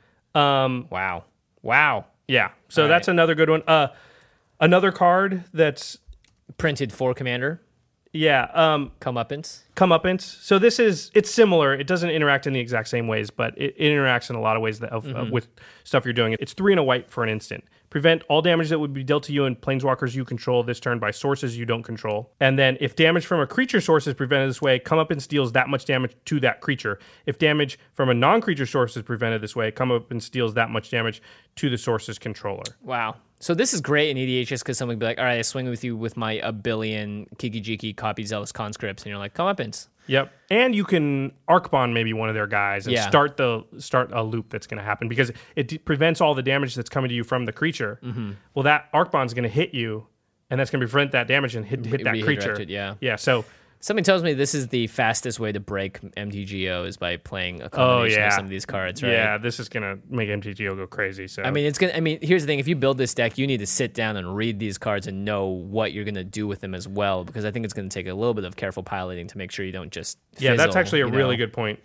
Um, Wow. Wow. yeah. So All that's right. another good one. Uh, another card that's, Printed for Commander, yeah, um, Comeuppance. comeuppance. So this is, it's similar. It doesn't interact in the exact same ways, but it, it interacts in a lot of ways that of, Mm-hmm. uh, with stuff you're doing. It's three and a white for an instant. Prevent all damage that would be dealt to you and planeswalkers you control this turn by sources you don't control. And then if damage from a creature source is prevented this way, comeuppance deals that much damage to that creature. If damage from a non-creature source is prevented this way, comeuppance deals that much damage to the source's controller. Wow. So this is great in E D H just because someone would be like, all right, I swing with you with my a billion Kiki Jiki copy Zealous Conscripts, and you're like, Comeuppance. Yep, and you can Arcbond maybe one of their guys and Yeah. start the start a loop that's going to happen because it d- prevents all the damage that's coming to you from the creature. Mm-hmm. Well, that Arcbond's going to hit you, and that's going to prevent that damage and hit, hit that Redirect creature. it, yeah. yeah. So Something tells me this is the fastest way to break M T G O is by playing a combination yeah. of some of these cards, right? yeah, this is going to make M T G O go crazy. So I mean, it's gonna. I mean, here's the thing: if you build this deck, you need to sit down and read these cards and know what you're gonna do with them as well, because I think it's gonna take a little bit of careful piloting to make sure you don't just. yeah, that's fizzle, actually a you really know? good point.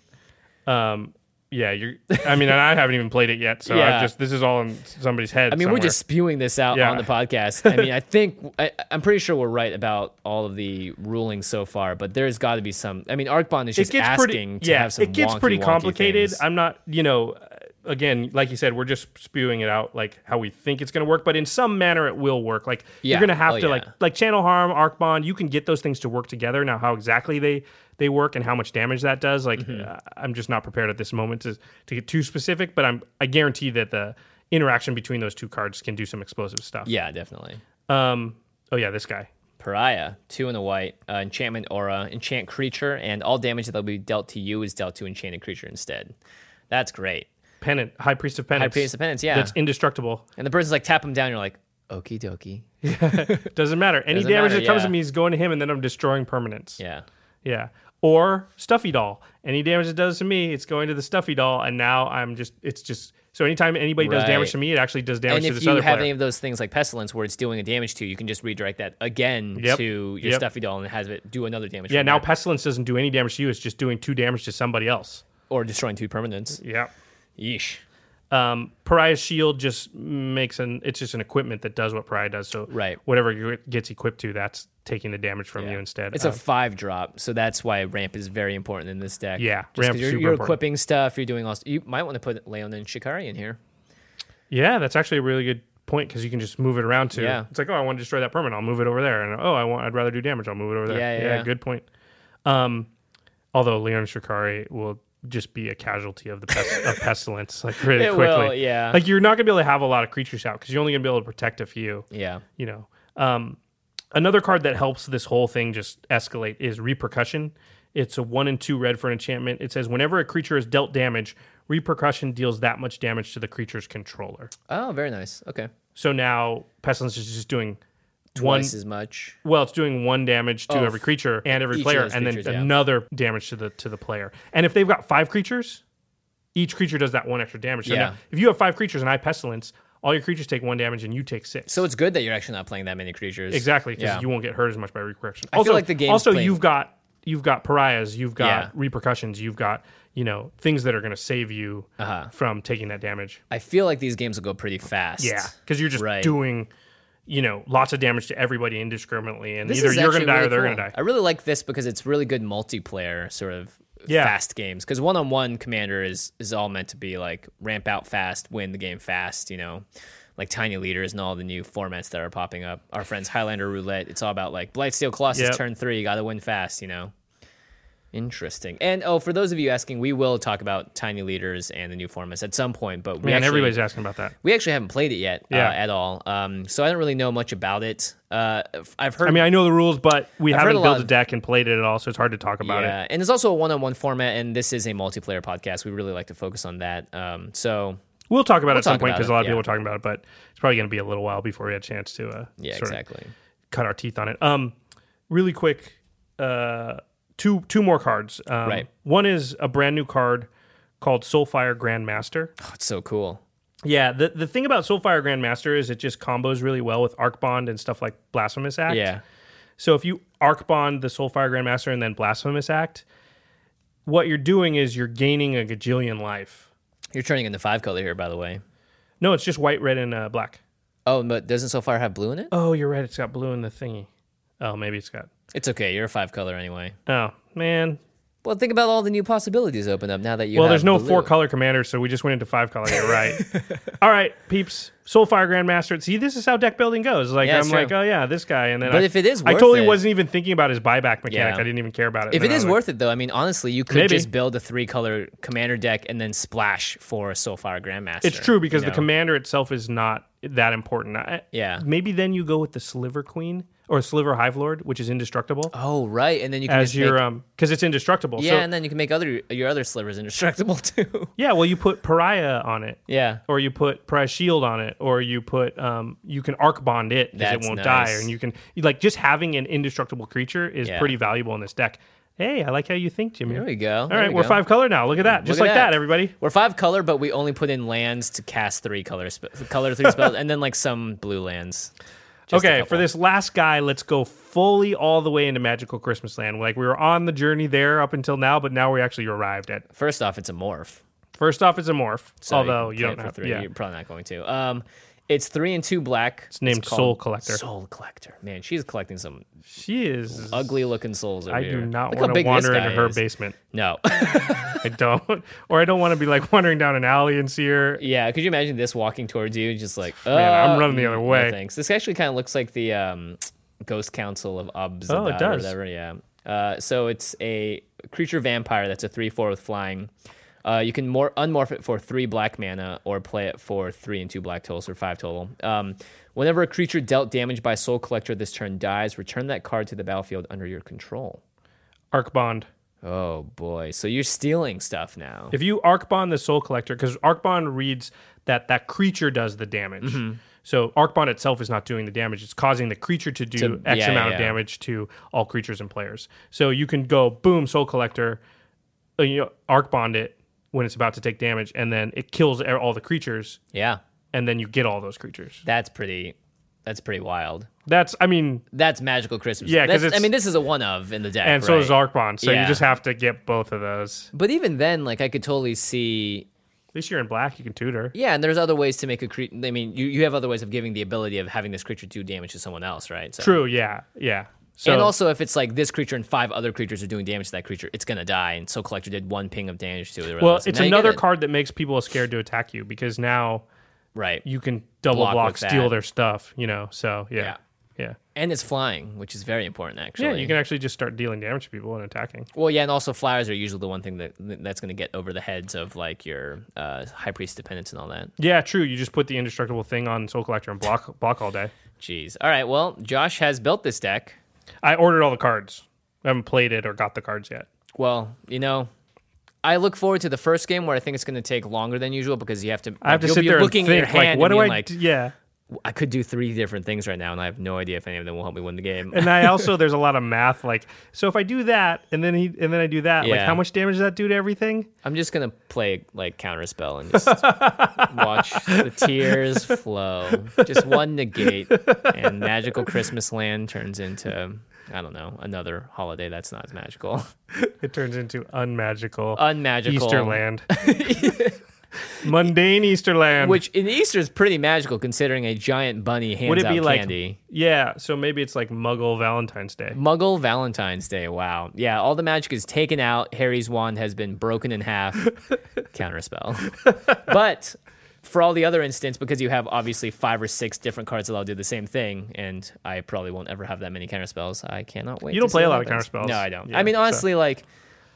Um, yeah, you're. I mean, and I haven't even played it yet, so Yeah. I just this is all in somebody's head. I mean, somewhere. we're just spewing this out Yeah. on the podcast. I mean, I think I, I'm pretty sure we're right about all of the rulings so far, but there's got to be some. I mean, Arcbond is it just gets asking pretty to yeah have some. it gets wonky, pretty wonky complicated. things. I'm not, you know, again, like you said, we're just spewing it out like how we think it's going to work, but in some manner it will work. Like Yeah. you're going to have Oh, to yeah. like like Channel Harm, Arcbond, you can get those things to work together. Now how exactly they they work and how much damage that does, like Mm-hmm. uh, I'm just not prepared at this moment to to get too specific, but I'm I guarantee that the interaction between those two cards can do some explosive stuff. Yeah, definitely. Um oh yeah, this guy. Pariah, two and a white, uh, enchantment aura, enchant creature, and all damage that will be dealt to you is dealt to enchanted creature instead. That's great. Pennant, High Priest of Penance. High Priest of Penance, yeah. That's indestructible. And the person's like, tap him down. You're like, okie dokie. Doesn't matter. Any Doesn't damage matter, that comes yeah. to me is going to him, and then I'm destroying permanents. Yeah. Yeah. Or Stuffy Doll. Any damage it does to me, it's going to the Stuffy Doll, and now I'm just, it's just, so anytime anybody does Right. damage to me, it actually does damage And to if this you other have player. any of those things like Pestilence where it's doing a damage to you, you can just redirect that again Yep. to your Yep. Stuffy Doll and have it do another damage. yeah, from now that. Pestilence doesn't do any damage to you, it's just doing two damage to somebody else. Or destroying two permanents. Yeah. Yeesh. Um, Pariah's Shield just makes an, it's just an equipment that does what Pariah does. So Right. whatever it gets equipped to, that's taking the damage from you instead. It's Uh, a five drop, so that's why ramp is very important in this deck. Yeah, Just 'cause ramp's you're, super you're important. equipping stuff. You're doing all. You might want to put Leon and Shikari in here. Yeah, that's actually a really good point because you can just move it around to. Yeah. It's like, oh, I want to destroy that permanent. I'll move it over there. And oh, I want. I'd rather do damage. I'll move it over there. Yeah, yeah, yeah. Good point. Um, although Leon Shikari will just be a casualty of the pest- of pestilence, like really It quickly. will, yeah. Like you're not gonna be able to have a lot of creatures out because you're only gonna be able to protect a few. Yeah. You know. Um, another card that helps this whole thing just escalate is Repercussion. It's a one and two red for an enchantment. It says whenever a creature is dealt damage, Repercussion deals that much damage to the creature's controller. Oh, very nice. Okay. So now Pestilence is just doing Twice one. as much. Well, it's doing one damage to Oh, every creature and every each of player, those and then creatures, yeah. another damage to the to the player. And if they've got five creatures, each creature does that one extra damage. So Yeah. now, if you have five creatures and I Pestilence, all your creatures take one damage and you take six. So it's good that you're actually not playing that many creatures. exactly because Yeah. you won't get hurt as much by Repercussion. I feel Also, like the game's also playing- you've got you've got pariahs, you've got Yeah. repercussions, you've got you know things that are going to save you Uh-huh. from taking that damage. I feel like these games will go pretty fast. Yeah, because you're just Right. doing, you know, lots of damage to everybody indiscriminately, and This either is you're going actually to die really or they're cool. going to die. I really like this because it's really good multiplayer sort of Yeah. fast games. Because one-on-one Commander is is all meant to be like ramp out fast, win the game fast. You know, like Tiny Leaders and all the new formats that are popping up. Our friends Highlander Roulette. It's all about like Blightsteel Colossus Yep. turn three. You got to win fast. You know. Interesting. And oh, for those of you asking, we will talk about Tiny Leaders and the new formats at some point. But we Man, actually, everybody's asking about that. we actually haven't played it yet Yeah. uh, at all. Um, so I don't really know much about it. Uh, I've heard. I mean, I know the rules, but we I've heard haven't a built lot a of- deck and played it at all, so it's hard to talk about yeah, it. and there's also a one-on-one format, and this is a multiplayer podcast. We really like to focus on that. Um, so We'll talk about it at some talk point about because it, a lot of yeah. people are talking about it, but it's probably going to be a little while before we had a chance to uh, yeah, sort of exactly. cut our teeth on it. Um, really quick, uh, two two more cards. Um, Right. One is a brand new card called Soulfire Grandmaster. Oh, it's so cool. Yeah, the the thing about Soulfire Grandmaster is it just combos really well with Arc Bond and stuff like Blasphemous Act. Yeah. So if you Arc Bond the Soulfire Grandmaster and then Blasphemous Act, what you're doing is you're gaining a gajillion life. You're turning into five color here, by the way. No, it's just white, red, and uh, black. Oh, but doesn't So Far have blue in it? Oh, you're right. It's got blue in the thingy. Oh, maybe it's got. It's okay. You're a five color anyway. Oh man. Well, think about all the new possibilities open up now that you Well, have there's no blue. four color commanders, so we just went into five color. You're right. All right, peeps. Soulfire Grandmaster. See, this is how deck building goes. Like Yeah, I'm it's like, true. oh yeah, this guy, and then But I, if it is I worth totally it- wasn't even thinking about his buyback mechanic. Yeah. I didn't even care about it. If And it then I is was like, worth it, though, I mean, honestly, you could Maybe. just build a three color commander deck and then splash for a Soulfire Grandmaster. it's true because you the know? commander itself is not that important. I, Yeah. Maybe then you go with the Sliver Queen or Sliver Hive Lord, which is indestructible. Oh, right. And then you can as just your make, um because it's indestructible. yeah, So and then you can make other your other slivers indestructible, too. yeah, well you put Pariah on it. yeah. Or you put Pariah Shield on it, or you put um you can arc bond it because it That's won't die, nice. and you can like just having an indestructible creature is Yeah. pretty valuable in this deck. Hey, I like how you think, Jimmy. There we go. All There right, we we're go. five color now. Look at that, just Look like at that. that. everybody. We're five color, but we only put in lands to cast three color, spe- color three spells, and then like some blue lands. Just a Okay, for couple. this last guy, let's go fully all the way into Magical Christmas Land. Like we were on the journey there up until now, but now we actually arrived at. First off, it's a morph. First off, it's a morph. So although can you play don't it for have. three. Yeah. You're probably not going to. Um, it's three and two black. It's named Soul Collector. Soul Collector. Man, she's collecting some She is. ugly looking souls over I here. do not Look how want to big this wander guy into her is. basement. No. I don't, or I don't want to be like wandering down an alley and see her. Yeah, could you imagine this walking towards you, just like, oh, Man, I'm running the other no way. thanks. This actually kind of looks like the um, Ghost Council of Ubs. Oh, it or does. Whatever. Yeah. Uh, so it's a creature vampire that's a three four with flying. Uh, you can more unmorph it for three black mana or play it for three and two black totals or five total. Um, whenever a creature dealt damage by Soul Collector this turn dies, return that card to the battlefield under your control. Arc Bond. Oh boy, so you're stealing stuff now. If you Arc Bond the Soul Collector, because Arc Bond reads that that creature does the damage. Mm-hmm. So Arc Bond itself is not doing the damage. It's causing the creature to do To- X yeah, amount yeah. of damage to all creatures and players. So you can go, boom, Soul Collector, uh, you know, Arc Bond it when it's about to take damage, and then it kills e- all the creatures, Yeah, and then you get all those creatures. that's pretty. That's pretty wild. That's, I mean, That's Magical Christmas. Yeah, 'cause That's- I it's- mean, this is a one of in the deck, and so right? is Arc Bond. So Yeah. you just have to get both of those. But even then, like I could totally see. At least you're in black, you can tutor. Yeah, and there's other ways to make a creature. I mean, you, you have other ways of giving the ability of having this creature do damage to someone else, right? So, True, yeah, yeah. So, and also, if it's like this creature and five other creatures are doing damage to that creature, it's gonna die. And Soul Collector did one ping of damage to it. well, else. And it's now you get another it. card that makes people scared to attack you because now right? you can double Block block, with steal that. their stuff, you know. So yeah, Yeah. yeah, And it's flying, which is very important, actually. yeah. You can actually just start dealing damage to people and attacking. Well, yeah, and also flyers are usually the one thing that that's going to get over the heads of like your uh, High Priest dependents and all that. Yeah, true. You just put the indestructible thing on Soul Collector and block block all day. Jeez. All right. Well, Josh has built this deck. I ordered all the cards. I haven't played it or got the cards yet. Well, you know, I look forward to the first game where I think it's going to take longer than usual because you have to. I have to you'll sit be there and looking at your think like, hand what and do I? being like, d- yeah, I could do three different things right now, and I have no idea if any of them will help me win the game. and I also there's a lot of math. Like, so if I do that and then he and then I do that, like Yeah. how much damage does that do to everything? I'm just gonna play like counterspell and just watch the tears flow. Just one negate, and Magical Christmas Land turns into I don't know another holiday that's not as magical. It turns into unmagical Unmagical Easterland. Mundane Easterland. Which in Easter is pretty magical considering a giant bunny hands would it out be like? candy. Yeah, so maybe it's like Muggle Valentine's Day. Muggle Valentine's Day. Wow. Yeah, all the magic is taken out. Harry's wand has been broken in half. Counterspell. But for all the other instance, because you have obviously five or six different cards that all do the same thing, and I probably won't ever have that many counterspells, I cannot wait. You to don't play see a what lot of happens. counterspells. No, I don't. Yeah, I mean, so- honestly, like,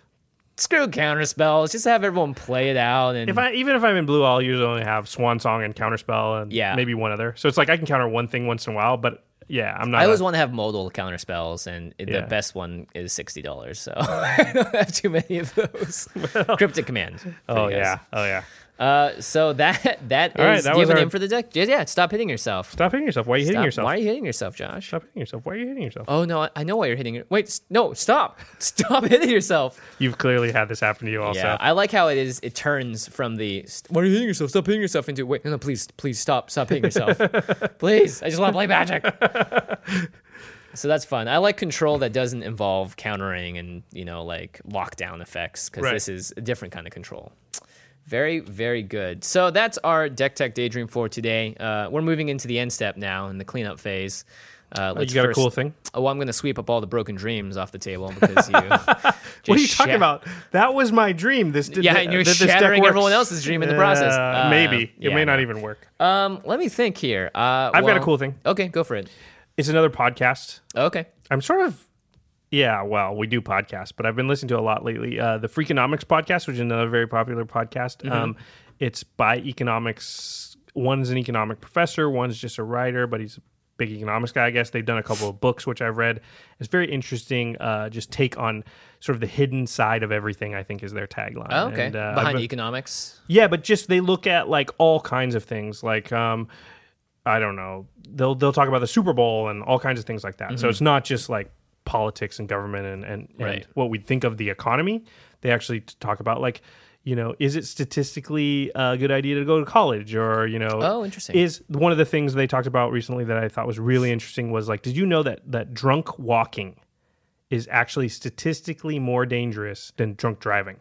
screw counter spells. Just have everyone play it out. And If I even if I'm in blue, I'll usually only have Swan Song and Counterspell and Yeah. maybe one other. So it's like I can counter one thing once in a while, but yeah, I'm not. I always a- want to have modal counter spells, and it- Yeah. the best one is sixty dollars. So I don't have too many of those. Cryptic Command. for Oh you guys. yeah, oh yeah. Uh, so that that is. All right, that do you was have a our- name for the deck? Yeah, yeah. Stop hitting yourself. Stop hitting yourself. Why are you hitting Stop- yourself? Why are you hitting yourself, Josh? Stop hitting yourself. Why are you hitting yourself? Oh no, I, I know why you're hitting. Your, wait, s- no, stop, stop hitting yourself. You've clearly had this happen to you also. Yeah, I like how it is. It turns from the st- why are you hitting yourself? Stop hitting yourself into wait, no, no, please, please stop, stop hitting yourself, please. I just want to play Magic. So that's fun. I like control that doesn't involve countering and you know like lockdown effects because Right. this is a different kind of control. Very, very good. So that's our Deck Tech Daydream for today. Uh, we're moving into the end step now in the cleanup phase. Uh, Oh, let's you got first- a cool thing? Oh, well, I'm going to sweep up all the broken dreams off the table because you. What are you just talking shat- about? That was my dream. This did, Yeah, and you're that this deck shattering works. everyone else's dream in the process. Uh, Uh, maybe it yeah, may I not know. even work. Um, let me think here. Uh, I've got a well- cool thing. Okay, go for it. It's another podcast. Okay. I'm sort of, yeah, well, we do podcasts, but I've been listening to a lot lately. Uh, the Freakonomics podcast, which is another very popular podcast. Mm-hmm. Um, it's by economics. One's an economic professor, one's just a writer, but he's a big economics guy, I guess. They've done a couple of books, which I've read. It's very interesting, uh, just take on sort of the hidden side of everything, I think is their tagline. Oh, okay. And, uh, Behind I've- economics. Yeah, but just they look at like all kinds of things, like um, I don't know, they'll they'll talk about the Super Bowl and all kinds of things like that. So it's not just like politics and government and and, and Mm-hmm. Right. what we think of the economy. They actually t- talk about like, you know, is it statistically a good idea to go to college, or you know, Oh, interesting. is one of the things they talked about recently that I thought was really interesting was like, did you know that that drunk walking is actually statistically more dangerous than drunk driving?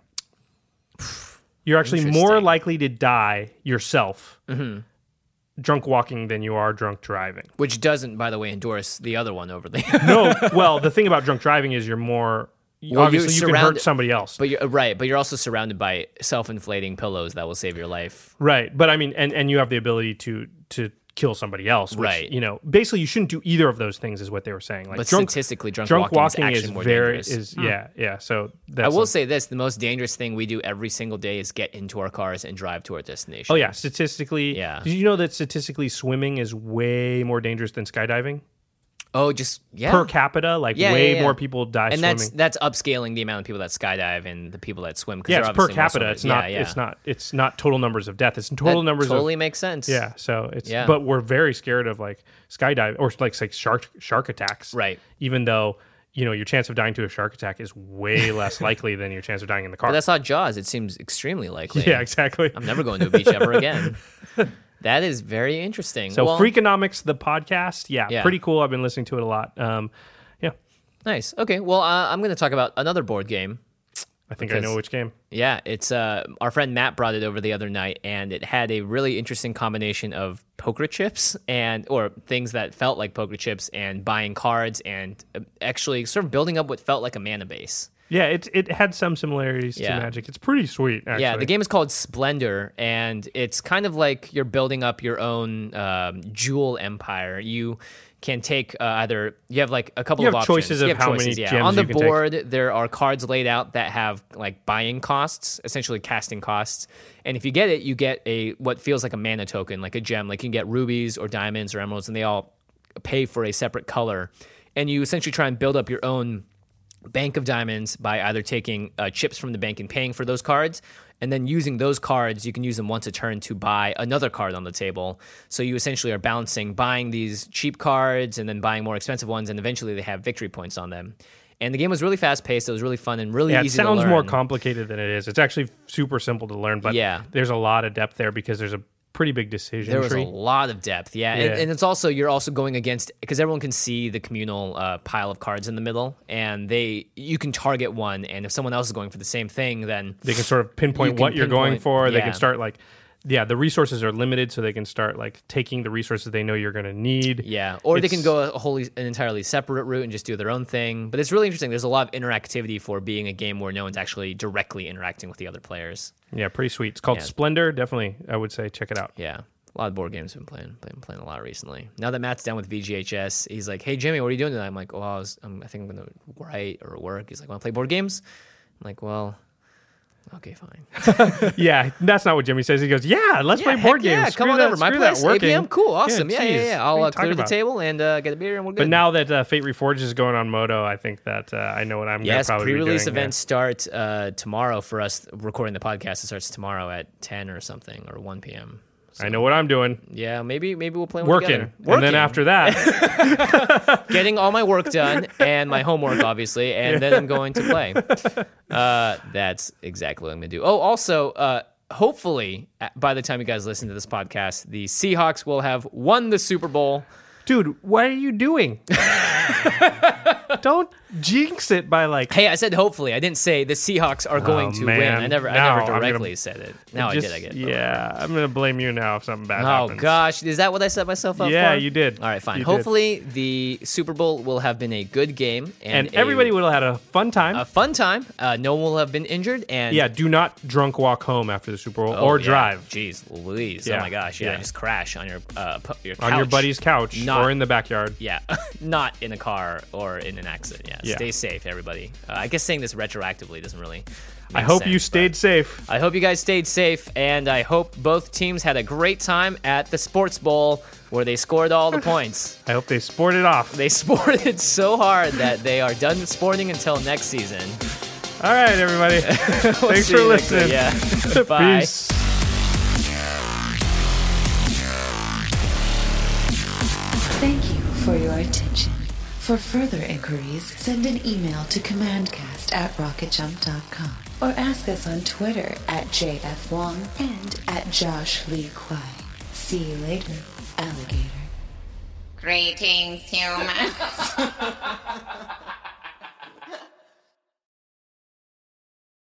You're actually more Interesting. likely to die yourself Mm-hmm. drunk walking than you are drunk driving. Which doesn't, by the way, endorse the other one over there. No, well, the thing about drunk driving is you're more Well, obviously you're you can hurt surrounded- somebody else. But you're right. But you're also surrounded by self-inflating pillows that will save your life. Right. But I mean and, and you have the ability to to kill somebody else. Which, Right. You know, basically you shouldn't do either of those things is what they were saying. Like But drunk statistically, drunk, drunk walking, walking is is, actually more very dangerous. is yeah, yeah. So I that's will a- say this: the most dangerous thing we do every single day is get into our cars and drive to our destination. Oh yeah, statistically. Yeah. Did you know that statistically swimming is way more dangerous than skydiving? Oh, just yeah. Per capita, like Yeah, way yeah, yeah. more people die and swimming. that's that's upscaling the amount of people that skydive and the people that swim. 'cause yeah, they're it's per obviously more capita. swimmers. It's not. Yeah, yeah. It's not. It's not total numbers of death. It's total That numbers totally of. makes sense. Yeah. So it's. Yeah. But we're very scared of like skydive or like like shark shark attacks. Right. Even though you know your chance of dying to a shark attack is way less likely than your chance of dying in the car. But that's not Jaws. It seems extremely likely. yeah. Exactly. I'm never going to a beach ever again. That is very interesting. So well, Freakonomics, the podcast, yeah, Yeah. pretty cool. I've been listening to it a lot. Um, yeah, nice. Okay. Well, uh, I'm going to talk about another board game. I think I Because- know which game. Yeah, it's uh, our friend Matt brought it over the other night, and it had a really interesting combination of poker chips and or things that felt like poker chips and buying cards and uh, actually sort of building up what felt like a mana base. Yeah, it it had some similarities Yeah. to Magic. It's pretty sweet, actually. Yeah, the game is called Splendor, and it's kind of like you're building up your own um, jewel empire. You can take uh, either you have like a couple You of have options. choices You of have how choices, many yeah. gems On the you can take. board. There are cards laid out that have like buying costs, essentially casting costs. And if you get it, you get a what feels like a mana token, like a gem. Like you can get rubies or diamonds or emeralds, and they all pay for a separate color. And you essentially try and build up your own bank of diamonds by either taking uh, chips from the bank and paying for those cards, and then using those cards, you can use them once a turn to buy another card on the table. So you essentially are balancing buying these cheap cards and then buying more expensive ones, and eventually they have victory points on them. And the game was really fast paced. It was really fun and really Yeah, it easy to sounds learn. more complicated than it is. It's actually super simple to learn, but Yeah. there's a lot of depth there because there's a pretty big decision There was tree. a lot of depth, yeah. And, Yeah. and it's also, you're also going against, because everyone can see the communal uh, pile of cards in the middle, and they you can target one, and if someone else is going for the same thing, then They can sort of pinpoint You can what you're going pinpoint- for. They yeah. can start like, yeah, the resources are limited, so they can start like taking the resources they know you're going to need. yeah. Or they can It's- go a wholly, an entirely separate route and just do their own thing. But it's really interesting. There's a lot of interactivity for being a game where no one's actually directly interacting with the other players. Yeah, pretty sweet. It's called Yeah. Splendor. Definitely, I would say check it out. Yeah. A lot of board games I've been playing, been playing a lot recently. Now that Matt's done with V G H S, he's like, "Hey Jimmy, what are you doing tonight?" I'm like, "Oh, I, was, um, I think I'm gonna write or work." He's like, "Want to play board games?" I'm like, "Well, Okay, fine. Yeah, that's not what Jimmy says. He goes, yeah, let's Yeah, play board heck yeah, games. come Screw on that, over. My screw that place, eight working. p.m. Cool, awesome. Yeah, yeah, geez, yeah. what I'll are you uh, clear talking the about? table and uh, get a beer, and we're good. But now that uh, Fate Reforged is going on Moto, I think that uh, I know what I'm yes, going to probably be doing. pre-release yeah. events start uh, tomorrow for us recording the podcast. It starts tomorrow at ten or something, or one p.m. I know what I'm doing. Yeah, maybe maybe we'll play one Working. together. And then after that, Getting all my work done and my homework, obviously, and then I'm going to play. Uh, that's exactly what I'm going to do. Oh, also, uh, hopefully, by the time you guys listen to this podcast, the Seahawks will have won the Super Bowl. dude, what are you doing? Don't jinx it by like. Hey, I said hopefully. I didn't say the Seahawks are going Oh, to man. win. I never, Now I I'm never gonna- directly said it. Now just, I did. I get. Yeah, I'm gonna blame you now if something bad Oh happens. gosh, is that what I set myself up for? Yeah, you did. All right, fine. You did. Hopefully, the Super Bowl will have been a good game and, And everybody a, would have had a fun time. a fun time. Uh, no one will have been injured. And yeah, do not drunk walk home after the Super Bowl Oh, or yeah. drive Jeez, Louise. Yeah, Oh my gosh. Yeah, yeah. just crash on your uh, pu- your couch. on your buddy's couch Not- or in the backyard. Yeah, not in a car or in an accident. Yeah, Yeah. stay safe, everybody. Uh, I guess saying this retroactively doesn't really. I make hope you sense, stayed but safe. I hope you guys stayed safe, and I hope both teams had a great time at the Sports Bowl where they scored all the points. I hope they sported off. They sported so hard that they are done sporting until next season. All right, everybody. We'll Thanks see for you next week. listening. Yeah. Bye. Peace. Thank you for your attention. For further inquiries, send an email to commandcast at rocket jump dot com or ask us on Twitter at J F Wong and at Josh Lee Kwai. See you later, alligator. Greetings, humans.